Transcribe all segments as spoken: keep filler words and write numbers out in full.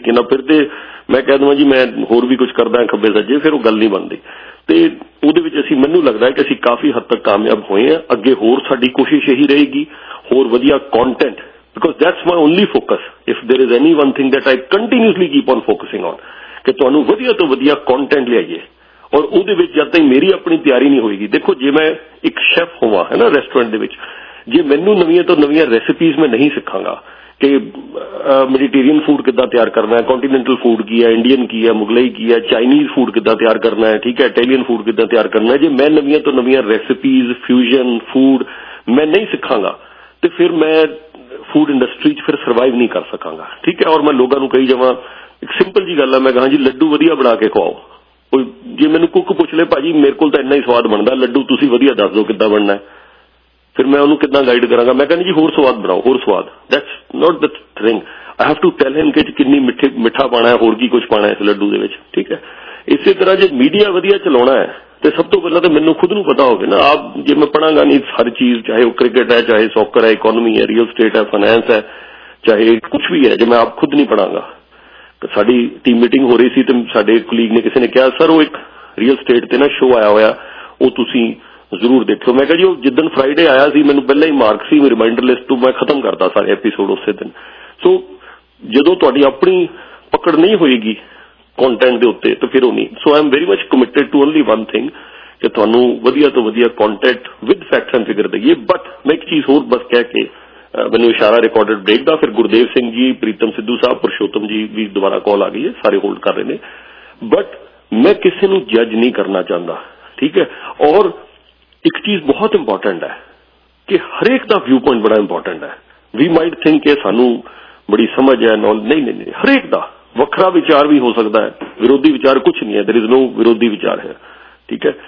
तरीके नाल फिर ते मैं कह दूँ जी मैं होर भी कुछ करदा खब्बे सज्जे, फिर वो गल नहीं बनती। तो ਉਹਦੇ ਵਿੱਚ ਅਸੀਂ ਮੈਨੂੰ ਲੱਗਦਾ है कि ਅਸੀਂ काफ़ी हद तक कामयाब होए हैं। अगे होर साडी कोशिश यही रहेगी, होर वधिया content, because that's my only focus. If there is any one thing that I continuously keep on focusing on कि तुहानूं वधिया तो वधिया कंटेंट लियाइए। और ਉਹਦੇ ਵਿੱਚ जब तक मेरी अपनी तैयारी नहीं होएगी, देखो जे मैं एक शैफ होवां है ना रेस्टोरेंट दे विच, जे मैनूं नवीं तो नवीं रेसिपीज़ मैं नहीं सिखांगा कि मैडिटेरियन फूड किद्दां तैयार करना है, कॉन्टीनेंटल फूड की है, इंडियन की है, मुगलई की है, चाइनीज़ फूड किद्दां तैयार करना है, ठीक है, इटालियन फूड किद्दां तैयार करना है, जे मैं नवीं तो नवीं रेसिपीज़ फ्यूजन फूड मैं नहीं सिखांगा तो फिर मैं फूड इंडस्ट्री च फिर सर्वाइव नहीं कर सकांगा, ठीक है। और मैं लोगों को कही जावां, एक सिंपल जी गल है, मैं कहा जी लड्डू वधिया बना के खवाओ, कोई जे मैनूं कुक पुछ ले भाजी मेरे को तो इन्ना ही स्वाद बनता, लड्डू तुसीं वधिया दस दो किद्दां बनना है, फिर मैं उन्होंने कितना गाइड करांगा। मैं कहना जी होर स्वाद बनाओ, होर स्वाद, that's not the thing. I have to tell him कि कितनी मिठे मिठा पाना है, होर की कुछ पाना है इस लड्डू दे विच, ठीक है। इसी तरह जो मीडिया वधिया चलाउणा है तो सब तो पहला तो मैनूं खुद नूं पता होवे ना, आप जे मैं पढ़ांगा नहीं हर चीज़, चाहे वो क्रिकेट है, चाहे सॉकर है, इकोनॉमी है, रियल स्टेट है, फाइनैंस है, चाहे कुछ भी है, जो मैं आप खुद नहीं पढ़ांगा। तो साडी टीम मीटिंग हो रही थी तो साडे कुलीग ने किसी ने कहा सर वो एक रियल स्टेट ते ना शो आया होया वो तुसीं जरूर देखो। मैं कहा जी जिदन फ्राइडे आया सी मैनूं पहले ही मार्क सी रिमाइंडर लिस्ट तो मैं खत्म करता सारे एपीसोड उस दिन। सो जदों तुहाडी अपनी पकड़ नहीं होएगी कंटेंट दे उत्ते तो फिर वो नहीं। So I am very much committed to only one thing कि तुहानूं वधिया तो वधिया content with facts and figure दईए। बट मैं एक चीज़ होर बस कह के मैनूं इशारा रिकॉर्डेड ब्रेक दा, फिर गुरदेव सिंह जी, प्रीतम सिद्धू साहब, पुरुषोत्तम जी भी दोबारा कॉल आ गई है, सारे होल्ड कर रहे हैं। बट मैं किसी नूं जज नहीं करना चाहता, ठीक है। और एक चीज़ बहुत इंपॉर्टेंट है कि हरेक का व्यू पॉइंट बड़ा इंपॉर्टेंट है। वी माइट थिंक कि सानू बड़ी समझ है नॉलेज, नहीं नहीं नहीं, हरेक का वखरा विचार भी हो सकता है, विरोधी विचार कुछ नहीं है, देयर इज नो विरोधी विचार है, ठीक है।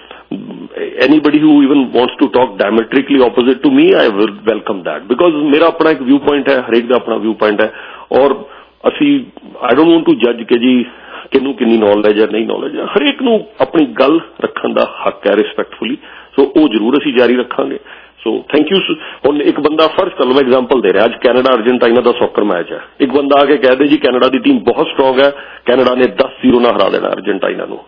Anybody who even wants to talk diametrically opposite to me, I will welcome that, because मेरा अपना एक व्यू पॉइंट है, हरेक का अपना व्यू पॉइंट है। और असी आई डोंट वांट टू जज के जी किनू किन्नी नॉलेज है नहीं नॉलेज है, हरेक नू अपनी गल रखने का हक है रिस्पैक्टफुली। सो वो जरूर असी जारी रखांगे। So thank you. हुण एक बंदा फर्स्ट चलो मैं एग्जाम्पल दे रहा, अज कैनेडा अर्जेंटीना का सॉकर मैच है, एक बंदा आके कह दे जी कैनेडा की टीम बहुत स्ट्रोंग है, कैनेडा ने दस जीरो ना हरा देना अर्जेंटीना को।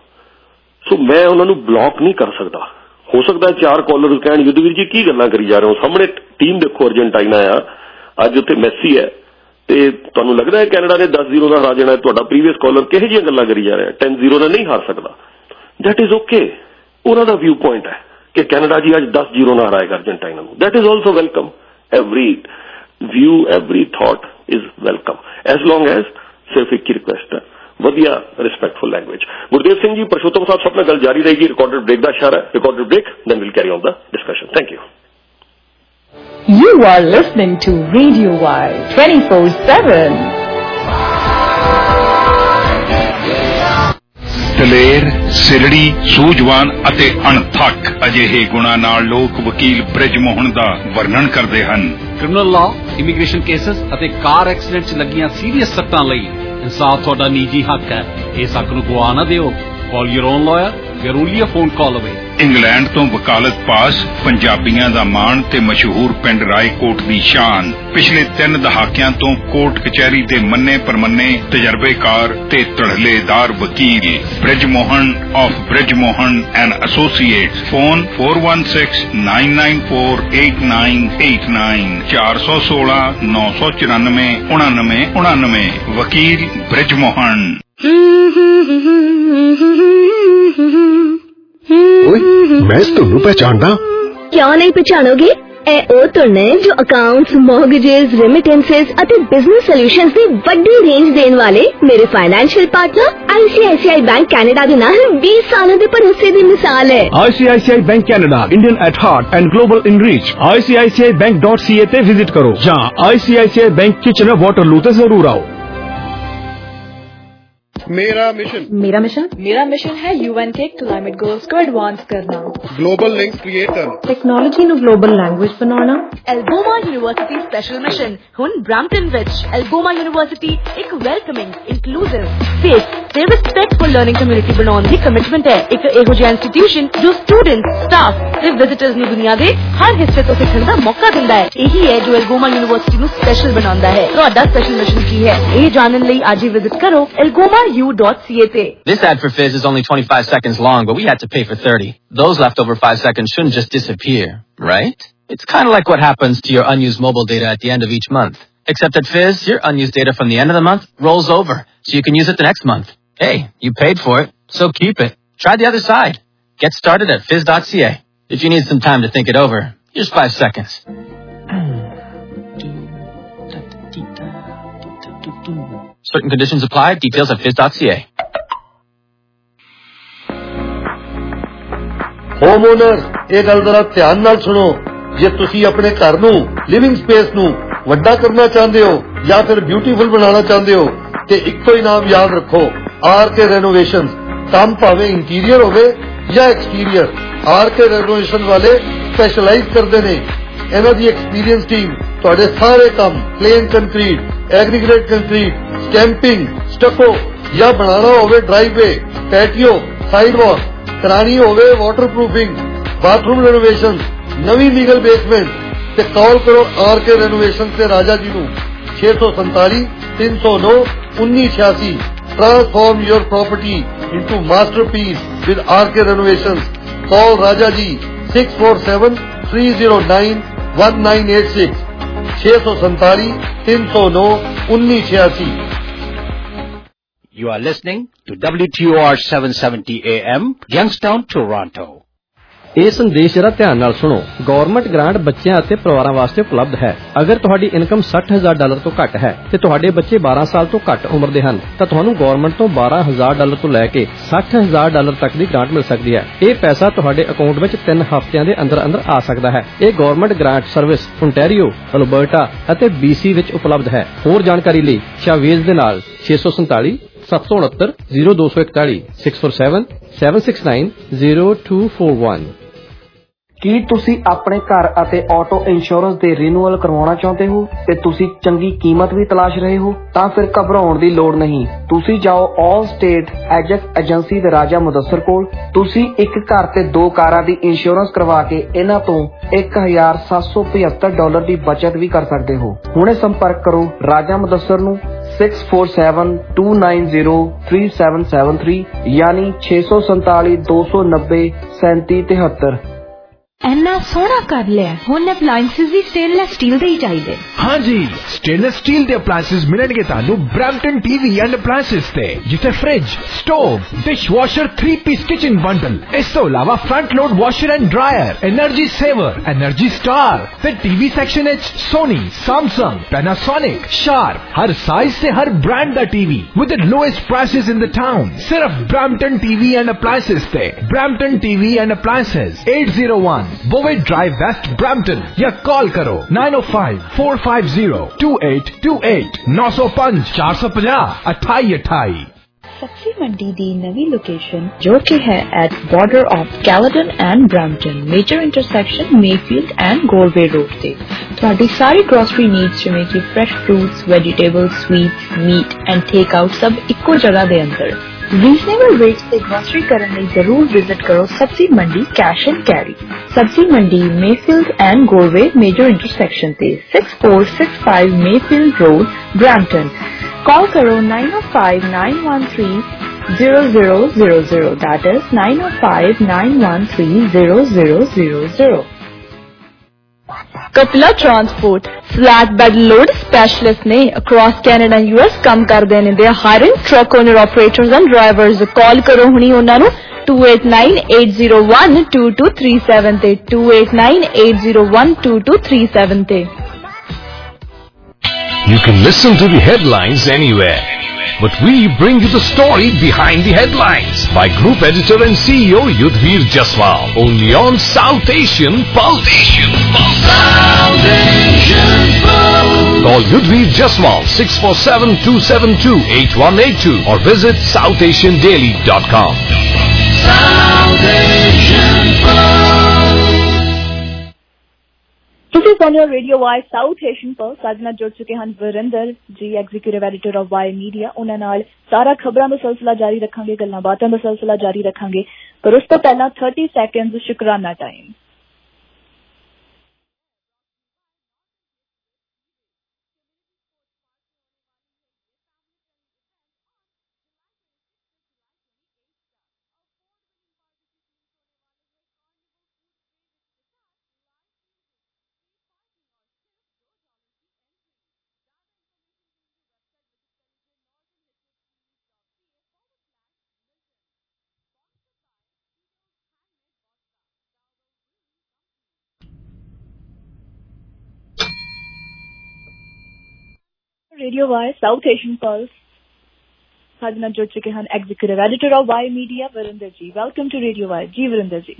सो मैं उन्होंने ब्लॉक नहीं कर सकता। हो सकता है चार कॉलर कहण युद्धवीर जी की गल्लां करी जा रहे हो, सामने टीम देखो अर्जेंटीना आ, अज उत्थे मैसी है ते तुहानूं लगदा है कैनेडा ने दस जीरो ना हरा देना, तुहाडा प्रीवियस कॉलर किहो जिहियां गल्लां करी जा रहा है, टेन जीरो ने नहीं हार सकता। दैट इज ओके, उन्हां दा व्यू पॉइंट है कि कैनेडा जी आज दस जीरो ना हराएगा अर्जेंटीना को, that is also welcome. Every view every thought is welcome as long as सिर्फ एक ही रिक्वेस्ट है, वधिया रिस्पैक्टफुल लैंग्वेज। गुरदेव सिंह जी, पुरुषोत्तम साहब, सब गल जारी रहेगी। रिकॉर्डेड ब्रेक का इशारा है, recorded break, then will carry on the discussion. Thank you. You are listening to Radio Y twenty-four seven. ਦਲੇਰ, ਸਿਰੜੀ, ਸੂਝਵਾਨ ਅਤੇ ਅਣਥੱਕ ਅਜਿਹੇ ਗੁਣਾਂ ਨਾਲ ਲੋਕ ਵਕੀਲ ਬ੍ਰਿਜ ਮੋਹਨ ਦਾ ਵਰਣਨ ਕਰਦੇ ਹਨ। ਕ੍ਰਿਮੀਨਲ ਲਾਅ, ਇਮੀਗ੍ਰੇਸ਼ਨ ਕੇਸਸ ਅਤੇ ਕਾਰ ਐਕਸੀਡੈਂਟ 'ਚ ਲੱਗੀਆਂ ਸੀਰੀਅਸ ਸੱਟਾਂ ਲਈ ਇਨਸਾਫ ਤੁਹਾਡਾ ਨਿੱਜੀ ਹੱਕ ਹੈ। ਇਸ ਹੱਕ ਨੂੰ ਗਵਾ ਨਾ ਦਿਓ। Call your own lawyer. We are only a phone call away. England ਤੋਂ ਵਕਾਲਤ ਪਾਸ, ਪੰਜਾਬੀਆਂ ਦਾ ਮਾਣ ਤੇ ਮਸ਼ਹੂਰ ਪਿੰਡ ਰਾਏਕੋਟ ਦੀ ਸ਼ਾਨ। ਪਿਛਲੇ ਤਿੰਨ ਦਹਾਕਿਆਂ ਤੋਂ ਕੋਰਟ ਕਚਹਿਰੀ ਦੇ ਮੰਨੇ ਪਰਮੰਨੇ ਤਜਰਬੇਕਾਰ ਤੇ ਧੜਲੇਦਾਰ ਵਕੀਲ Brij Mohan of Brij Mohan and associates. Phone four one six nine nine four eight nine eight nine ਚਾਰ ਸੌ ਸੋਲਾਂ ਨੌ ਸੌ ਚੁਰਾਨਵੇਂ ਉਣਾਨਵੇਂ ਉਣਾਨਵੇਂ। ਵਕੀਲ ਬ੍ਰਿਜ ਮੋਹਨ। मैं ਤੁਹਾਨੂੰ पहचानदा। क्यों नहीं पहचानोगे? ए ओ तो ने जो अकाउंट्स, मॉर्गेजेस, रेमिटेंसेस ਅਤੇ बिजनेस सॉल्यूशंस ਦੀ ਵੱਡੀ ਰੇਂਜ ਦੇਣ ਵਾਲੇ ਮੇਰੇ financial partner I C I C I bank Canada ਦੇ ਨਾਲ बीस ਸਾਲਾਂ ਦੇ ਭਰੋਸੇ ਦੀ ਮਿਸਾਲ ਹੈ। I C I C I bank Canada, Indian at heart and global in reach. I C I C I bank dot C A ਤੇ ਵਿਜ਼ਿਟ ਕਰੋ ਜਾਂ I C I C I bank Kitchener Waterloo ਤੇ ਜ਼ਰੂਰ ਆਓ। मेरा mission मेरा mission मेरा mission है यूएन के क्लाइमेट गोल्स को एडवांस करना, ग्लोबल लिंक्स क्रिएट करना, टेक्नोलॉजी ਨੂੰ ग्लोबल लैंग्वेज बनाना। एल्बोमा यूनिवर्सिटी स्पेशल मिशन हुन ब्रैम्पटन विच। एल्बोमा यूनिवर्सिटी एक वेलकमिंग, इंक्लूसिव, सेफ ਤੇ ਰਿਸਪੈਕਟ ਫॉर लर्निंग कम्युनिटी बनाने की कमिटमेंट है। एक ਇਹੋ ਜਿਹਾ इंस्टीट्यूशन जो स्टूडेंट्स, स्टाफ ਅਤੇ ਵਿਜ਼ਿਟਰਸ ਨੂੰ ਦੁਨੀਆ ਦੇ ਹਰ ਹਿੱਸੇ ਤੋਂ ਸਿੱਖਣ ਦਾ ਮੌਕਾ ਦਿੰਦਾ ਹੈ। ਇਹੀ ਹੈ ਜੋ ਐਲਗੋਮਾ ਯੂਨੀਵਰਸਿਟੀ ਨੂੰ ਸਪੈਸ਼ਲ ਬਣਾਉਂਦਾ ਹੈ। ਤੁਹਾਡਾ ਸਪੈਸ਼ਲ ਮਿਸ਼ਨ ਕੀ ਹੈ, ਇਹ ਜਾਣਨ ਲਈ ਅੱਜ ਹੀ ਵਿਜ਼ਿਟ ਕਰੋ elgoma u dot c a ਤੇ। This ad for Fizz is only twenty-five seconds long, but we had to pay for thirty. Those leftover five seconds shouldn't just disappear, right? It's kind of like what happens to your unused mobile data at the end of each month. Except at Fizz, your unused data from the end of the month rolls over, so you can use it the next month. Hey, you paid for it, so keep it. Try the other side. Get started at fizz dot c a. If you need some time to think it over, here's five seconds. Certain conditions apply. Details at fizz dot c a. Homeowner, ਇਹ ਗੱਲ ਜ਼ਰਾ ਧਿਆਨ ਨਾਲ ਸੁਣੋ। ਜੇ ਤੁਸੀਂ ਆਪਣੇ ਘਰ ਨੂੰ, ਲਿਵਿੰਗ ਸਪੇਸ ਨੂੰ ਵੱਡਾ ਕਰਨਾ ਚਾਹੁੰਦੇ ਹੋ ਜਾਂ ਫਿਰ ਬਿਊਟੀਫੁਲ ਬਣਾਉਣਾ ਚਾਹੁੰਦੇ ਹੋ ਤੇ ਇੱਕੋ ਹੀ ਨਾਮ ਯਾਦ ਰੱਖੋ, ਆਰ ਕੇ ਰੈਨੋਵੇਸ਼ਨ। ਕੰਮ ਭਾਵੇਂ ਇੰਟੀਰੀਅਰ ਹੋਵੇ ਜਾਂ ਐਕਸਟੀਰੀਅਰ, ਆਰ ਕੇ ਰੈਨੋਵੇਸ਼ਨ ਵਾਲੇ ਸਪੈਸ਼ਲਾਈਜ਼ ਕਰਦੇ ਨੇ। ਇਹਨਾਂ ਦੀ ਐਕਸਪੀਰੀਅੰਸ ਟੀਮ ਤੁਹਾਡੇ ਸਾਰੇ ਕੰਮ plain concrete, aggregate concrete, stamping, stucco ਜਾਂ ਬਣਾਉਣਾ ਹੋਵੇ ਡਰਾਈਵੇ, ਪੈਟੀਓ, ਸਾਈਡਵਾਕ, ਕਰਾਣੀ ਹੋਵੇ ਵਾਟਰਪ੍ਰੂਫਿੰਗ, ਬਾਥਰੂਮ ਰੈਨੋਵੇਸ਼ਨ, ਨਵੀਂ ਲੀਗਲ ਬੇਸਮੈਂਟ ਤੇ ਕਾਲ ਕਰੋ ਆਰ ਕੇ ਰੈਨੋਵੇਸ਼ਨ ਤੇ ਰਾਜਾ ਜੀ ਨੂੰ ਛੇ ਸੌ ਸੰਤਾਲੀ ਤਿੰਨ ਸੌ ਨੌ ਉੱਨੀ ਛਿਆਸੀ। Transform your property into masterpiece with R K Renovations. Call Raja ji six four seven three zero nine one nine eight six six seven seven three zero nine one nine six six. You are listening to W T O R seven seventy A M, Youngstown, Toronto. ਇਹ ਸੰਦੇਸ਼ ਜਰਾ ਧਿਆਨ ਨਾਲ ਸੁਣੋ। Government grant ਬੱਚਿਆਂ ਅਤੇ ਪਰਿਵਾਰਾਂ ਵਾਸਤੇ ਉਪਲਬਧ ਹੈ। ਅਗਰ ਤੁਹਾਡੀ ਇਨਕਮ ਸੱਠ ਹਜ਼ਾਰ ਡਾਲਰ ਤੋਂ ਘੱਟ ਹੈ ਤੇ ਤੁਹਾਡੇ ਬੱਚੇ ਬਾਰਾਂ ਸਾਲ ਤੋਂ ਘੱਟ ਉਮਰ ਦੇ ਹਨ ਤਾਂ ਤੁਹਾਨੂੰ ਗਵਰਨਮੈਂਟ ਤੋਂ ਬਾਰਾਂ ਹਜ਼ਾਰ ਡਾਲਰ ਤੋਂ ਲੈ ਕੇ ਸੱਠ ਹਜ਼ਾਰ ਡਾਲਰ ਤੱਕ ਦੀ ਗ੍ਰਾਂਟ ਮਿਲ ਸਕਦੀ ਹੈ। ਇਹ ਪੈਸਾ ਤੁਹਾਡੇ ਅਕਾਊਂਟ ਵਿੱਚ ਤਿੰਨ ਹਫ਼ਤਿਆਂ ਦੇ ਅੰਦਰ ਅੰਦਰ ਆ ਸਕਦਾ ਹੈ। ਇਹ government grant service Ontario, Alberta ਅਤੇ ਬੀਸੀ ਵਿੱਚ ਉਪਲਬਧ ਹੈ। ਹੋਰ ਜਾਣਕਾਰੀ ਲਈ ਸ਼ਾਵੇਜ਼ ਦੇ ਨਾਲ ਛੇ ਸੌ ਸੰਤਾਲੀ ਸੱਤ ਸੌ ਉਨੱਤਰ ਜ਼ੀਰੋ ਦੋ ਸੌ ਇਕਤਾਲੀ six four seven seven six nine zero two four one. ਕੀ ਤੁਸੀਂ ਆਪਣੇ ਘਰ ਅਤੇ ਆਟੋ ਇੰਸ਼ੋਰੈਂਸ ਦੇ ਰੀਨਿਊਅਲ ਕਰਵਾਉਣਾ ਚਾਹੁੰਦੇ ਹੋ ਤੇ ਤੁਸੀਂ ਚੰਗੀ ਕੀਮਤ ਵੀ ਤਲਾਸ਼ ਰਹੇ ਹੋ? ਤਾਂ ਫਿਰ ਘਬਰਾਉਣ ਦੀ ਲੋੜ ਨਹੀਂ। ਤੁਸੀਂ ਜਾਓ ਆਲ ਸਟੇਟ ਐਜੈਕਟ ਏਜੰਸੀ ਦੇ ਰਾਜਾ ਮੁਦੱਸਰ ਕੋਲ। ਤੁਸੀਂ ਇੱਕ ਘਰ ਤੇ ਦੋ ਕਾਰਾਂ ਦੀ ਇੰਸ਼ੋਰੈਂਸ ਕਰਵਾ ਕੇ ਇਹਨਾਂ ਤੋਂ ਇੱਕ ਹਜ਼ਾਰ ਸੱਤ ਸੌ ਪਝੱਤਰ ਡਾਲਰ ਦੀ ਬਚਤ ਵੀ ਕਰ ਸਕਦੇ ਹੋ। ਹੁਣੇ ਸੰਪਰਕ ਕਰੋ ਰਾਜਾ ਮੁਦੱਸਰ ਨੂੰ six four seven two nine zero three seven seven three ਯਾਨੀ ਛੇ ਸੌ ਸੰਤਾਲੀ ਦੋ ਸੌ ਨੱਬੇ ਸੈਂਤੀ ਤਿਹੱਤਰ। ਇੰਨਾ ਸੋਹਣਾ ਕਰ ਲਿਆ, ਹੁਣ ਅਪਲਾਇੰਸਿਸ ਵੀ ਸਟੇਨਲੈਸ ਸਟੀਲ ਦੇ ਹੀ ਚਾਹੀਦੇ। ਹਾਂਜੀ, ਸਟੇਨਲੈਸ ਸਟੀਲ ਦੇ ਅਪਲਾਇੰਸਿਸ ਮਿਲਣਗੇ ਤੁਹਾਨੂੰ ਬ੍ਰੈਂਪਟਨ ਟੀਵੀ ਐਂਡ ਅਪਲਾਇੰਸਿਸ ਤੇ, ਜਿੱਥੇ fridge, stove, dishwasher, three piece kitchen bundle, ਇਸ ਤੋਂ ਇਲਾਵਾ front load washer and dryer, energy saver, energy star ਤੇ ਟੀਵੀ ਸੈਕਸ਼ਨ ਵਿੱਚ ਸੋਨੀ, ਸੈਮਸੰਗ, ਪੈਨਾਸੋਨਿਕ, ਸ਼ਾਰਪ, ਹਰ ਸਾਈਜ਼ ਤੇ ਹਰ ਬ੍ਰਾਂਡ ਦਾ TV with the lowest prices in the town. ਸਿਰਫ ਬ੍ਰੈਂਪਟਨ ਟੀਵੀ ਐਂਡ ਅਪਲਾਇੰਸਿਸ ਤੇ। Brampton TV and appliances eight zero one Bowen Drive West, Brampton या call करो nine oh five four five zero two eight two eight nine oh five four five zero अठाई अठाई। सब्जी मंडी दी नवी location जो कि है at border of Caledon and Brampton, major intersection Mayfield and Goreway road ते। ਤੁਹਾਡੀ ਸਾਰੀ ग्रोसरी नीड्स जिवें कि fresh fruits, vegetables, sweets, meat and take out सब इक्को जगह दे अंदर। रीजनेबल रेट्स से ग्रोसरी करने जरूर विजिट करो सब्जी मंडी कैश एंड कैरी। सब्जी मंडी Mayfield and Goreway major intersection ते six four six five Mayfield road, Brampton. Call करो nine oh five nine one three zero zero zero zero, that is nine oh five nine one three zero zero zero zero। Kapila Transport flatbed load specialist ने across Canada and U S काम करते हैं। They are hiring truck owner, operators and drivers। Call करो हुनी उन्हां नू two eight nine eight zero one two two three seven ते two eight nine eight zero one two two three seven ते। You can listen to the headlines anywhere, but we bring you the story behind the headlines by Group Editor and C E O Yudhvir Jaswal, only on South Asian Pulse. South Asian Pulse. Call Yudhvir Jaswal six four seven two seven two eight one eight two or visit south asian daily dot com. South Asian Pulse. ਤੁਸੀਂ ਸੁਣ ਰਹੇ radio Y South Asian pulse. ਸਾਡੇ ਨਾਲ ਜੁੜ ਚੁੱਕੇ ਹਨ Varinder ji, executive editor of Y media. ਉਹਨਾਂ ਨਾਲ ਸਾਰਾ ਖਬਰਾਂ ਦਾ ਸਿਲਸਿਲਾ ਜਾਰੀ ਰੱਖਾਂਗੇ, ਗੱਲਾਂ ਬਾਤਾਂ ਦਾ ਸਿਲਸਿਲਾ ਜਾਰੀ ਰੱਖਾਂਗੇ, ਪਰ ਉਸ ਤੋਂ ਪਹਿਲਾਂ thirty ਸੈਕਿੰਡਸ ਸ਼ੁਕਰਾਨਾ time. Radio Wire South Asian Pulse. ਸਾਡੇ ਨਾਲ ਜੁੜ ਚੁੱਕੇ ਹਨ executive editor of Y media Varinder ji. Welcome to radio wire ਜੀ ਵਰਿੰਦਰ ਜੀ।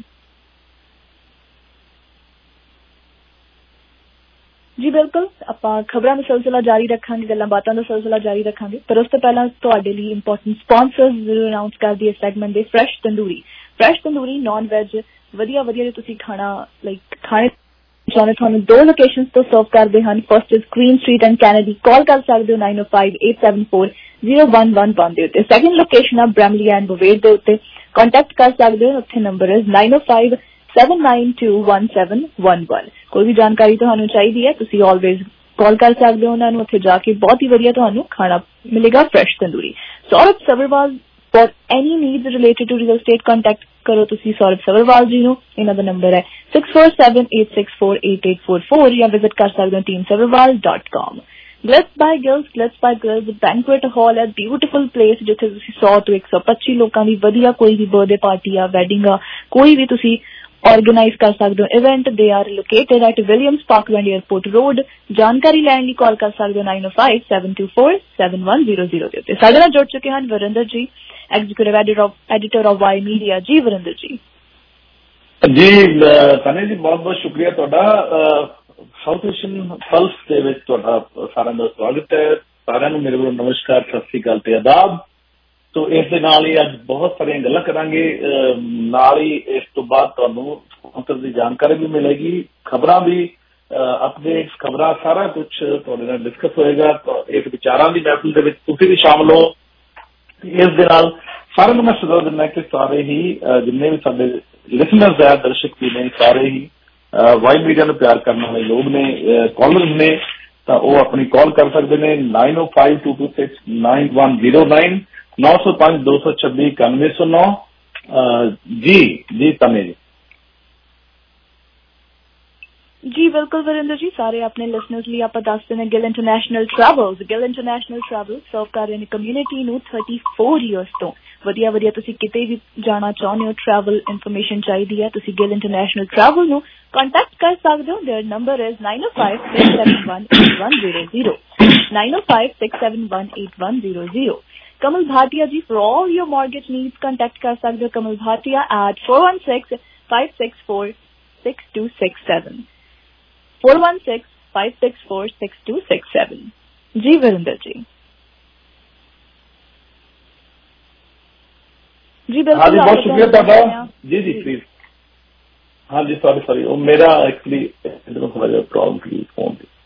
ਜੀ ਬਿਲਕੁਲ, ਆਪਾਂ ਖਬਰਾਂ ਦਾ ਸਿਲਸਿਲਾ ਜਾਰੀ ਰੱਖਾਂਗੇ, ਗੱਲਾਂ ਬਾਤਾਂ ਦਾ ਸਿਲਸਿਲਾ ਜਾਰੀ ਰੱਖਾਂਗੇ, ਪਰ ਉਸ ਤੋਂ ਪਹਿਲਾਂ ਤੁਹਾਡੇ ਲਈ ਇੰਪੋਰਟੈਂਟ ਸਪਾਂਸਰਸ ਜ਼ਰੂਰ ਅਨਾਉਂਸ ਕਰ ਦਈਏ ਸੈਗਮੈਂਟ ਦੇ। Fresh tandoori, fresh tandoori non veg ਵਧੀਆ ਵਧੀਆ ਜੇ ਤੁਸੀਂ ਖਾਣਾ ਲਾਈਕ ਖਾਣੇ ਚਾਹੁੰਦੇ ਤੁਹਾਨੂੰ ਦੋ ਲੋਕੇਸ਼ਨਸ ਤੋਂ ਸਰਵ ਕਰਦੇ ਹਨ। First is queen street and Kennedy, call ਕਰ ਸਕਦੇ ਹੋ nine o five eight seven four zero one one one ਦੇ ਉੱਤੇ। ਸੈਕਿੰਡ ਲੋਕੇਸ਼ਨ ਆ ਬ੍ਰੈਮਲੀ ਐਂਡ ਬਵੇਟ ਦੇ ਉੱਤੇ, ਕੰਟੈਕਟ ਕਰ ਸਕਦੇ ਹੋ, ਉੱਥੇ number is nine o five seven nine two one seven one one. ਕੋਈ ਵੀ ਜਾਣਕਾਰੀ ਤੁਹਾਨੂੰ ਚਾਹੀਦੀ ਹੈ ਤੁਸੀਂ ਆਲਵੇਜ਼ ਕਾਲ ਕਰ ਸਕਦੇ ਹੋ ਉਹਨਾਂ ਨੂੰ, ਉੱਥੇ ਜਾ ਕੇ ਬਹੁਤ ਹੀ ਵਧੀਆ ਤੁਹਾਨੂੰ ਖਾਣਾ ਮਿਲੇਗਾ fresh tandoori. Saurabh Sabharwal for any needs related to real estate contact करो तुसी सौरभ सबरवाल जी नूं। इन्हां दा नंबर है six four seven eight six four eight eight four four या विजिट कर सकते हो team sabharwal dot com। Glitz by girls, Glitz by girls banquet hall है, ब्यूटीफुल प्लेस जिथे तुसी सौ तो एक सौ पच्ची लोगों की वधिया कोई भी बर्थडे पार्टी आ वैडिंग आ कोई भी तुसी ऑर्गेनाइज कर सकते हो event. They are located at Williams Parkland airport road. जानकारी लैण लई कॉल कर सकते हो nine o five seven two four seven one zero zero दे उत्ते। साडे नाल जुड़ चुके हैं Varinder ji, executive editor of Y media. जी वरिंदर जी। जी तने जी बहुत बहुत शुक्रिया तुहाडा। साउथ एशियन पल्स दे विच तुहाडा सारिਆਂ ਦਾ स्वागत है। सारिਆਂ ਨੂੰ मेरे ਵੱਲੋਂ नमस्कार, सत श्री अकाल ते आदाब। तो इस दे नाल ही अज बहुत सारियां गल्लां करांगे, नाल ही इस तो बाद तुहानूं स्पॉन्सर दी जानकारी भी मिलेगी, खबरां भी अपडेट्स खबरां सारा कुछ तुहाडे नाल डिस्कस होएगा। तो इस विचारां दी महफिल दे विच तुसीं भी शामिल हो। इस दे नाल सारिਆਂ ਨੂੰ मैं सलाह दिंदा कि सारे ही जिन्ने भी साडे लिसनर्स है, दर्शक भी ने, सारे ही वाई मीडिया ਨੂੰ प्यार करने वाले लोग ने, कॉलर्स ने, तो वो अपनी कॉल कर सकते हैं nine o five two two six nine one zero nine नौ सौ पांच दो सौ छब्बीस इक्यानवे सौ नौ। जी जी तने जी जी बिल्कुल वरिंदर जी। सारे अपने लिसनर्स लिए आप दसते हैं Gill international travels. Gill international travel serve कर रहे हैं कम्यूनिटी नूं थर्टी फोर ईयर्स तो वधिया वधिया तुसी किते भी जाना चाहते हो, ट्रैवल इन्फॉर्मेशन चाहिए है, तुसी गिल इंटरनेशनल ट्रैवल नूं कांटेक्ट कर सकते हो। Their number is nine o five six seven one eight one zero zero nine o five six seven one eight one zero zero. Kamal Bhatia ji for all your mortgage needs contact कर सकते हो Kamal Bhatia at four one six five six four six two six seven four one six five six four six two six seven. जी वरिंदर जी। जी हाँ जी बहुत शुक्रिया तुहाडा। जी जी प्लीज। हाँ जी सॉरी सॉरी वो मेरा एक्चुअली थोड़ा जिहा प्रॉब्लम थी फोन की।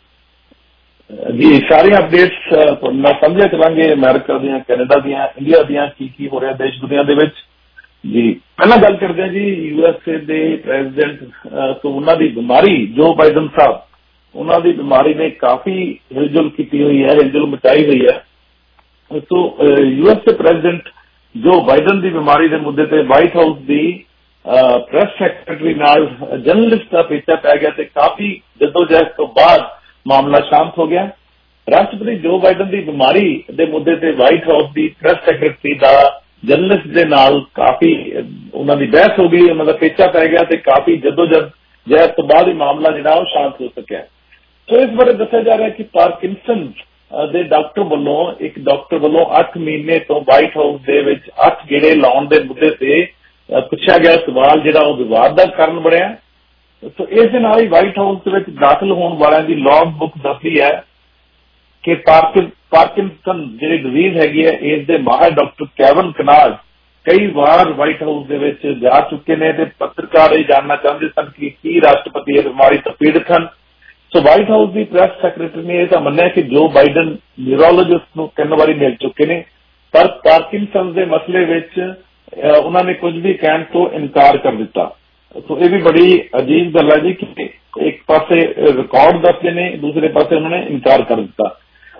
जी सारी अपडेट्स मैं समझिया चलांगे अमेरिका दियां, कैनेडा दियां, इंडिया दियां की की हो रहा देश दुनिया दे विच। जी पहला गल करते हैं जी यूएसए दे प्रेजिडेंट तो उन्हां दी बीमारी जो बाइडन साहब उन्हां दी बीमारी ने काफी हिलजुल की हुई है, हिलजुल मचाई हुई है। तो यूएसए प्रेजिडेंट जो बाइडन की बीमारी के मुद्दे ते व्हाइट हाउस की प्रेस सैकटरी नाल जर्नलिस्ट का पेचा पै गया, काफी जदोजहद तो बाद मामला शांत हो गया। राष्ट्रपति जो बाइडन की बीमारी के मुद्दे ते व्हाइट हाउस की प्रेस सैकटरी का जर्नलिस्ट के नाल काफी उन्होंने बहस हो गई, उन्होंने पेचा पै गया, काफी जदोजहद जहद तो बाद ही मामला जो शांत हो सकिया। तो इस बारे दसा जा रहा है कि पार्किंसन दे डॉक्टर वालों एक डॉक्टर वालों अठ महीने तो व्हाइट हाउस दे विच अठ गेड़े लाउण दे मुद्दे ते पुछा गया सवाल जिहड़ा वो विवाद का कारण बनिया। तो इस दे नाल ही व्हाइट हाउस दे विच दाखिल होने वालों की लॉग बुक दसदी है कि पार्किन पार्किंसन जिहड़ी डिजीज हैगी है इस दे माहिर डॉक्टर कैवन कनाज कई बार व्हाइट हाउस दे विच जा चुके ने ते पत्रकार ये जानना चाहते सन कि की राष्ट्रपति इस बीमारी तो पीड़ित हैं। सो व्हाइट हाउस की प्रेस सैकटरी ने यह मन्निया कि जो बाइडन न्यूरोलॉजिस्ट को तीन बारी मिल चुके हैं, पर पार्किंसन के मसले विच उन्होंने कुछ भी कहने तो इनकार कर दिता। तो यह भी बड़ी अजीब गल है जी कि एक पासे रिकॉर्ड दसते ने, दूसरे पासे उन्होंने इनकार कर दिता।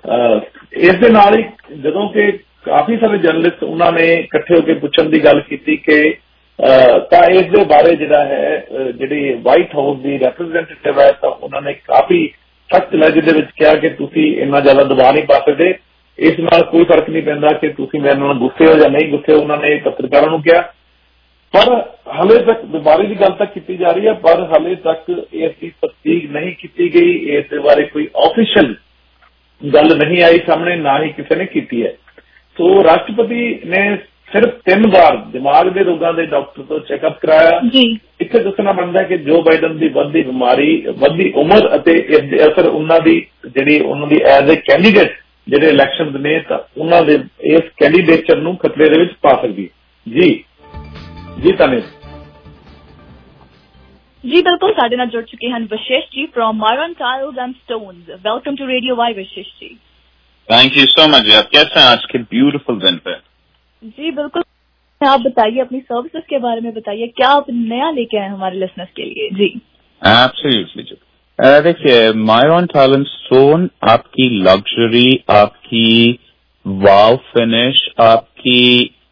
इस दे नाल ही जदों के काफी सारे जर्नलिस्ट उन्होंने इकट्ठे होकर पूछण की गल की कि ਤਾਂ ਇਸ ਦੇ ਬਾਰੇ ਜਿਹੜਾ ਹੈ ਜਿਹੜੀ ਵਾਈਟ ਹਾਊਸ ਦੀ ਰੈਪਰੈਜ਼ੈਂਟੇਟਿਵ ਹੈ ਤਾਂ ਉਹਨਾਂ ਨੇ ਕਾਫੀ ਸਖਤ ਲਹਿਜੇ ਦੇ ਵਿੱਚ ਕਿਹਾ ਕਿ ਤੁਸੀਂ ਇੰਨਾ ਜ਼ਿਆਦਾ ਦਬਾਅ ਨਹੀਂ ਪਾ ਸਕਦੇ, ਇਸ ਨਾਲ ਕੋਈ ਫਰਕ ਨਹੀਂ ਪੈਂਦਾ ਕਿ ਤੁਸੀਂ ਮੇਰੇ ਨਾਲ ਗੁੱਸੇ ਹੋ ਜਾਂ ਨਹੀਂ ਗੁੱਸੇ। ਉਹਨਾਂ ਨੇ ਪੱਤਰਕਾਰਾਂ ਨੂੰ ਕਿਹਾ, ਪਰ ਹਾਲੇ ਤੱਕ ਬਿਮਾਰੀ ਦੀ ਗੱਲ ਤਾਂ ਕੀਤੀ ਜਾ ਰਹੀ ਹੈ, ਪਰ ਹਾਲੇ ਤੱਕ ਇਸ ਦੀ ਤਸਦੀਕ ਨਹੀਂ ਕੀਤੀ ਗਈ। ਇਸ ਦੇ ਬਾਰੇ ਕੋਈ ਆਫੀਸ਼ੀਅਲ गल नहीं आई सामने, ना ही किसी ने की है। तो राष्ट्रपति ने सिर्फ तीन बार दिमाग के रोगों के डॉक्टर तो चैकअप कराया। इत्थे दसना बनता है कि जो बाइडन की वधदी बीमारी, वधदी उम्र अते इसदे असर उन्हां दी जिहड़ी उन्हां दी एज ए कैंडीडेट जिहड़े इलैक्शन ने तां उन्हां दे इस कैंडीडेचर नूं खतरे दे विच पा सकदी है। जी जी ताने जी बिल्कुल, साडे नाल जुड़ चुके हैं Vishesh ji from Myron tiles and stones. Welcome to radio Y Vishesh ji. Thank you so much. आप कैसे हैं आज के ब्यूटीफुल दिन पे? जी बिल्कुल, आप बताइए अपनी सर्विसेज के बारे में, बताइए क्या आप नया लेके आए हमारे लिसनर्स के लिए। जी एब्सोल्युटली जी। देखिए, मायरन टाइल एंड स्टोन आपकी लग्जरी, आपकी वाव फिनिश, आपकी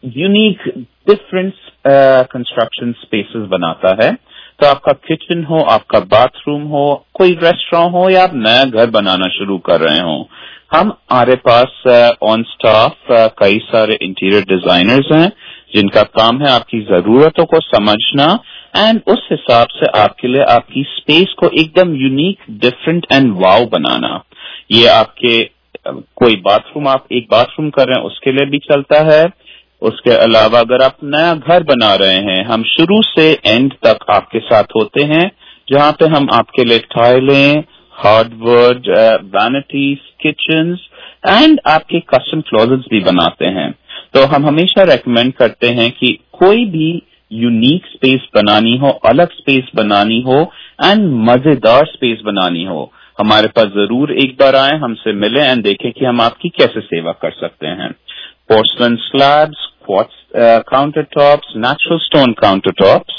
यूनिक डिफरेंट कंस्ट्रक्शन स्पेसेस बनाता है। तो आपका किचन हो, आपका बाथरूम हो, कोई रेस्टोरेंट हो या आप नया घर बनाना शुरू कर रहे हो, हम हमारे पास ऑन स्टाफ कई सारे इंटीरियर डिजाइनर्स हैं जिनका काम है आपकी जरूरतों को समझना एंड उस हिसाब से आपके लिए आपकी स्पेस को एकदम यूनिक, डिफरेंट एंड वाव बनाना। ये आपके कोई बाथरूम, आप एक बाथरूम कर रहे हैं उसके लिए भी चलता है। उसके अलावा अगर आप नया घर बना रहे हैं, हम शुरू से एंड तक आपके साथ होते हैं, जहां पे हम आपके लिए टाइलें, हार्डवुड, वैनिटीज, किचन्स एंड आपके कस्टम क्लोजेट्स भी बनाते हैं। तो हम हमेशा रेकमेंड करते हैं कि कोई भी यूनिक स्पेस बनानी हो, अलग स्पेस बनानी हो एंड मजेदार स्पेस बनानी हो, हमारे पास जरूर एक बार आए, हमसे मिलें एंड देखें कि हम आपकी कैसे सेवा कर सकते हैं। Porcelain slabs, quartz countertops, natural stone countertops,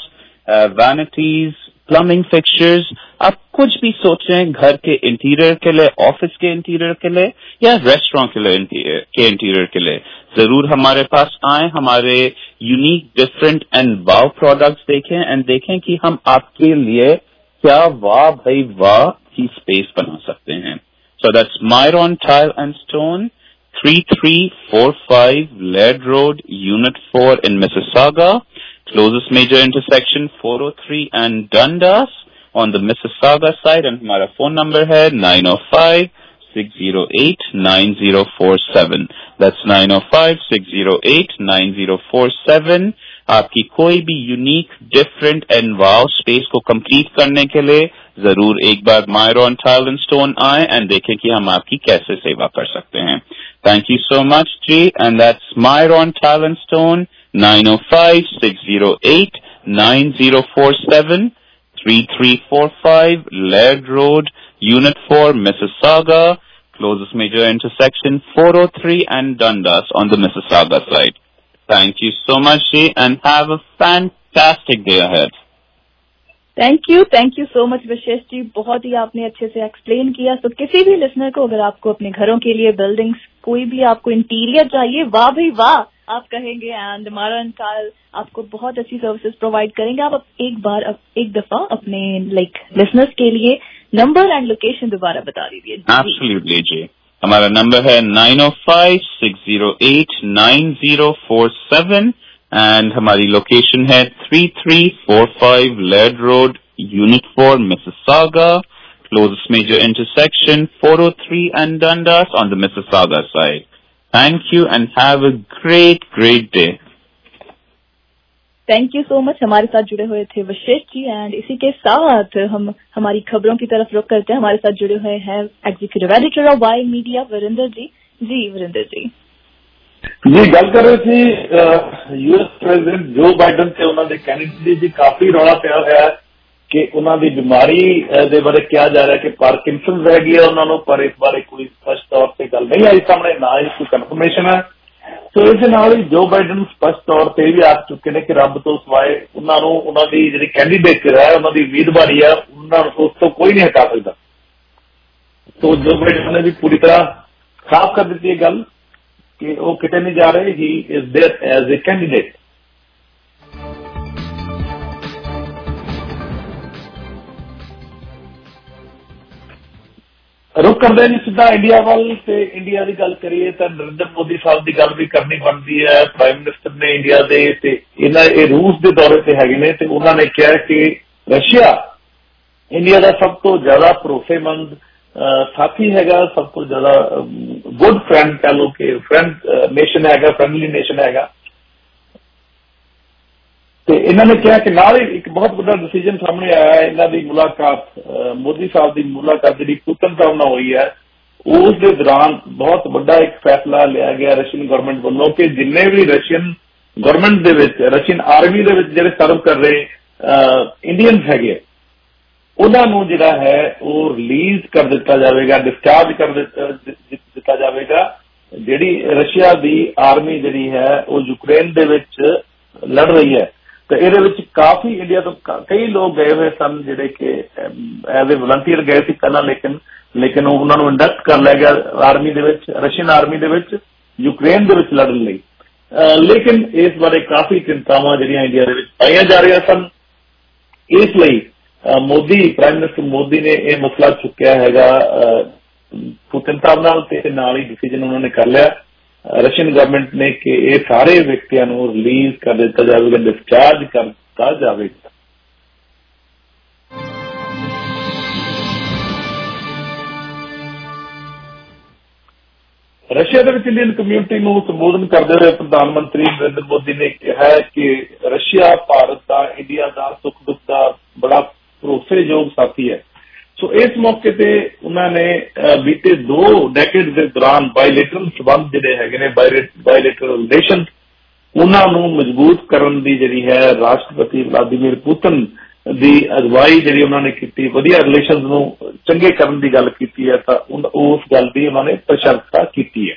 vanities, plumbing fixtures, आप कुछ भी सोचें घर के इंटीरियर के लिए, ऑफिस के इंटीरियर के लिए या रेस्टोरेंट के लिए के इंटीरियर के लिए, जरूर हमारे पास आए, हमारे unique, different and wow products देखें एंड देखें कि हम आपके लिए क्या वाह भाई वाह की स्पेस बना सकते हैं। So that's Myron tile and stone, thirty-three forty-five Laird Road, Unit four in Mississauga. Closest major intersection four oh three and Dundas on the Mississauga side, and हमारा phone number है nine oh five, six oh eight, nine oh four seven. That's nine oh five, six oh eight, nine oh four seven. आपकी कोई भी unique, different and wow space को complete करने के लिए जरूर एक बार मायरन टाइल एंड स्टोन आए एंड देखें कि हम आपकी कैसे सेवा कर सकते हैं। Thank you so much, G, and that's Myron Tile and Stone, nine oh five, six oh eight, nine oh four seven, thirty-three forty-five Laird Road, Unit four, Mississauga, closest major intersection four oh three and Dundas on the Mississauga side. Thank you so much, G, and have a fantastic day ahead. Thank you, thank you so much Vishesh ji, बहुत ही आपने अच्छे से explain किया। तो किसी भी listener को अगर आपको अपने घरों के लिए, बिल्डिंग्स, कोई भी आपको इंटीरियर चाहिए, वाह भाई वाह आप कहेंगे, एंड मायरन टाइल आपको बहुत अच्छी सर्विसेज प्रोवाइड करेंगे। आप एक बार अब एक दफा अपने लाइक लिसनर्स के लिए नंबर एंड लोकेशन दोबारा बता दीजिए। एब्सोल्युटली जी, हमारा नंबर है nine oh five, six oh eight, nine oh four seven and हमारी लोकेशन है thirty-three forty-five Laird Road, Unit four, Mississauga, closest major intersection four oh three and Dundas on the Mississauga side. Thank you and have a great, great day. Thank you so much. हमारे साथ जुड़े हुए थे विशेष जी, and इसी के साथ हम हमारी खबरों की तरफ रुख करते हैं। हमारे साथ जुड़े हुए हैं executive editor of Y media Varinder ji. जी वरिंदर जी जी गल कर रहे थे यूएस प्रेसिडेंट जो बाइडन से उन्होंने कैंडिडेट जी काफी रौला पिया हुआ है कि उन्होंने बीमारी दे बारे कहा जा रहा है कि पार्किंसन रह गई है उन्होंने, पर इस बारे कोई स्पष्ट तौर पर गल नहीं आई सामने, ना ही कोई कन्फर्मेशन है। तो इस नाल ही जो बाइडन स्पष्ट तौर पर भी आख चुके हैं कि रब तो सिवाए उन्होंने उन्होंने जी कैंडीडेट है उन्होंने उम्मीदवारी है उन्होंने उस तो कोई नहीं हटा सकता। तो जो बाइडन ने भी पूरी तरह साफ कर दी है गल कि वो कितने नहीं जा रहे, he is there as a candidate. रुक करते हैं जी सीधा इंडिया वाल से इंडिया की गल करिए तो नरेंद्र मोदी साहब की गल भी करनी बनती है। प्राइम मिनिस्टर ने इंडिया के इन्हें रूस के दौरे से है उन्होंने कहा कि रशिया इंडिया का सब तो ज्यादा भरोसेमंद ਸਾਥੀ ਹੈਗਾ, ਸਭ ਤੋਂ ਜ਼ਿਆਦਾ ਗੁੱਡ ਫਰੈਂਡ ਕਹਿ ਲਓ ਕਿ ਫਰੈਂਡ ਨੇਸ਼ਨ ਹੈਗਾ, ਫਰੈਂਡਲੀ ਨੇਸ਼ਨ ਹੈਗਾ। ਤੇ ਇਹਨਾਂ ਨੇ ਕਿਹਾ ਕਿ ਨਾਲ ਹੀ ਇੱਕ ਬਹੁਤ ਵੱਡਾ ਡਿਸੀਜਨ ਸਾਹਮਣੇ ਆਇਆ, ਇਹਨਾਂ ਦੀ ਮੁਲਾਕਾਤ, ਮੋਦੀ ਸਾਹਿਬ ਦੀ ਮੁਲਾਕਾਤ ਜਿਹੜੀ ਪੁਤਨ ਸਾਹਿਬ ਨਾਲ ਹੋਈ ਹੈ, ਉਸ ਦੇ ਦੌਰਾਨ ਬਹੁਤ ਵੱਡਾ ਇੱਕ ਫੈਸਲਾ ਲਿਆ ਗਿਆ ਰਸ਼ੀਅਨ ਗਵਰਨਮੈਂਟ ਵੱਲੋਂ ਕਿ ਜਿੰਨੇ ਵੀ ਰਸ਼ੀਅਨ ਗਵਰਨਮੈਂਟ ਦੇ ਵਿੱਚ, ਰਸ਼ੀਅਨ ਆਰਮੀ ਦੇ ਵਿੱਚ ਜਿਹੜੇ ਸਰਵ ਕਰ ਰਹੇ ਇੰਡੀਅਨਸ ਹੈਗੇ, ਉਹਨਾਂ ਨੂੰ ਜਿਹੜਾ ਹੈ ਉਹ ਰਿਲੀਜ਼ ਕਰ ਦਿੱਤਾ ਜਾਵੇਗਾ, ਡਿਸਚਾਰਜ ਕਰ ਦਿੱਤਾ ਜਾਵੇਗਾ। ਜਿਹੜੀ ਰਸ਼ੀਆ ਦੀ ਆਰਮੀ ਜਿਹੜੀ ਹੈ ਉਹ ਯੂਕਰੇਨ ਦੇ ਵਿੱਚ ਲੜ ਰਹੀ ਹੈ, ਤੇ ਇਹਦੇ ਵਿੱਚ ਕਾਫੀ ਇੰਡੀਆ ਤੋਂ ਕਈ ਲੋਕ ਗਏ ਹੋਏ ਸਨ ਜਿਹੜੇ ਕਿ ਐਜ਼ ਏ ਵਲੰਟੀਅਰ ਗਏ ਸੀ ਪਹਿਲਾਂ, ਲੇਕਿਨ ਲੇਕਿਨ ਉਹਨਾਂ ਨੂੰ ਇੰਡਕਟ ਕਰ ਲਿਆ ਗਿਆ ਆਰਮੀ ਦੇ ਵਿੱਚ, ਰਸ਼ੀਅਨ ਆਰਮੀ ਦੇ ਵਿੱਚ ਯੂਕਰੇਨ ਦੇ ਵਿੱਚ ਲੜਨ ਲਈ। ਲੇਕਿਨ ਇਸ ਬਾਰੇ ਕਾਫੀ ਚਿੰਤਾਵਾਂ ਜਿਹੜੀਆਂ ਇੰਡੀਆ ਦੇ ਵਿੱਚ ਪਾਈਆਂ ਜਾ ਰਹੀਆਂ ਸਨ। ਇਸ ਲਈ ਮੋਦੀ, ਪ੍ਰਾਈਮ ਮਿਨਿਸਟਰ ਮੋਦੀ ਨੇ ਇਹ ਮਸਲਾ ਚੁੱਕਿਆ ਹੈਗਾ ਪੁਤਿਨ ਸਾਹਿਬ ਨਾਲ, ਤੇ ਨਾਲ ਹੀ ਡਿਸੀਜਨ ਉਹਨਾਂ ਨੇ ਕਰ ਲਿਆ ਰਸ਼ੀਅਨ ਗਵਰਨਮੈਂਟ ਨੇ ਕਿ ਇਹ ਸਾਰੇ ਵਿਅਕਤੀਆਂ ਨੂੰ ਰਿਲੀਜ਼ ਕਰ ਦਿੱਤਾ ਜਾਵੇਗਾ, ਡਿਸਚਾਰਜ ਕਰ ਦਿੱਤਾ ਜਾਵੇਗਾ। ਰਸ਼ੀਆ ਦੇ ਵਿੱਚ ਇੰਡੀਅਨ ਕਮਿਊਨਿਟੀ ਨੂੰ ਸੰਬੋਧਨ ਕਰਦੇ ਹੋਏ ਪ੍ਰਧਾਨ ਮੰਤਰੀ ਨਰਿੰਦਰ ਮੋਦੀ ਨੇ ਕਿਹਾ ਕਿ ਰਸ਼ੀਆ ਭਾਰਤ ਦਾ, ਇੰਡੀਆ ਦਾ ਸੁੱਖ ਦੁੱਖ ਦਾ ਬੜਾ ਭਰੋਸੇਯੋਗ ਸਾਥੀ ਹੈ। ਸੋ ਇਸ ਮੌਕੇ ਤੇ ਉਹਨਾਂ ਨੇ ਬੀਤੇ ਦੋ ਡੈਕੇਡ ਦੇ ਦੌਰਾਨ ਬਾਇਲੇਟਰਲ ਸਬੰਧ ਜਿਹੜੇ ਹੈਗੇ ਨੇ, ਬਾਇਲੇਟਰਲ ਰਿਲੇਸ਼ਨ, ਉਹਨਾਂ ਨੂੰ ਮਜ਼ਬੂਤ ਕਰਨ ਦੀ ਜਿਹੜੀ ਹੈ ਰਾਸ਼ਟਰਪਤੀ ਵਲਾਦੀਮੀਰ ਪੁਤਿਨ ਦੀ ਅਗਵਾਈ ਜਿਹੜੀ ਉਹਨਾਂ ਨੇ ਕੀਤੀ, ਵਧੀਆ ਰਿਲੇਸ਼ਨ ਨੂੰ ਚੰਗੇ ਕਰਨ ਦੀ ਗੱਲ ਕੀਤੀ ਹੈ, ਤਾਂ ਉਸ ਗੱਲ ਦੀ ਉਹਨਾਂ ਨੇ ਪ੍ਰਸ਼ੰਸਾ ਕੀਤੀ ਹੈ।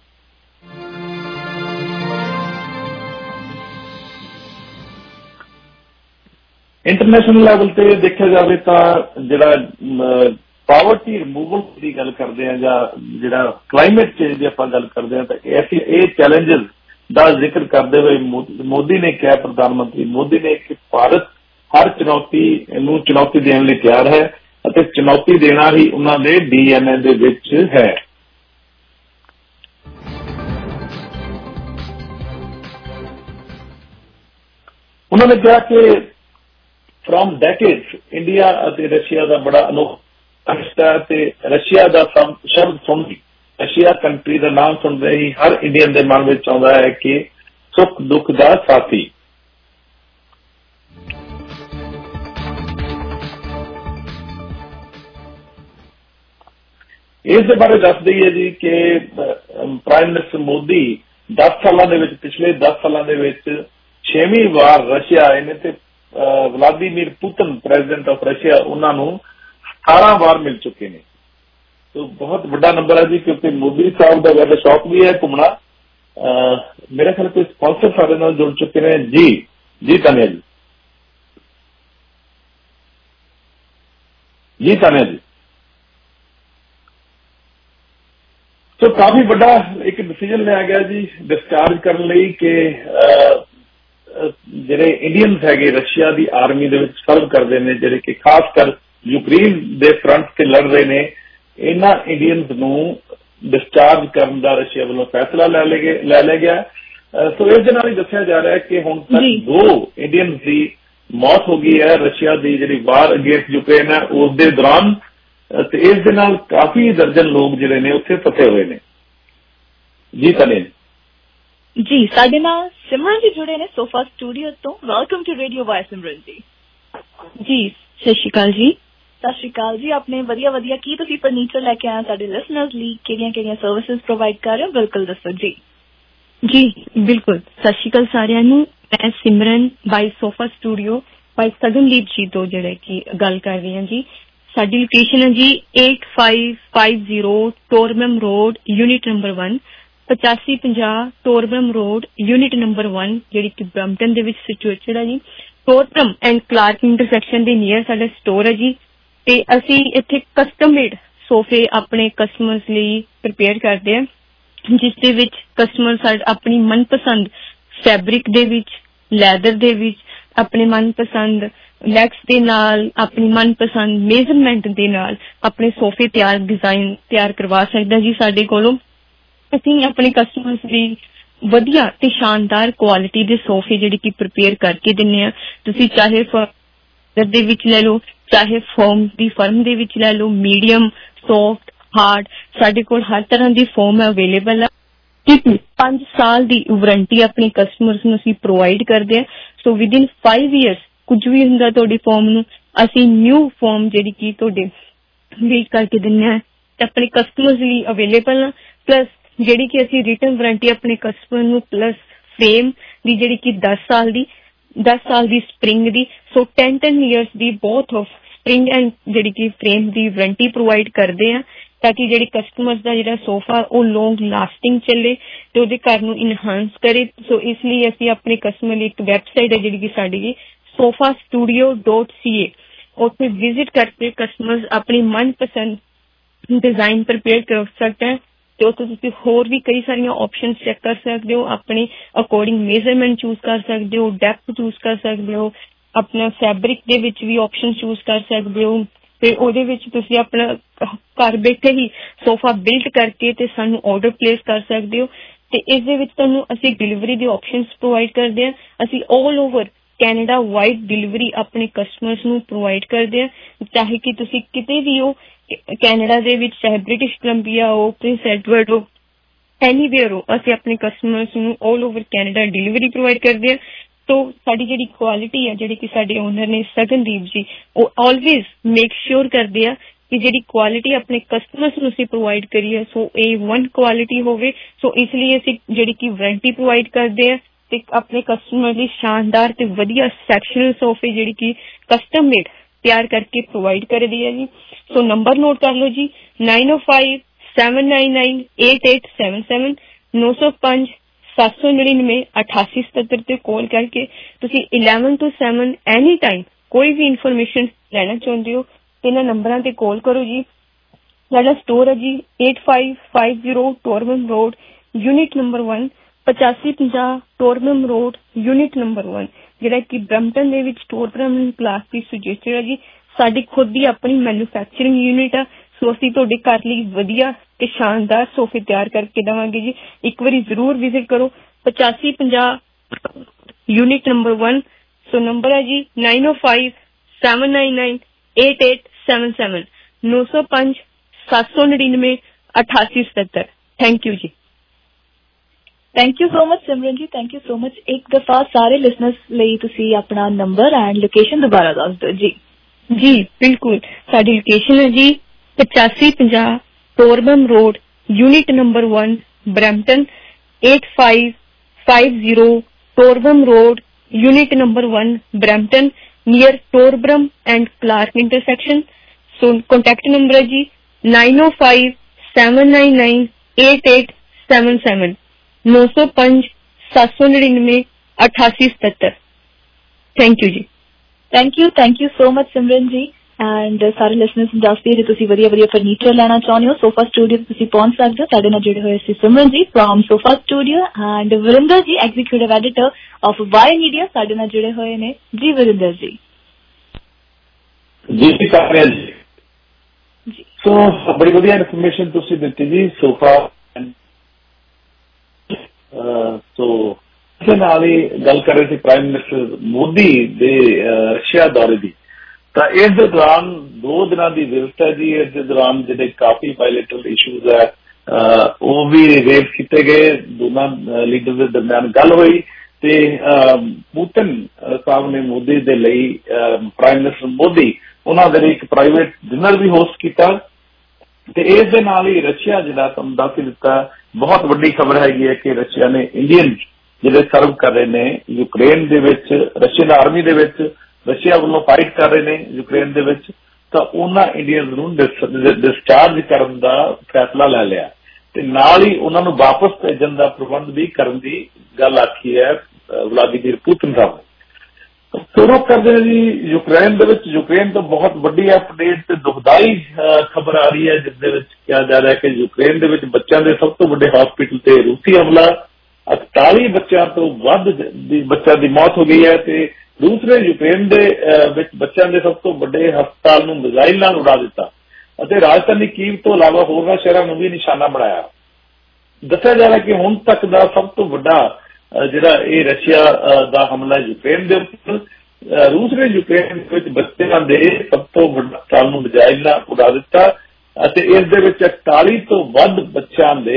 ਇੰਟਰਨੈਸ਼ਨਲ ਲੈਵਲ ਤੇ ਦੇਖਿਆ ਜਾਵੇ ਤਾਂ ਜਿਹੜਾ ਪਾਵਰਟੀ ਰਿਮੂਵਲ ਦੀ ਗੱਲ ਕਰਦੇ ਹਾਂ ਜਾਂ ਜਿਹੜਾ ਕਲਾਈਮੇਟ ਚੇਂਜ ਦੀ ਆਪਾਂ ਗੱਲ ਕਰਦੇ ਹਾਂ, ਤਾਂ ਐਸੇ ਇਹ ਚੈਲੰਜਸ ਦਾ ਜ਼ਿਕਰ ਕਰਦੇ ਹੋਏ ਮੋਦੀ ਨੇ ਕਿਹਾ, ਪ੍ਰਧਾਨ ਮੰਤਰੀ ਮੋਦੀ ਨੇ ਕਿ ਭਾਰਤ ਹਰ ਚੁਣੌਤੀ ਨੂੰ ਚੁਣੌਤੀ ਦੇਣ ਲਈ ਤਿਆਰ ਹੈ ਅਤੇ ਚੁਣੌਤੀ ਦੇਣਾ ਹੀ ਉਹਨਾਂ ਦੇ ਡੀ ਐਨ ਏ ਦੇ ਵਿੱਚ ਹੈ। ਉਹਨਾਂ ਨੇ ਕਿਹਾ ਕਿ ਫਰੋਮ ਡੈਕੇਡਸ ਇੰਡੀਆ ਅਤੇ ਰਸ਼ੀਆ ਦਾ ਬੜਾ ਅਨੋਖਾ ਰਿਸ਼ਤਾ, ਤੇ ਰਸ਼ੀਆ ਦਾ ਸ਼ਬਦ ਸੁਣਦੀ, ਰਸ਼ੀਆ ਕੰਟਰੀ ਦਾ ਨਾਮ ਸੁਣਦੇ ਹੀ ਹਰ ਇੰਡੀਅਨ ਦੇ ਮਨ ਵਿੱਚ ਆਉਂਦਾ ਹੈ ਕਿ ਸੁੱਖ ਦੁੱਖ ਦਾ ਸਾਥੀ। ਇਸ ਦੇ ਬਾਰੇ ਦੱਸ ਦਈਏ ਜੀ ਕਿ ਪ੍ਰਾਈਮ ਮਿਨਿਸਟਰ ਮੋਦੀ ਦਸ ਸਾਲਾਂ ਦੇ ਵਿੱਚ, ਪਿਛਲੇ ਦਸ ਸਾਲਾਂ ਦੇ ਵਿੱਚ ਛੇਵੀਂ ਵਾਰ ਰਸ਼ੀਆ ਆਏ ਨੇ, ਤੇ Vladimir Putin president of Russia ਉਹਨਾਂ ਨੂੰ ਅਠਾਰਾਂ ਵਾਰ ਮਿਲ ਚੁੱਕੇ ਨੇ। तो बहुत बड़ा नंबर है जी, क्योंकि मोदी साहब का वैसे शौक भी है घूमना। मेरे ख्याल कोई स्पॉन्सर सारे नाल जुड़ चुके हैं जी। जी तानिया जी, जी तानिया जी। तो काफी बड़ा एक डिसीजन लिया गया जी डिस्चार्ज करने लई कि ਜਿਹੜੇ ਇੰਡੀਅਨਸ ਹੈਗੇ ਰਸ਼ੀਆ ਦੀ ਆਰਮੀ ਦੇ ਵਿੱਚ ਸਰਵ ਕਰਦੇ ਨੇ, ਜਿਹੜੇ ਕਿ ਖਾਸ ਕਰ ਯੂਕਰੇਨ ਦੇ ਫਰੰਟ ਤੇ ਲੜ ਰਹੇ ਨੇ, ਇਹਨਾਂ ਇੰਡੀਅਨਸ ਨੂੰ ਡਿਸਚਾਰਜ ਕਰਨ ਦਾ ਰਸ਼ੀਆ ਵੱਲੋਂ ਫੈਸਲਾ ਲੈ ਲਿਆ ਗਿਆ। ਸੋ ਇਸ ਦੇ ਨਾਲ ਹੀ ਦੱਸਿਆ ਜਾ ਰਿਹਾ ਹੈ ਕਿ ਹੁਣ ਤੱਕ ਦੋ ਇੰਡੀਅਨਸ ਦੀ ਮੌਤ ਹੋ ਗਈ ਹੈ ਰਸ਼ੀਆ ਦੀ ਜਿਹੜੀ ਵਾਰ ਅਗੇਂਸਟ ਯੂਕਰੇਨ ਹੈ ਉਸ ਦੇ ਦੌਰਾਨ, ਤੇ ਇਸ ਦੇ ਨਾਲ ਕਾਫੀ ਦਰਜਨ ਲੋਕ ਜਿਹੜੇ ਨੇ ਉੱਥੇ ਫਸੇ ਹੋਏ ਨੇ। ਜੀ ਤਨੇ ਜੀ, ਸਾਡੇ ਨਾਲ ਸਿਮਰਨ ਜੀ ਜੁੜੇ ਨੇ ਸੋਫਾ ਸਟੂਡੀਓ ਤੋਂ। Welcome to radio voice Simran ji. ਜੀ ਸਤਿ ਸ਼੍ਰੀ ਅਕਾਲ ਜੀ। ਸਤਿ ਸ਼੍ਰੀ ਅਕਾਲ ਜੀ। ਆਪਣੇ ਵਧੀਆ ਵਧੀਆ ਕੀ ਤੁਸੀਂ ਫਰਨੀਚਰ ਲੈ ਕੇ ਆਏ ਸਾਡੇ ਲਿਸਨਰਸ ਲਈ, ਕਿਹੜੀਆਂ ਕਿਹੜੀਆਂ ਸਰਵਿਸਿਜ਼ ਪ੍ਰੋਵਾਈਡ ਕਰ ਰਹੇ ਹੋ, ਬਿਲਕੁਲ ਦੱਸੋ ਜੀ। ਜੀ ਬਿਲਕੁਲ, ਸਤਿ ਸ਼੍ਰੀ ਅਕਾਲ ਸਾਰਿਆਂ ਨੂੰ। ਮੈਂ ਸਿਮਰਨ ਬਾਈ ਸੋਫਾ ਸਟੂਡੀਓ ਬਾਈ ਸਗਨਦੀਪ ਜੀ ਤੋਂ ਜਿਹੜੇ ਕਿ ਗੱਲ ਕਰ ਰਹੀ ਹਾਂ ਜੀ। ਸਾਡੀ ਲੋਕੇਸ਼ਨ ਹੈ ਜੀ eight five five zero Torbram road, unit number one, ਪਚਾਸੀ ਪੰਜਾਹ Torbram road, unit number one, ਜਿਹੜੀ ਕਿ ਬਰੈਂਪਟਨ ਦੇ ਵਿੱਚ ਸਿਚੁਏਟਡ ਹੈ ਜੀ। ਟੋਰਬਮ ਐਂਡ ਕਲਾਰਕ ਇੰਟਰਸੈਕਸ਼ਨ ਦੇ ਨੀਅਰ ਸਾਡਾ ਸਟੋਰ ਹੈ ਜੀ, ਤੇ ਅਸੀਂ ਇੱਥੇ ਕਸਟਮ ਮੇਡ ਸੋਫੇ ਆਪਣੇ ਕਸਟਮਰਸ ਲਈ ਪ੍ਰੀਪੇਅਰ ਕਰਦੇ ਹਾਂ, ਜਿਸ ਦੇ ਵਿੱਚ ਕਸਟਮਰ ਆਪਣੀ ਮਨਪਸੰਦ ਫੈਬਰਿਕ ਦੇ ਵਿੱਚ, ਲੈਦਰ ਦੇ ਵਿੱਚ, ਆਪਣੇ ਮਨਪਸੰਦ ਲੈਗਸ ਦੇ ਨਾਲ, ਆਪਣੀ ਮਨਪਸੰਦ ਮੇਜ਼ਰਮੈਂਟ ਦੇ ਨਾਲ ਆਪਣੇ ਸੋਫੇ ਤਿਆਰ ਡਿਜ਼ਾਈਨ ਤਿਆਰ ਕਰਵਾ ਸਕਦਾ ਜੀ ਸਾਡੇ ਕੋਲੋਂ। ਅਸੀਂ ਆਪਣੇ ਕਸਟਮਰਸ ਲਈ ਵਧੀਆ ਤੇ ਸ਼ਾਨਦਾਰ ਕੁਆਲਿਟੀ ਦੇ ਸੋਫੇ ਜਿਹੜੇ ਕਿ ਪ੍ਰੀਪੇਅਰ ਕਰਕੇ ਦਿੰਦੇ ਹਾਂ। ਤੁਸੀਂ ਚਾਹੇ ਫਰਦਰ ਦੇ ਵਿੱਚ ਲੈ ਲਓ, ਚਾਹੇ ਫੋਮ ਦੀ ਫਰਮ ਦੇ ਵਿੱਚ ਲੈ ਲਓ, ਮੀਡੀਅਮ, ਸੌਫਟ, ਹਾਰਡ, ਸਾਡੇ ਕੋਲ ਹਰ ਤਰ੍ਹਾਂ ਦੀ ਫੋਮ ਅਵੇਲੇਬਲ ਆ। ਠੀਕ ਹੈ, ਪੰਜ ਸਾਲ ਦੀ ਵਾਰੰਟੀ ਆਪਣੇ ਕਸਟਮਰਸ ਨੂੰ ਅਸੀਂ ਪ੍ਰੋਵਾਈਡ ਕਰਦੇ ਹਾਂ। ਸੋ ਵਿਦਿਨ ਫਾਈਵ ਈਅਰਸ ਕੁਝ ਵੀ ਹੁੰਦਾ ਤੁਹਾਡੀ ਫੋਮ ਨੂੰ, ਅਸੀਂ ਨਿਊ ਫੋਮ ਜਿਹੜੀ ਕਿ ਤੁਹਾਡੇ ਵੇਚ ਕਰਕੇ ਦਿੰਦੇ ਹਾਂ ਤੇ ਆਪਣੇ ਕਸਟਮਰਸ ਲਈ ਅਵੇਲੇਬਲ ਆ। ਪਲੱਸ ਜਿਹੜੀ ਕਿ ਅਸੀਂ ਰਿਟਰਨ ਵਾਰੰਟੀ ਆਪਣੇ ਕਸਟਮਰ ਨੂੰ, ਪਲੱਸ ਫਰੇਮ ਦੀ ਜਿਹੜੀ ਕਿ ਦਸ ਸਾਲ ਦੀ ਦਸ ਸਾਲ ਦੀ ਸਪਰਿੰਗ ਦੀ, ਸੋ ਟੈਨ ਟੈਨ ਈਅਰਸ ਦੀ ਬਹੁਤ ਆਫ ਸਪਰਿੰਗ ਐਂਡ ਜਿਹੜੀ ਕਿ ਫਰੇਮ ਦੀ ਵਾਰੰਟੀ ਪ੍ਰੋਵਾਈਡ ਕਰਦੇ ਆ, ਤਾਂ ਕਿ ਜਿਹੜੇ ਕਸਟਮਰਸ ਦਾ ਜਿਹੜਾ ਸੋਫਾ ਉਹ ਲੌਂਗ ਲਾਸਟਿੰਗ ਚੱਲੇ ਤੇ ਉਹਦੇ ਘਰ ਨੂੰ ਇਨਹਾਂਸ ਕਰੇ। ਸੋ ਇਸ ਲਈ ਅਸੀਂ ਆਪਣੇ ਕਸਟਮਰ ਲਈ ਇੱਕ ਵੈਬਸਾਈਟ ਹੈ ਜਿਹੜੀ ਕਿ ਸਾਡੀ sofa studio dot C A, ਉੱਥੇ ਵਿਜ਼ਿਟ ਕਰਕੇ ਕਸਟਮਰਸ ਆਪਣੀ ਮਨਪਸੰਦ ਡਿਜ਼ਾਈਨ ਪ੍ਰਪੇਅਰ ਕਰ ਸਕਦੇ ਹੈ ਤੇ ਉੱਥੇ ਤੁਸੀਂ ਹੋਰ ਵੀ ਕਈ ਸਾਰੀਆਂ ਆਪਸ਼ਨ ਚੈੱਕ ਕਰ ਸਕਦੇ ਹੋ, ਆਪਣੇ ਅਕੋਰਡਿੰਗ ਮੇਜ਼ਰਮੈਂਟ ਚੂਜ਼ ਕਰ ਸਕਦੇ ਹੋ, ਡੈਪਥ ਚੂਜ਼ ਕਰ ਸਕਦੇ ਹੋ, ਆਪਣਾ ਫੈਬਰਿਕ ਦੇ ਵਿੱਚ ਵੀ ਆਪਸ਼ਨ ਚੂਜ਼ ਕਰ ਸਕਦੇ ਹੋ ਤੇ ਉਹਦੇ ਵਿੱਚ ਤੁਸੀਂ ਆਪਣਾ ਘਰ ਬੈਠੇ ਹੀ ਸੋਫਾ ਬਿਲਡ ਕਰਕੇ ਤੇ ਸਾਨੂੰ ਆਰਡਰ ਪਲੇਸ ਕਰ ਸਕਦੇ ਹੋ। ਤੇ ਇਸ ਦੇ ਵਿੱਚ ਤੁਹਾਨੂੰ ਅਸੀਂ ਡਿਲੀਵਰੀ ਦੇ ਆਪਸ਼ਨਸ ਪ੍ਰੋਵਾਈਡ ਕਰਦੇ ਹਾਂ। ਅਸੀਂ all over Canada wide delivery ਆਪਣੇ ਕਸਟਮਰਸ ਨੂੰ ਪ੍ਰੋਵਾਈਡ ਕਰਦੇ ਹਾਂ, ਚਾਹੇ ਕਿ ਤੁਸੀਂ ਕਿਤੇ ਵੀ ਹੋ ਕੈਨੇਡਾ ਦੇ ਵਿੱਚ, ਚਾਹੇ ਬ੍ਰਿਟਿਸ਼ ਕੋਲੰਬੀਆ ਹੋ, ਪ੍ਰਿੰਸ ਐਡਵਰਡ ਹੋ, ਐਨੀਵੇਅਰ ਹੋ, ਅਸੀਂ ਆਪਣੇ ਕਸਟਮਰਸ ਨੂੰ all over Canada delivery provide ਕਰਦੇ ਹਾਂ। ਸੋ ਸਾਡੀ ਜਿਹੜੀ ਕੁਆਲਿਟੀ ਹੈ, ਜਿਹੜੀ ਕਿ ਸਾਡੇ ਓਨਰ ਨੇ ਸਗਨਦੀਪ ਜੀ, ਉਹ ਆਲਵੇਜ਼ ਮੇਕ ਸ਼ੋਰ ਕਰਦੇ ਆ ਕਿ ਜਿਹੜੀ ਕੁਆਲਿਟੀ ਆਪਣੇ ਕਸਟਮਰਸ ਨੂੰ ਅਸੀਂ ਪ੍ਰੋਵਾਈਡ ਕਰੀਏ ਸੋ ਏ ਵਨ ਕੁਆਲਿਟੀ ਹੋਵੇ। ਸੋ ਇਸ ਲਈ ਅਸੀਂ ਜਿਹੜੀ ਕਿ ਵਾਰੰਟੀ ਪ੍ਰੋਵਾਈਡ ਕਰਦੇ ਆ ਤੇ ਆਪਣੇ ਕਸਟਮਰ ਲਈ ਸ਼ਾਨਦਾਰ ਤੇ ਵਧੀਆ ਸੈਕਸ਼ਨਲ ਸੋਫੇ ਜਿਹੜੀ ਕਿ ਕਸਟਮ ਮੇਡ ਤਿਆਰ ਕਰਕੇ ਪ੍ਰੋਵਾਈਡ ਕਰਦੇ ਆ ਜੀ। ਸੋ ਨੰਬਰ ਨੋਟ ਕਰ ਲਓ ਜੀ, nine o five seven nine nine eight eight seven seven ਨੌ ਸੌ ਪੰਜ ਸੱਤ ਸੌ ਨੜਿਨਵੇਂ ਅਠਾਸੀ ਸਤੱਤਰ ਤੇ ਕਾਲ ਕਰਕੇ ਤੁਸੀਂ ਇਲੈਵਨ ਤੋਂ ਸੈਵਨ ਐਨੀ ਟਾਈਮ ਕੋਈ ਵੀ ਇਨਫੋਰਮੇਸ਼ਨ ਲੈਣਾ ਚਾਹੁੰਦੇ ਹੋ ਤੇ ਇਹਨਾਂ ਨੰਬਰਾਂ ਤੇ ਕਾਲ ਕਰੋ ਜੀ। ਸਾਡਾ ਸਟੋਰ ਹੈ ਜੀ eight five five zero Torbram road, unit number one, ਪਚਾਸੀ ਪੰਜਾਹ Torbram road, unit number one, ਜਿਹੜਾ ਕਿ ਬਰੈਂਪਟਨ ਦੇ ਵਿੱਚ ਟੋਰਬਨ ਕਲਾਸ ਦੀ ਸੁਜੈਸਟਡ ਹੈ ਜੀ। ਸਾਡੀ ਖੁਦ ਦੀ ਆਪਣੀ ਮੈਨੂਫੈਕਚਰਿੰਗ ਯੂਨਿਟ ਆ, ਸੋ ਅਸੀਂ ਤੁਹਾਡੇ ਘਰ ਲਈ ਵਧੀਆ ਤੇ ਸ਼ਾਨਦਾਰ ਸੋਫੇ ਤਿਆਰ ਕਰਕੇ ਦੇਵਾਂਗੇ ਜੀ। ਇੱਕ ਵਾਰੀ ਜ਼ਰੂਰ ਵਿਜ਼ਿਟ ਕਰੋ, ਪਚਾਸੀ ਪੰਜਾਹ unit number one. So number ਹੈ ਜੀ nine o five seven nine nine eight eight seven seven ਨੌ ਸੌ ਪੰਜ ਸੱਤ ਸੌ ਨੜਿਨਵੇਂ ਅਠਾਸੀ ਸਤੱਤਰ। ਥੈਂਕ ਯੂ ਜੀ। Thank you so much Simran ji, thank you so much. ਇੱਕ ਦਫਾ ਸਾਰੇ ਲਿਸਨਰਸ ਲਈ ਤੁਸੀਂ ਆਪਣਾ ਨੰਬਰ ਐਂਡ ਲੋਕੇਸ਼ਨ ਦੁਬਾਰਾ ਦੱਸ ਦਿਓ ਜੀ। ਜੀ ਬਿਲਕੁਲ, ਸਾਡੀ ਲੋਕੇਸ਼ਨ ਹੈ ਜੀ ਪਚਾਸੀ ਪੰਜਾਹ Torbram road, unit number one, Brampton, eight five five zero Torbram road, unit number one, Brampton, near Torbram and Clarke intersection. So contact number ਹੈ ਜੀ nine o five seven nine nine eight eight seven seven ਨੌ ਸੌ ਪੰਜ ਸੱਤ ਸੌ ਨੜਿਨਵੇਂ ਅਠਾਸੀ ਸਤੱਤਰ। ਥੈਂਕ ਯੂ ਜੀ। Thank you, thank you so much Simran ji. And ਸਾਰੇ ਲਿਸਨਰਸ ਨੂੰ ਦੱਸਦੀ ਜੇ ਤੁਸੀਂ ਵਧੀਆ ਵਧੀਆ ਫਰਨੀਚਰ ਲੈਣਾ ਚਾਹੁੰਦੇ ਹੋ ਸੋਫਾ ਸਟੂਡੀਓ ਤੁਸੀਂ ਪਹੁੰਚ ਸਕਦੇ ਹੋ। ਸਾਡੇ ਨਾਲ ਜੁੜੇ ਹੋਏ ਸੀ Simran ji from sofa studio and Varinder ji executive editor of Y media ਸਾਡੇ ਨਾਲ ਜੁੜੇ ਹੋਏ ਨੇ ਜੀ। ਵਰਿੰਦਰ ਜੀ ਜੀ ਸਾਰਿਆਂ ਜੀ ਸੋ ਬੜੀ ਵਧੀਆ ਇਨਫੋਰਮੇਸ਼ਨ ਤੁਸੀਂ ਦਿੱਤੀ ਜੀ ਸੋਫਾ। ਸੋ ਇਸੇ ਨਾਲ ਹੀ ਗੱਲ ਕਰ ਰਹੇ ਸੀ ਪ੍ਰਾਈਮ ਮਿਨਿਸਟਰ ਮੋਦੀ ਦੇ ਰਸ਼ੀਆ ਦੌਰੇ ਦੀ, ਤਾਂ ਇਸ ਦੇ ਦੌਰਾਨ ਦੋ ਦਿਨਾਂ ਦੀ ਵਿਜ਼ਿਟ ਹੈ ਜੀ। ਇਸ ਦੇ ਦੌਰਾਨ ਜਿਹੜੇ ਕਾਫੀ ਬਾਇਲੇਟਰਲ ਇਸ਼ੂਜ਼ ਹੈ ਉਹ ਵੀ ਰੇਜ਼ ਕੀਤੇ ਗਏ, ਦੋਨਾਂ ਲੀਡਰ ਦੇ ਦਰਮਿਆਨ ਗੱਲ ਹੋਈ ਤੇ ਪੁਤਿਨ ਸਾਹਿਬ ਨੇ ਮੋਦੀ ਦੇ ਲਈ, ਪ੍ਰਾਈਮ ਮਿਨਿਸਟਰ ਮੋਦੀ ਉਹਨਾਂ ਦੇ ਲਈ ਇੱਕ ਪ੍ਰਾਈਵੇਟ ਡਿਨਰ ਵੀ ਹੋਸਟ ਕੀਤਾ ਤੇ ਇਸ ਦੇ ਨਾਲ ਹੀ ਰਸ਼ੀਆ ਜਿਹੜਾ ਤੁਹਾਨੂੰ ਦੱਸ ਦਿੱਤਾ ਬਹੁਤ ਵੱਡੀ ਖਬਰ ਹੈਗੀ ਹੈ ਕਿ ਰਸ਼ੀਆ ਨੇ ਇੰਡੀਅਨ ਜਿਹੜੇ ਸਰਵ ਕਰ ਰਹੇ ਨੇ ਯੂਕਰੇਨ ਦੇ ਵਿੱਚ, ਰਸ਼ੀਅਨ ਆਰਮੀ ਦੇ ਵਿੱਚ, ਰਸ਼ੀਆ ਵੱਲੋਂ ਫਾਈਟ ਕਰ ਰਹੇ ਨੇ ਯੂਕਰੇਨ ਦੇ ਵਿੱਚ, ਤਾਂ ਉਹਨਾਂ ਇੰਡੀਅਨ ਨੂੰ ਡਿਸਚਾਰਜ ਕਰਨ ਦਾ ਫੈਸਲਾ ਲੈ ਲਿਆ ਤੇ ਨਾਲ ਹੀ ਉਹਨਾਂ ਨੂੰ ਵਾਪਸ ਭੇਜਣ ਦਾ ਪ੍ਰਬੰਧ ਵੀ ਕਰਨ ਦੀ ਗੱਲ ਆਖੀ ਹੈ ਵਲਾਦੀਮੀਰ ਪੁਤਿਨ ਸਾਹਿਬ ਨੇ। ਸ਼ੁਰੂ ਕਰਦੇ ਜੀ ਯੂਕਰੇਨ ਦੇ ਵਿੱਚ, ਯੂਕਰੇਨ ਤੋਂ ਬਹੁਤ ਵੱਡੀ ਅਪਡੇਟ ਤੇ ਦੁਖਦਾਈ ਖਬਰ ਆ ਰਹੀ ਹੈ ਜਿਸ ਦੇ ਵਿੱਚ ਕਿਹਾ ਜਾ ਰਿਹਾ ਕਿ ਯੂਕਰੇਨ ਦੇ ਵਿੱਚ ਬੱਚਿਆਂ ਦੇ ਸਭ ਤੋਂ ਵੱਡੇ ਹਸਪੀਟਲ ਤੇ ਰੂਸੀ ਹਮਲਾ, ਇਕਤਾਲੀ ਬੱਚਿਆਂ ਤੋਂ ਵੱਧ ਦੀ ਬੱਚਿਆਂ ਦੀ ਮੌਤ ਹੋ ਗਈ ਹੈ ਤੇ ਦੂਸਰੇ ਯੂਕਰੇਨ ਦੇ ਵਿੱਚ ਬੱਚਿਆਂ ਦੇ ਸਭ ਤੋਂ ਵੱਡੇ ਹਸਪਤਾਲ ਨੂੰ ਮਿਜ਼ਾਈਲ ਨਾਲ ਉਡਾ ਦਿੱਤਾ ਅਤੇ ਰਾਜਧਾਨੀ ਕੀਵ ਤੋਂ ਇਲਾਵਾ ਹੋਰਨਾਂ ਸ਼ਹਿਰਾਂ ਨੂੰ ਵੀ ਨਿਸ਼ਾਨਾ ਬਣਾਇਆ। ਦੱਸਿਆ ਜਾ ਰਿਹਾ ਕਿ ਹੁਣ ਤੱਕ ਦਾ ਸਭ ਤੋਂ ਵੱਡਾ ਜਿਹੜਾ ਇਹ ਰਸ਼ੀਆ ਦਾ ਹਮਲਾ ਯੂਕਰੇਨ ਦੇ ਉੱਪਰ, ਰੂਸ ਨੇ ਯੂਕਰੇਨ ਵਿੱਚ ਬੱਚਿਆਂ ਦੇ ਸਭ ਤੋਂ ਵੱਡਾ ਹਸਪਤਾਲ ਨੂੰ ਮਿਜ਼ਾਈਲ ਨਾਲ ਉਡਾ ਦਿੱਤਾ ਅਤੇ ਇਸ ਦੇ ਵਿੱਚ ਇਕਤਾਲੀ ਤੋਂ ਵੱਧ ਬੱਚਿਆਂ ਦੇ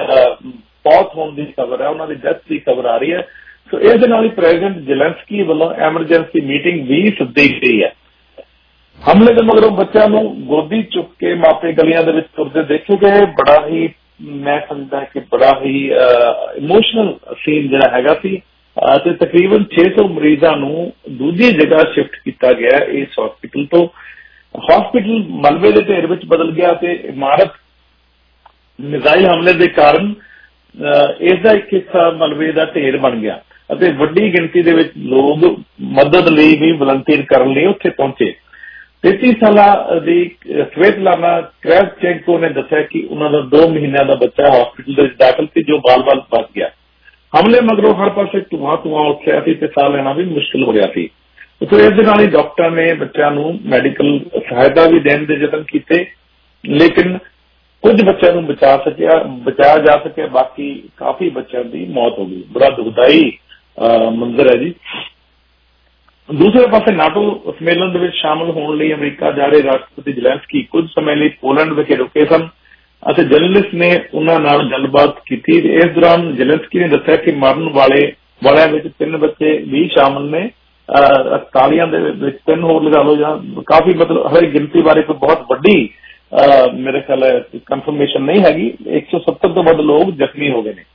ਮੌਤ ਹੋਣ ਦੀ ਖਬਰ ਹੈ, ਉਹਨਾਂ ਦੀ ਡੈਥ ਦੀ ਖਬਰ ਆ ਰਹੀ ਹੈ। ਸੋ ਇਸ ਦੇ ਨਾਲ ਹੀ ਪ੍ਰੈਜ਼ੀਡੈਂਟ ਜ਼ੈਲੈਂਸਕੀ ਵੱਲੋਂ ਐਮਰਜੈਂਸੀ ਮੀਟਿੰਗ ਵੀ ਸੱਦੀ ਗਈ ਹੈ। ਹਮਲੇ ਦੇ ਮਗਰੋਂ ਬੱਚਿਆਂ ਨੂੰ ਗੋਦੀ ਚੁੱਕ ਕੇ ਮਾਪੇ ਗਲੀਆਂ ਦੇ ਵਿੱਚ ਤੁਰਦੇ ਦੇਖੇ ਗਏ। ਬੜਾ ਹੀ ਮੈਂ ਸਮਝਦਾ ਕਿ ਬੜਾ ਹੀ ਇਮੋਸ਼ਨਲ ਸੀਨ ਜਿਹੜਾ ਹੈਗਾ ਸੀ ਅਤੇ ਤਕਰੀਬਨ ਛੇ ਸੌ ਮਰੀਜ਼ਾਂ ਨੂੰ ਦੂਜੀ ਜਗ੍ਹਾ ਸ਼ਿਫਟ ਕੀਤਾ ਗਿਆ ਇਸ ਹਸਪੀਟਲ ਤੋਂ। ਹਸਪੀਟਲ ਮਲਬੇ ਦੇ ਢੇਰ ਵਿੱਚ ਬਦਲ ਗਿਆ ਤੇ ਇਮਾਰਤ ਮਿਜ਼ਾਈਲ ਹਮਲੇ ਦੇ ਕਾਰਨ ਇਸ ਦਾ ਇੱਕ ਹਿੱਸਾ ਮਲਬੇ ਦਾ ਢੇਰ ਬਣ ਗਿਆ ਅਤੇ ਵੱਡੀ ਗਿਣਤੀ ਦੇ ਵਿੱਚ ਲੋਕ ਮਦਦ ਲਈ ਵੀ ਵਲੰਟੀਅਰ ਕਰਨ ਲਈ ਉੱਥੇ ਪਹੁੰਚੇ। ਤੇਤੀ ਸਾਲਾਂ ਦੀ ਸਵੇਤਲਾਨਾ ਕ੍ਰੈਵਚੈਂਕੋ ਨੇ ਦੱਸਿਆ ਕਿ ਉਹਨਾਂ ਦਾ ਦੋ ਮਹੀਨਿਆਂ ਦਾ ਬੱਚਾ ਹਸਪੀਟਲ ਦੇ ਵਿੱਚ ਦਾਖਲ ਸੀ ਜੋ ਬਾਲ-ਬਾਲ ਬਚ ਗਿਆ। ਹਮਲੇ ਮਗਰੋਂ ਹਰ ਪਾਸੇ ਧੂਆਂ ਧੂਆਂ ਉੱਠਿਆ ਸੀ ਤੇ ਸਾਹ ਲੈਣਾ ਵੀ ਮੁਸ਼ਕਿਲ ਹੋ ਰਿਹਾ ਸੀ। ਸੋ ਇਸ ਦੇ ਨਾਲ ਹੀ ਡਾਕਟਰ ਨੇ ਬੱਚਿਆਂ ਨੂੰ ਮੈਡੀਕਲ ਸਹਾਇਤਾ ਵੀ ਦੇਣ ਦੇ ਯਤਨ ਕੀਤੇ, ਲੇਕਿਨ ਕੁਝ ਬੱਚਿਆਂ ਨੂੰ ਬਚਾ ਸਕਿਆ ਬਚਾਇਆ ਜਾ ਸਕਿਆ, ਬਾਕੀ ਕਾਫੀ ਬੱਚਿਆਂ ਦੀ ਮੌਤ ਹੋ ਗਈ। ਬੜਾ ਦੁਖਦਾਈ ਮੰਜ਼ਰ ਹੈ ਜੀ। ਦੂਸਰੇ ਪਾਸੇ ਨਾਟੋ ਸੰਮੇਲਨ ਦੇ ਵਿੱਚ ਸ਼ਾਮਲ ਹੋਣ ਲਈ ਅਮਰੀਕਾ ਜਾ ਰਹੇ ਰਾਸ਼ਟਰਪਤੀ ਜ਼ੈਲੈਂਸਕੀ ਕੁਝ ਸਮੇਂ ਲਈ ਪੋਲੈਂਡ ਵਿਖੇ ਰੁਕੇ ਸਨ ਅਤੇ ਜਰਨਲਿਸਟ ਨੇ ਉਹਨਾਂ ਨਾਲ ਗੱਲਬਾਤ ਕੀਤੀ। ਇਸ ਦੌਰਾਨ ਜ਼ੈਲੈਂਸਕੀ ਨੇ ਦੱਸਿਆ ਕਿ ਮਰਨ ਵਾਲੇ ਵਾਲਿਆਂ ਵਿੱਚ ਤਿੰਨ ਬੱਚੇ ਵੀ ਸ਼ਾਮਲ ਨੇ। ਅਕਤਾਲੀਆਂ ਦੇ ਵਿੱਚ ਤਿੰਨ ਹੋਰ ਲਗਾ ਲਓ ਜਾਂ ਕਾਫੀ, ਮਤਲਬ ਹਰ ਗਿਣਤੀ ਬਾਰੇ ਕੋਈ ਬਹੁਤ ਵੱਡੀ ਮੇਰੇ ਖਿਆਲ ਹੈ ਕਨਫਰਮੇਸ਼ਨ ਨਹੀਂ ਹੈਗੀ। ਇੱਕ ਸੌ ਸੱਤਰ ਤੋਂ ਵੱਧ ਲੋਕ ਜ਼ਖਮੀ ਹੋ ਗਏ ਨੇ।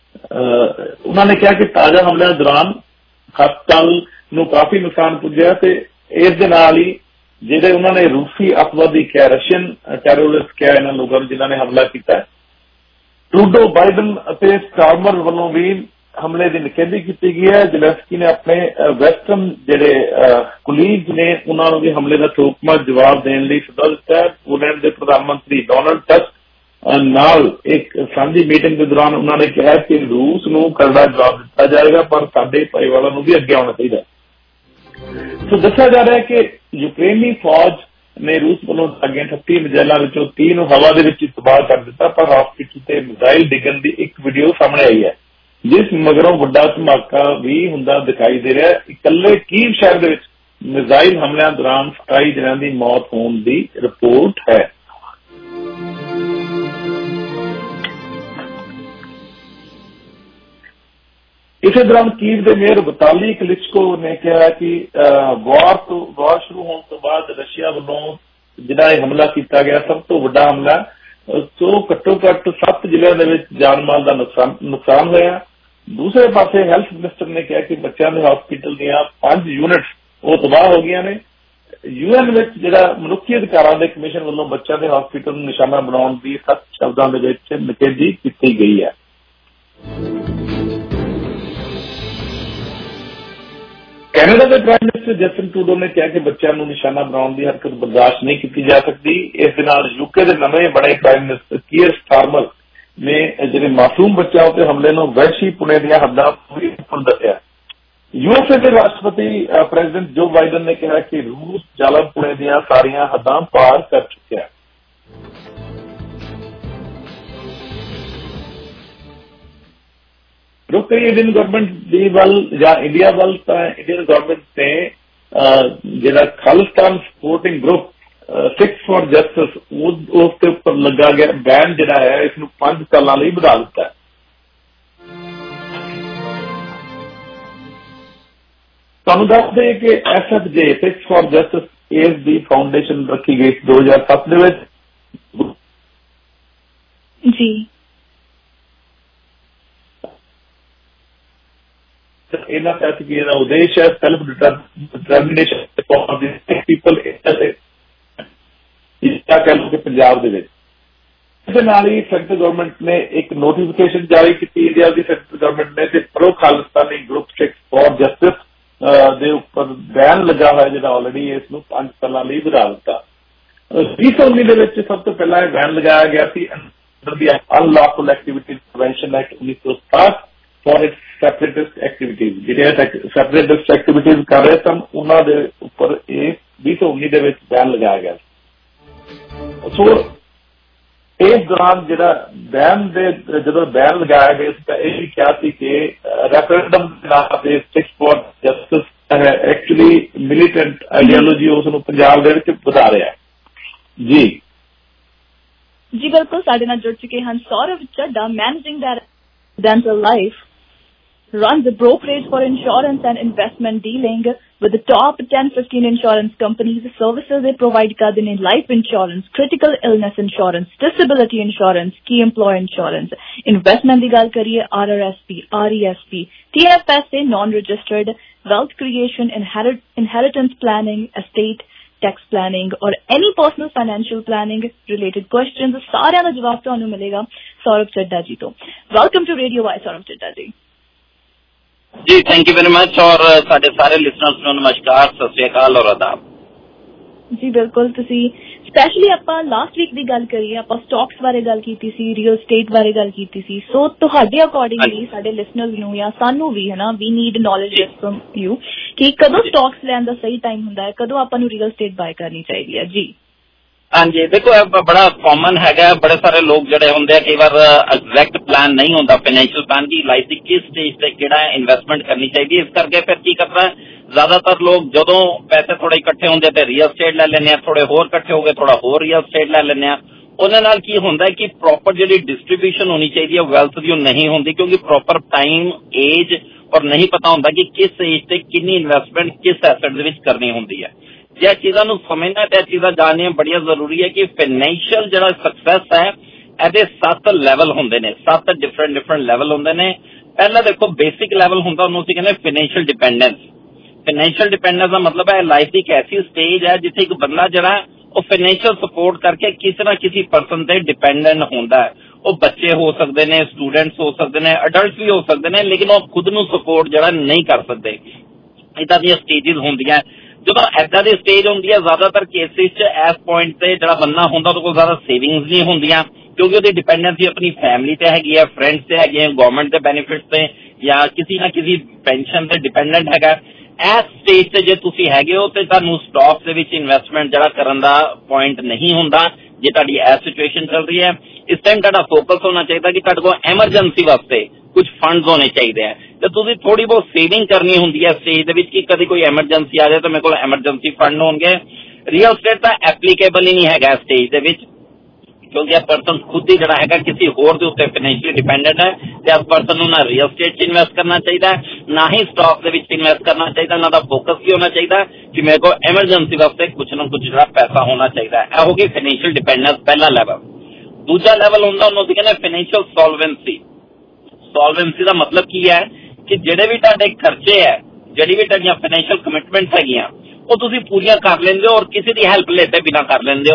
ਉਹਨਾਂ ਨੇ ਕਿਹਾ ਕਿ ਤਾਜ਼ਾ ਹਮਲਿਆਂ ਦੌਰਾਨ ਹਸਪਤਾਲ ਨੂੰ ਕਾਫੀ ਨੁਕਸਾਨ ਪੁੱਜਿਆ ਤੇ ਇਸ ਦੇ ਨਾਲ ਹੀ ਜਿਹੜੇ ਉਹਨਾਂ ਨੇ ਰੂਸੀ ਅੱਤਵਾਦੀ ਕਿਹਾ, ਰਸ਼ੀਅਨ ਟੈਰਰਿਸਟ ਕਿਹਾ ਇਹਨਾਂ ਲੋਕਾਂ ਨੂੰ ਜਿਨ੍ਹਾਂ ਨੇ ਹਮਲਾ ਕੀਤਾ। ਟਰੂਡੋ, ਬਾਈਡਨ ਅਤੇ ਸਟਾਰਮਰ ਵੱਲੋਂ ਵੀ ਹਮਲੇ ਦੀ ਨਿਖੇਧੀ ਕੀਤੀ ਗਈ ਹੈ। ਜ਼ੈਲੈਂਸਕੀ ਨੇ ਆਪਣੇ ਵੈਸਟਰਨ ਜਿਹੜੇ ਕੁਲੀਗ ਨੇ ਉਹਨਾਂ ਨੂੰ ਵੀ ਹਮਲੇ ਦਾ ਠੋਕਮਾ ਜਵਾਬ ਦੇਣ ਲਈ ਸੱਦਾ ਦਿੱਤਾ ਹੈ। ਪੋਲੈਂਡ ਦੇ ਪ੍ਰਧਾਨ ਮੰਤਰੀ ਡੋਨਲਡ ਟਸਕ ਨਾਲ ਇੱਕ ਸਾਂਝੀ ਮੀਟਿੰਗ ਦੇ ਦੌਰਾਨ ਉਹਨਾਂ ਨੇ ਕਿਹਾ ਕਿ ਰੂਸ ਨੂੰ ਕਰੜਾ ਜਵਾਬ ਦਿੱਤਾ ਜਾਏਗਾ, ਪਰ ਸਾਡੇ ਭਾਈਵਾਲਾਂ ਨੂੰ ਵੀ ਅੱਗੇ ਆਉਣਾ ਚਾਹੀਦਾ। ਸੋ ਦੱਸਿਆ ਜਾ ਰਿਹਾ ਹੈ ਕਿ ਯੂਕਰੇਨੀ ਫੌਜ ਨੇ ਰੂਸ ਵੱਲੋਂ ਦਾਗੀਆਂ ਅਠੱਤੀ ਮਿਜ਼ਾਈਲਾਂ ਵਿੱਚੋਂ ਤੀਹ ਨੂੰ ਹਵਾ ਦੇ ਵਿੱਚ ਤਬਾਹ ਕਰ ਦਿੱਤਾ, ਪਰ ਹਸਪੀਟਲ ਤੇ ਮਿਜ਼ਾਈਲ ਡਿੱਗਣ ਦੀ ਇੱਕ ਵੀਡੀਓ ਸਾਹਮਣੇ ਆਈ ਹੈ ਜਿਸ ਮਗਰੋਂ ਵੱਡਾ ਧਮਾਕਾ ਵੀ ਹੁੰਦਾ ਦਿਖਾਈ ਦੇ ਰਿਹਾ। ਇਕੱਲੇ ਕੀਵ ਸ਼ਹਿਰ ਦੇ ਵਿੱਚ ਮਿਜ਼ਾਈਲ ਹਮਲਿਆਂ ਦੌਰਾਨ ਸਤਾਈ ਜਣਿਆਂ ਦੀ ਮੌਤ ਹੋਣ ਦੀ ਰਿਪੋਰਟ ਹੈ। ਇਸੇ ਦੌਰਾਨ ਕੀਵ ਦੇ ਮੇਅਰ ਵਿਤਾਲੀ ਕਲਿਚਕੋ ਨੇ ਕਿਹਾ ਕਿ ਵਾਰ ਤੋਂ ਵਾਰ ਸ਼ੁਰੂ ਹੋਣ ਤੋਂ ਬਾਅਦ ਰਸ਼ੀਆ ਵੱਲੋਂ ਜਿਹੜਾ ਇਹ ਹਮਲਾ ਕੀਤਾ ਗਿਆ ਸਭ ਤੋਂ ਵੱਡਾ ਹਮਲਾ। ਸੋ ਘੱਟੋ ਘੱਟ ਸੱਤ ਜ਼ਿਲ੍ਹਿਆਂ ਦੇ ਵਿੱਚ ਜਾਨ ਮਾਲ ਦਾ ਨੁਕਸਾਨ ਨੁਕਸਾਨ ਹੋਇਆ। ਦੂਸਰੇ ਪਾਸੇ ਹੈਲਥ ਮਿਨਿਸਟਰ ਨੇ ਕਿਹਾ ਕਿ ਬੱਚਿਆਂ ਦੇ ਹਸਪੀਟਲ ਦੀਆਂ ਪੰਜ ਯੂਨਿਟਸ ਉਹ ਤਬਾਹ ਹੋ ਗਈਆਂ ਨੇ। ਯੂਐਨ ਵਿੱਚ ਜਿਹੜਾ ਮਨੁੱਖੀ ਅਧਿਕਾਰਾਂ ਦੇ ਕਮਿਸ਼ਨ ਵੱਲੋਂ ਬੱਚਿਆਂ ਦੇ ਹਸਪੀਟਲ ਨੂੰ ਨਿਸ਼ਾਨਾ ਬਣਾਉਣ ਦੀ ਸਖਤ ਸ਼ਬਦਾਂ ਦੇ ਵਿੱਚ ਨਿਖੇਧੀ ਕੀਤੀ ਗਈ ਹੈ। ਕੈਨੇਡਾ ਦੇ ਪ੍ਰਾਈਮ ਮਿਨਿਸਟਰ ਜਸਟਿਨ ਟਰੂਡੋ ਨੇ ਕਿਹਾ ਕਿ ਬੱਚਿਆਂ ਨੂੰ ਨਿਸ਼ਾਨਾ ਬਣਾਉਣ ਦੀ ਹਰਕਤ ਬਰਦਾਸ਼ਤ ਨਹੀਂ ਕੀਤੀ ਜਾ ਸਕਦੀ। ਇਸ ਦੇ ਨਾਲ ਯੂਕੇ ਦੇ ਨਵੇਂ ਬਣੇ ਪ੍ਰਾਈਮ ਮਿਨਿਸਟਰ ਕੀਅਰ ਸਟਾਰਮਰ ਨੇ ਜਿਹੜੇ ਮਾਸੂਮ ਬੱਚਿਆਂ ਉੱਤੇ ਹਮਲੇ ਨੂੰ ਵਹਿਸ਼ੀ ਪੁਣੇ ਦੀਆਂ ਹੱਦਾਂ ਵੀ ਉੱਪਰ ਦੱਸਿਆ। ਯੂਐਸਏ ਦੇ ਰਾਸ਼ਟਰਪਤੀ ਪ੍ਰੈਜ਼ੀਡੈਂਟ ਜੋ ਬਾਈਡਨ ਨੇ ਕਿਹਾ ਕਿ ਰੂਸ ਜ਼ਾਲਮ ਪੁਣੇ ਦੀਆਂ ਸਾਰੀਆਂ ਹੱਦਾਂ ਪਾਰ ਕਰ ਚੁੱਕਿਆ। ਰੁਕ ਕੇ ਇੰਡੀਅਨ ਗਵਰਨਮੈਂਟ ਦੀ ਵੱਲ ਜਾਂ ਇੰਡੀਆ ਵੱਲ ਤਾਂ ਇੰਡੀਅਨ ਗਵਰਨਮੈਂਟ ਨੇ ਜਿਹੜਾ Khalistan supporting group Sikhs for Justice ਉਸ ਦੇ ਉੱਪਰ ਲੱਗਾ ਗਿਆ ਬੈਨ ਜਿਹੜਾ ਹੈ ਇਸ ਨੂੰ ਪੰਜ ਸਾਲਾਂ ਲਈ ਵਧਾ ਦਿੱਤਾ ਹੈ। ਤੁਹਾਨੂੰ ਦੱਸ ਦੇ ਕਿ S F J Sikhs for justice ਇਸ ਦੀ ਫਾਊਂਡੇਸ਼ਨ ਰੱਖੀ ਗਈ ਦੋ ਹਜ਼ਾਰ ਸੱਤ ਦੇ ਵਿੱਚ। ਜੀ ਇਹਨਾਂ ਤਹਿਤ ਕੀ ਇਹਦਾ ਉਦੇਸ਼ ਹੈ self determination for the people ਜਿੱਦਾਂ ਕਹਿ ਲਓ ਕਿ ਪੰਜਾਬ ਦੇ ਵਿੱਚ। ਇਹਦੇ ਨਾਲ ਹੀ ਸੈਂਟਰ ਗਵਰਨਮੈਂਟ ਨੇ ਇੱਕ ਨੋਟੀਫਿਕੇਸ਼ਨ ਜਾਰੀ ਕੀਤੀ ਇੰਡੀਆ ਦੀ ਸੈਂਟਰ ਗਵਰਨਮੈਂਟ ਨੇ ਤੇ pro Khalistani group Sikhs for Justice ਦੇ ਉੱਪਰ ਬੈਨ ਲੱਗਾ ਹੋਇਆ ਜਿਹੜਾ ਆਲਰੇਡੀ ਇਸ ਨੂੰ ਪੰਜ ਸਾਲਾਂ ਲਈ ਵਧਾ ਦਿੱਤਾ। ਵੀਹ ਸੌ ਉੱਨੀ ਦੇ ਵਿੱਚ ਸਭ ਤੋਂ ਪਹਿਲਾਂ ਇਹ ਬੈਨ ਲਗਾਇਆ ਗਿਆ ਸੀ under the unlawful activity prevention act ਉੱਨੀ ਸੌ ਸਤਾਹਠ ਫॉर ਇਟਸ ਸੈਪਰੇਟਿਸਟ ਐਕਟੀਵਿਟੀਜ਼। ਜਿਹੜੇ ਸੈਪਰੇਟਿਸਟ ਐਕਟੀਵਿਟੀਜ਼ ਕਰ ਰਹੇ ਸਨ ਉਹਨਾਂ ਦੇ ਉੱਪਰ ਇਹ ਵੀਹ ਸੌ ਉੱਨੀ ਦੇ ਵਿੱਚ ਬੈਨ ਲਗਾਇਆ ਗਿਆ। ਸੋ ਇਸ ਦੌਰਾਨ ਜਿਹੜਾ ਬੈਨ ਦੇ ਜਦੋਂ ਬੈਨ ਲਗਾਇਆ ਗਿਆ ਸੀ ਤਾਂ ਇਹ ਵੀ ਕਿਹਾ ਸੀ ਕਿ ਰੈਫਰੈਂਡਮ ਦੇ ਨਾਂ ਤੇ ਸਿੱਖਸ ਫॉर ਜਸਟਿਸ ਹੈ ਐਕਚੁਅਲੀ ਮਿਲੀਟੈਂਟ ਆਈਡੀਓਲੋਜੀ ਉਸ ਨੂੰ ਪੰਜਾਬ ਦੇ ਵਿੱਚ ਵਧਾ ਰਿਹਾ ਜੀ। ਜੀ ਬਿਲਕੁਲ, ਸਾਡੇ ਨਾਲ ਜੁੜ ਚੁੱਕੇ ਹਨ Saurav Chadha, managing director dental life, runs a brokerage for insurance and investment dealing with the top ten fifteen insurance companies. Services they provide ਕਰਦੇ ਨੇ life insurance, critical illness insurance, disability insurance, key employee insurance. Investment ਦੀ ਗੱਲ ਕਰੀਏ R R S P, R E S P, T F S A non-registered, wealth creation, inherit, inheritance planning, estate tax planning or any personal financial planning related questions. ਸਾਰਿਆਂ ਦਾ ਜਵਾਬ ਤੁਹਾਨੂੰ ਮਿਲੇਗਾ ਸੌਰਵ ਚੱਡਾ ਜੀ ਤੋਂ. Welcome to Radio Y, Saurav Chadha ji. जी thank you very much और साडे सारे लिसनर्स ਨੂੰ ਨਮਸਕਾਰ, ਸਤਿ ਸ਼੍ਰੀ ਅਕਾਲ ਔਰ ਆਦਾਬ। ਜੀ ਬਿਲਕੁਲ, ਤੁਸੀਂ ਸਪੈਸ਼ਲੀ ਆਪਾਂ ਲਾਸਟ ਵੀਕ ਦੀ ਗੱਲ ਕਰੀਏ, ਆਪਾਂ ਸਟਾਕਸ ਬਾਰੇ ਗੱਲ ਕੀਤੀ ਸੀ, ਰੀਅਲ ਸਟੇਟ ਬਾਰੇ ਗੱਲ ਕੀਤੀ ਸੀ। ਸੋ ਤੁਹਾਡੇ ਅਕੋਰਡਿੰਗਲੀ ਸਾਡੇ ਲਿਸਨਰਸ ਨੂੰ ਜਾਂ ਸਾਨੂੰ ਵੀ, ਹੈ ਨਾ, we need knowledge from you ਕਿ ਕਦੋਂ ਸਟਾਕਸ ਲੈਣ ਦਾ ਸਹੀ ਟਾਈਮ ਹੁੰਦਾ ਹੈ, ਕਦੋਂ ਆਪਾਂ ਨੂੰ ਰੀਅਲ ਸਟੇਟ ਬਾਏ ਕਰਨੀ ਚਾਹੀਦੀ ਹੈ। ਜੀ ਹਾਂਜੀ, ਦੇਖੋ ਬੜਾ ਕਾਮਨ ਹੈਗਾ, ਬੜੇ ਸਾਰੇ ਲੋਕ ਜਿਹੜੇ ਹੁੰਦੇ ਆ, ਕਈ ਵਾਰ ਐਗਜ਼ੈਕਟ ਪਲਾਨ ਨਹੀਂ ਹੁੰਦਾ ਫਾਈਨੈਂਸ਼ੀਅਲ ਪਲਾਨ ਦੀ ਲਾਈਫ ਦੀ ਕਿਸ ਸਟੇਜ ਤੇ ਕਿਹੜਾ ਇਨਵੈਸਟਮੈਂਟ ਕਰਨੀ ਚਾਹੀਦੀ। ਇਸ ਕਰਕੇ ਫਿਰ ਕੀ ਕਰਦਾ, ਜ਼ਿਆਦਾਤਰ ਲੋਕ ਜਦੋਂ ਪੈਸੇ ਥੋੜੇ ਇਕੱਠੇ ਹੁੰਦੇ ਤੇ ਰੀਅਲ ਸਟੇਟ ਲੈ ਲੈਂਦੇ ਆ, ਥੋੜੇ ਹੋਰ ਇਕੱਠੇ ਹੋ ਗਏ ਥੋੜਾ ਹੋਰ ਰੀਅਲ ਸਟੇਟ ਲੈ ਲੈਂਦੇ ਆ। ਉਹਦੇ ਨਾਲ ਕੀ ਹੁੰਦਾ ਕਿ ਪ੍ਰੋਪਰ ਜਿਹੜੀ ਡਿਸਟਰੀਬਿਊਸ਼ਨ ਹੋਣੀ ਚਾਹੀਦੀ ਹੈ ਵੈਲਥ ਦੀ, ਉਹ ਨਹੀਂ ਹੁੰਦੀ, ਕਿਉਂਕਿ ਪ੍ਰੋਪਰ ਟਾਈਮ, ਏਜ ਔਰ ਨਹੀਂ ਪਤਾ ਹੁੰਦਾ ਕਿ ਕਿਸ ਏਜ ਤੇ ਕਿੰਨੀ ਇਨਵੈਸਟਮੈਂਟ ਕਿਸ ਐਸੈਟ ਦੇ ਵਿੱਚ ਕਰਨੀ ਹੁੰਦੀ ਹੈ। ਜੇ ਚੀਜ਼ਾਂ ਨੂੰ ਸਮਝਣਾ ਤੇ ਇਹ ਚੀਜ਼ਾਂ ਜਾਣਨੀਆਂ ਬੜੀਆਂ ਜ਼ਰੂਰੀ ਹੈ ਕਿ ਫਾਈਨੈਂਸ਼ੀਅਲ ਜਿਹੜਾ ਸਕਸੈਸ ਹੈ ਇਹਦੇ ਸੱਤ ਲੈਵਲ ਹੁੰਦੇ ਨੇ, ਸੱਤ ਡਿਫਰੈਂਟ ਡਿਫਰੈਂਟ ਲੈਵਲ ਹੁੰਦੇ ਨੇ। ਪਹਿਲਾਂ ਦੇਖੋ ਬੇਸਿਕ ਲੈਵਲ ਹੁੰਦਾ, ਉਹਨੂੰ ਅਸੀਂ ਕਹਿੰਦੇ ਫਾਈਨੈਂਸ਼ੀਅਲ ਡਿਪੈਂਡੈਂਸ। ਫਾਈਨੈਂਸ਼ੀਅਲ ਡਿਪੈਂਡੈਂਸ ਦਾ ਮਤਲਬ ਹੈ ਲਾਈਫ ਦੀ ਇੱਕ ਐਸੀ ਸਟੇਜ ਹੈ ਜਿੱਥੇ ਇੱਕ ਬੰਦਾ ਜਿਹੜਾ ਉਹ ਫਾਈਨੈਂਸ਼ੀਅਲ ਸਪੋਰਟ ਕਰਕੇ ਕਿਸੇ ਨਾ ਕਿਸੇ ਪਰਸਨ ਤੇ ਡਿਪੈਂਡੈਂਟ ਹੁੰਦਾ ਹੈ। ਉਹ ਬੱਚੇ ਹੋ ਸਕਦੇ ਨੇ, ਸਟੂਡੈਂਟਸ ਹੋ ਸਕਦੇ ਨੇ, ਅਡਲਟਸ ਵੀ ਹੋ ਸਕਦੇ ਨੇ, ਲੇਕਿਨ ਉਹ ਖੁਦ ਨੂੰ ਸਪੋਰਟ ਜਿਹੜਾ ਨਹੀਂ ਕਰ ਸਕਦੇ। ਏਦਾਂ ਦੀਆਂ ਸਟੇਜਿਸ ਹੁੰਦੀਆਂ। ਜਦੋਂ ਏਦਾਂ ਦੀ ਸਟੇਜ ਹੁੰਦੀ ਹੈ, ਜ਼ਿਆਦਾਤਰ ਕੇਸਿਸ 'ਚ ਇਸ ਪੁਆਇੰਟ ਤੇ ਜਿਹੜਾ ਬੰਦਾ ਹੁੰਦਾ ਉਹਦੇ ਕੋਲ ਜ਼ਿਆਦਾ ਸੇਵਿੰਗਸ ਨਹੀਂ ਹੁੰਦੀਆਂ, ਕਿਉਂਕਿ ਉਹਦੀ ਡਿਪੈਂਡੈਂਸੀ ਆਪਣੀ ਫੈਮਿਲੀ ਤੇ ਹੈਗੀ ਹੈ, ਫਰੈਂਡਸ ਤੇ ਹੈਗੀ ਹੈ, ਗਵਰਨਮੈਂਟ ਦੇ ਬੈਨੀਫਿਟਸ ਤੇ ਜਾਂ ਕਿਸੇ ਨਾ ਕਿਸੇ ਪੈਨਸ਼ਨ ਤੇ ਡਿਪੈਂਡੈਂਟ ਹੈਗਾ। ਇਸ ਸਟੇਜ ਤੇ ਜੇ ਤੁਸੀਂ ਹੈਗੇ ਹੋ ਤੇ ਤੁਹਾਨੂੰ ਸਟਾਕਸ ਦੇ ਵਿੱਚ ਇਨਵੈਸਟਮੈਂਟ ਜਿਹੜਾ ਕਰਨ ਦਾ ਪੁਆਇੰਟ ਨਹੀਂ ਹੁੰਦਾ। ਜੇ ਤੁਹਾਡੀ ਇਹ ਸਿਚੁਏਸ਼ਨ ਚੱਲ ਰਹੀ ਹੈ, ਇਸ ਟਾਈਮ ਤੁਹਾਡਾ ਫੋਕਸ ਹੋਣਾ ਚਾਹੀਦਾ ਕਿ ਤੁਹਾਡੇ ਕੋਲ ਐਮਰਜੈਂਸੀ ਵਾਸਤੇ ਕੁਝ ਫੰਡਸ ਹੋਣੇ ਚਾਹੀਦੇ ਆ ਤੇ ਤੁਸੀਂ ਥੋੜੀ ਬਹੁਤ ਸੇਵਿੰਗ ਕਰਨੀ ਹੁੰਦੀ ਹੈ ਸਟੇਜ ਦੇ ਵਿੱਚ ਕਿ ਕਦੇ ਕੋਈ ਐਮਰਜੈਂਸੀ ਆ ਜਾਏ ਤਾਂ ਮੇਰੇ ਕੋਲ ਐਮਰਜੈਂਸੀ ਫੰਡ ਹੋਣਗੇ। ਰੀਅਲ ਸਟੇਟ ਤਾਂ ਐਪਲੀਕੇਬਲ ਹੀ ਨਹੀਂ ਹੈਗਾ ਸਟੇਜ ਦੇ ਵਿੱਚ, ਕਿਉਂਕਿ ਇਹ ਪਰਸਨ ਖੁਦ ਹੀ ਜਿਹੜਾ ਹੈਗਾ ਕਿਸੇ ਹੋਰ ਦੇ ਉੱਤੇ ਫਾਈਨੈਂਸ਼ੀਅਲੀ ਡਿਪੈਂਡੈਂਟ ਹੈ ਤੇ ਇਸ ਪਰਸਨ ਨੂੰ ਨਾ ਰੀਅਲ ਸਟੇਟ 'ਚ ਇਨਵੈਸਟ ਕਰਨਾ ਚਾਹੀਦਾ, ਨਾ ਹੀ ਸਟਾਕ ਦੇ ਵਿੱਚ ਇਨਵੈਸਟ ਕਰਨਾ ਚਾਹੀਦਾ। ਇਹਨਾਂ ਦਾ ਫੋਕਸ ਕੀ ਹੋਣਾ ਚਾਹੀਦਾ ਕਿ ਮੇਰੇ ਕੋਲ ਐਮਰਜੈਂਸੀ ਵਾਸਤੇ ਕੁਝ ਨਾ ਕੁਝ ਜਿਹੜਾ ਪੈਸਾ ਹੋਣਾ ਚਾਹੀਦਾ। ਇਹ ਹੋ ਗਈ ਫਾਈਨੈਂਸ਼ੀਅਲ ਡਿਪੈਂਡੈਂਸ ਪਹਿਲਾ ਲੈਵਲ। ਦੂਜਾ ਲੈਵਲ ਹੁੰਦਾ ਉਹਨੂੰ ਅਸੀਂ ਕਹਿੰਦੇ ਫਾਈਨੈਂਸ਼ੀਅਲ ਸੋਲਵੈਂਸੀ। ਸੋਲਵੈਂਸੀ ਦਾ ਮਤਲਬ ਕੀ ਹੈ ਕਿ ਜਿਹੜੇ ਵੀ ਤੁਹਾਡੇ ਖਰਚੇ ਹੈ, ਜਿਹੜੀ ਵੀ ਤੁਹਾਡੀਆਂ ਫਾਈਨੈਂਸ਼ੀਅਲ ਕਮਿਟਮੈਂਟਸ ਹੈਗੀਆਂ, ਉਹ ਤੁਸੀਂ ਪੂਰੀਆਂ ਕਰ ਲੈਂਦੇ ਹੋ ਔਰ ਕਿਸੇ ਦੀ ਹੈਲਪ ਲੈਤੇ ਬਿਨਾਂ ਕਰ ਲੈਂਦੇ ਹੋ।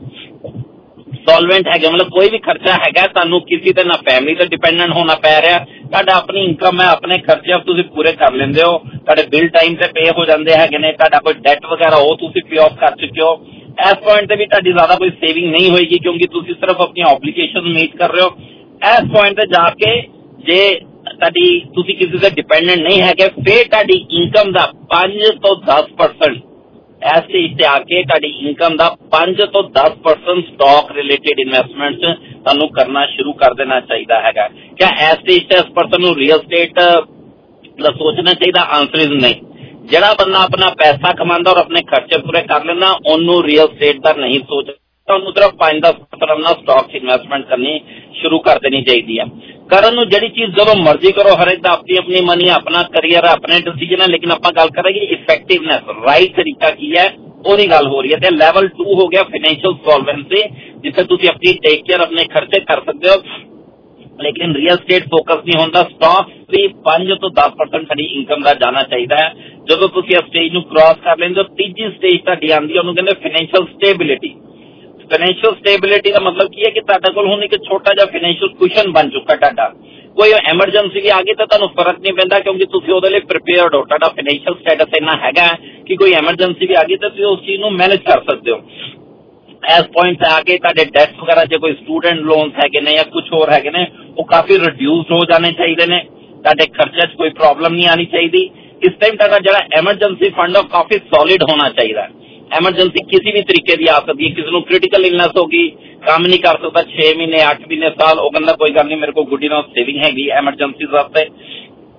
ਸੋਲਵੈਂਟ ਹੈਗੇ ਮਤਲਬ ਕੋਈ ਵੀ ਖਰਚਾ ਹੈਗਾ ਤੁਹਾਨੂੰ ਕਿਸੇ ਤੇ ਨਾ ਫੈਮਿਲੀ ਤੇ ਡਿਪੈਂਡੈਂਟ ਹੋਣਾ ਪੈ ਰਿਹਾ, ਤੁਹਾਡਾ ਆਪਣੀ ਇਨਕਮ ਹੈ, ਆਪਣੇ ਖਰਚੇ ਤੁਸੀਂ ਪੂਰੇ ਕਰ ਲੈਂਦੇ ਹੋ, ਤੁਹਾਡੇ ਬਿੱਲ ਟਾਈਮ ਤੇ ਪੇ ਹੋ ਜਾਂਦੇ ਹੈਗੇ ਨੇ, ਤੁਹਾਡਾ ਕੋਈ ਡੈਟ ਵਗੈਰਾ ਉਹ ਤੁਸੀਂ ਪੇ ਆਫ ਕਰ ਚੁੱਕੇ ਹੋ। ਇਸ ਪੁਆਇੰਟ ਤੇ ਵੀ ਤੁਹਾਡੀ ਜ਼ਿਆਦਾ ਕੋਈ ਸੇਵਿੰਗ ਨਹੀਂ ਹੋਏਗੀ ਕਿਉਂਕਿ ਤੁਸੀਂ ਸਿਰਫ ਆਪਣੀਆਂ ਆਬਲੀਗੇਸ਼ਨ ਮੀਟ ਕਰ ਰਹੇ ਹੋ। ਇਸ ਪੁਆਇੰਟ ਤੇ ਜਾ ਕੇ ਜੇ ਤੁਹਾਡੀ ਤੁਸੀਂ ਕਿਸੇ ਤੇ ਡਿਪੈਂਡੈਂਟ ਨਹੀਂ ਹੈਗੇ, ਫਿਰ ਤੁਹਾਡੀ ਇਨਕਮ ਦਾ ਪੰਜ ਤੋਂ ਦਸ ਪਰਸੈਂਟ ਇਸ ਸਟੇਜ ਤੇ ਆ ਕੇ ਤੁਹਾਡੀ ਇਨਕਮ ਦਾ ਪੰਜ ਤੋਂ ਦਸ ਪਰਸੈਂਟ ਸਟਾਕ ਰਿਲੇਟਿਡ ਇਨਵੈਸਟਮੈਂਟ ਤੁਹਾਨੂੰ ਕਰਨਾ ਸ਼ੁਰੂ ਕਰ ਦੇਣਾ ਚਾਹੀਦਾ ਹੈਗਾ। ਕਿਆ ਇਸ ਸਟੇਜ ਤੇ ਇਸ ਪਰਸਨ ਨੂੰ ਰੀਅਲ ਸਟੇਟ ਦਾ ਸੋਚਣਾ ਚਾਹੀਦਾ? ਆਂਸਰ ਇਜ਼ ਨਹੀਂ। ਜਿਹੜਾ ਬੰਦਾ ਆਪਣਾ ਪੈਸਾ ਕਮਾਉਂਦਾ ਔਰ ਆਪਣੇ ਖਰਚੇ ਪੂਰੇ ਕਰ ਲੈਂਦਾ ਉਹਨੂੰ ਰੀਅਲ ਸਟੇਟ ਦਾ ਨਹੀਂ ਸੋਚਦਾ, ਉਹਨੂੰ ਸਿਰਫ ਪੰਜ ਦਸ ਪਰਸੈਂਟ ਨਾਲ ਸਟਾਕ ਇਨਵੈਸਟਮੈਂਟ ਕਰਨੀ ਸ਼ੁਰੂ ਕਰ ਦੇਣੀ ਚਾਹੀਦੀ ਹੈ। ਕਰਨ ਨੂੰ ਜਿਹੜੀ ਚੀਜ਼ ਜਦੋਂ ਮਰਜ਼ੀ ਕਰੋ, ਹਰੇਕ ਦਾ ਆਪਣੀ ਆਪਣੀ ਮਨੀ, ਆਪਣਾ ਕਰੀਅਰ, ਆਪਣੇ ਡਿਸੀਜਨ ਹੈ, ਲੇਕਿਨ ਆਪਾਂ ਗੱਲ ਕਰਾਂਗੇ ਇਫੈਕਟਿਵਨੈਸ, ਰਾਈਟ ਤਰੀਕਾ ਕੀ ਹੈ ਉਹਦੀ ਗੱਲ ਹੋ ਰਹੀ ਹੈ। ਤੇ ਲੈਵਲ ਟੂ ਹੋ ਗਿਆ ਫਾਈਨੈਂਸ਼ੀਅਲ ਸੋਲਵੈਂਸੀ, ਜਿੱਥੇ ਤੁਸੀਂ ਆਪਣੀ ਟੇਕ ਕੇਅਰ, ਆਪਣੇ ਖਰਚੇ ਕਰ ਸਕਦੇ ਹੋ ਲੇਕਿਨ ਰੀਅਲ ਸਟੇਟ ਫੋਕਸ ਨਹੀਂ ਹੁੰਦਾ। ਸਟਾਕ ਵੀ ਪੰਜ ਤੋਂ ਦਸ ਪਰਸੈਂਟ ਸਾਡੀ ਇਨਕਮ ਦਾ ਜਾਣਾ ਚਾਹੀਦਾ ਹੈ। ਜਦੋਂ ਤੁਸੀਂ ਇਸ ਸਟੇਜ ਨੂੰ ਕ੍ਰਾਸ ਕਰ ਲੈਂਦੇ ਹੋ, ਤੀਜੀ ਸਟੇਜ ਤੁਹਾਡੀ ਆਉਂਦੀ ਹੈ, ਉਹਨੂੰ ਕਹਿੰਦੇ ਫਾਈਨੈਂਸ਼ੀਅਲ ਸਟੇਬਿਲਿਟੀ। ਫਾਈਨੈਂਸ਼ੀਅਲ ਸਟੇਬਿਲਿਟੀ ਦਾ ਮਤਲਬ ਕੀ ਹੈ ਕਿ ਤੁਹਾਡੇ ਕੋਲ ਹੁਣ ਇੱਕ ਛੋਟਾ ਜਿਹਾ ਫਾਈਨੈਂਸ਼ੀਅਲ ਕੁਸ਼ਨ ਬਣ ਚੁੱਕਾ ਤੁਹਾਡਾ। ਕੋਈ ਐਮਰਜੈਂਸੀ ਵੀ ਆ ਗਈ ਤਾਂ ਤੁਹਾਨੂੰ ਫਰਕ ਨਹੀਂ ਪੈਂਦਾ ਕਿਉਂਕਿ ਤੁਸੀਂ ਉਹਦੇ ਲਈ ਪ੍ਰੀਪੇਅਰਡ ਹੋ, ਤੁਹਾਡਾ ਫਾਈਨੈਂਸ਼ੀਅਲ ਸਟੇਟਸ ਇੰਨਾ ਹੈਗਾ ਕਿ ਕੋਈ ਐਮਰਜੈਂਸੀ ਵੀ ਆ ਗਈ ਤਾਂ ਤੁਸੀਂ ਉਸ ਚੀਜ਼ ਨੂੰ ਮੈਨੇਜ ਕਰ ਸਕਦੇ ਹੋ। ਇਸ ਪੁਆਇੰਟ ਤੇ ਆ ਕੇ ਤੁਹਾਡੇ ਡੈਟਸ ਵਗੈਰਾ ਜੇ ਕੋਈ ਸਟੂਡੈਂਟ ਲੋਨਸ ਹੈਗੇ ਨੇ ਜਾਂ ਕੁਝ ਹੋਰ ਹੈਗੇ ਨੇ ਉਹ ਕਾਫੀ ਰਿਡਿਊਸਡ ਹੋ ਜਾਣੇ ਚਾਹੀਦੇ ਨੇ, ਤੁਹਾਡੇ ਖਰਚੇ 'ਚ ਕੋਈ ਪ੍ਰੋਬਲਮ ਨਹੀਂ ਆਣੀ ਚਾਹੀਦੀ। ਇਸ ਟਾਈਮ ਤੁਹਾਡਾ ਜਿਹੜਾ ਐਮਰਜੈਂਸੀ ਫੰਡ ਉਹ ਕਾਫੀ ਸੋਲਿਡ ਹੋਣਾ ਚਾਹੀਦਾ। ਐਮਰਜੈਂਸੀ ਕਿਸੇ ਵੀ ਤਰੀਕੇ ਦੀ ਆ ਸਕਦੀ ਹੈ, ਕਿਸੇ ਨੂੰ ਕ੍ਰਿਟੀਕਲ ਇਲਨੈਸ ਹੋ ਗਈ, ਕੰਮ ਨਹੀਂ ਕਰ ਸਕਦਾ ਛੇ ਮਹੀਨੇ ਅੱਠ ਮਹੀਨੇ ਸਾਲ, ਉਹ ਕਹਿੰਦਾ ਕੋਈ ਗੱਲ ਨਹੀਂ ਮੇਰੇ ਕੋਲ ਗੁੱਡ ਇਨਫ ਸੇਵਿੰਗ ਹੈਗੀ ਐਮਰਜੈਂਸੀ ਵਾਸਤੇ।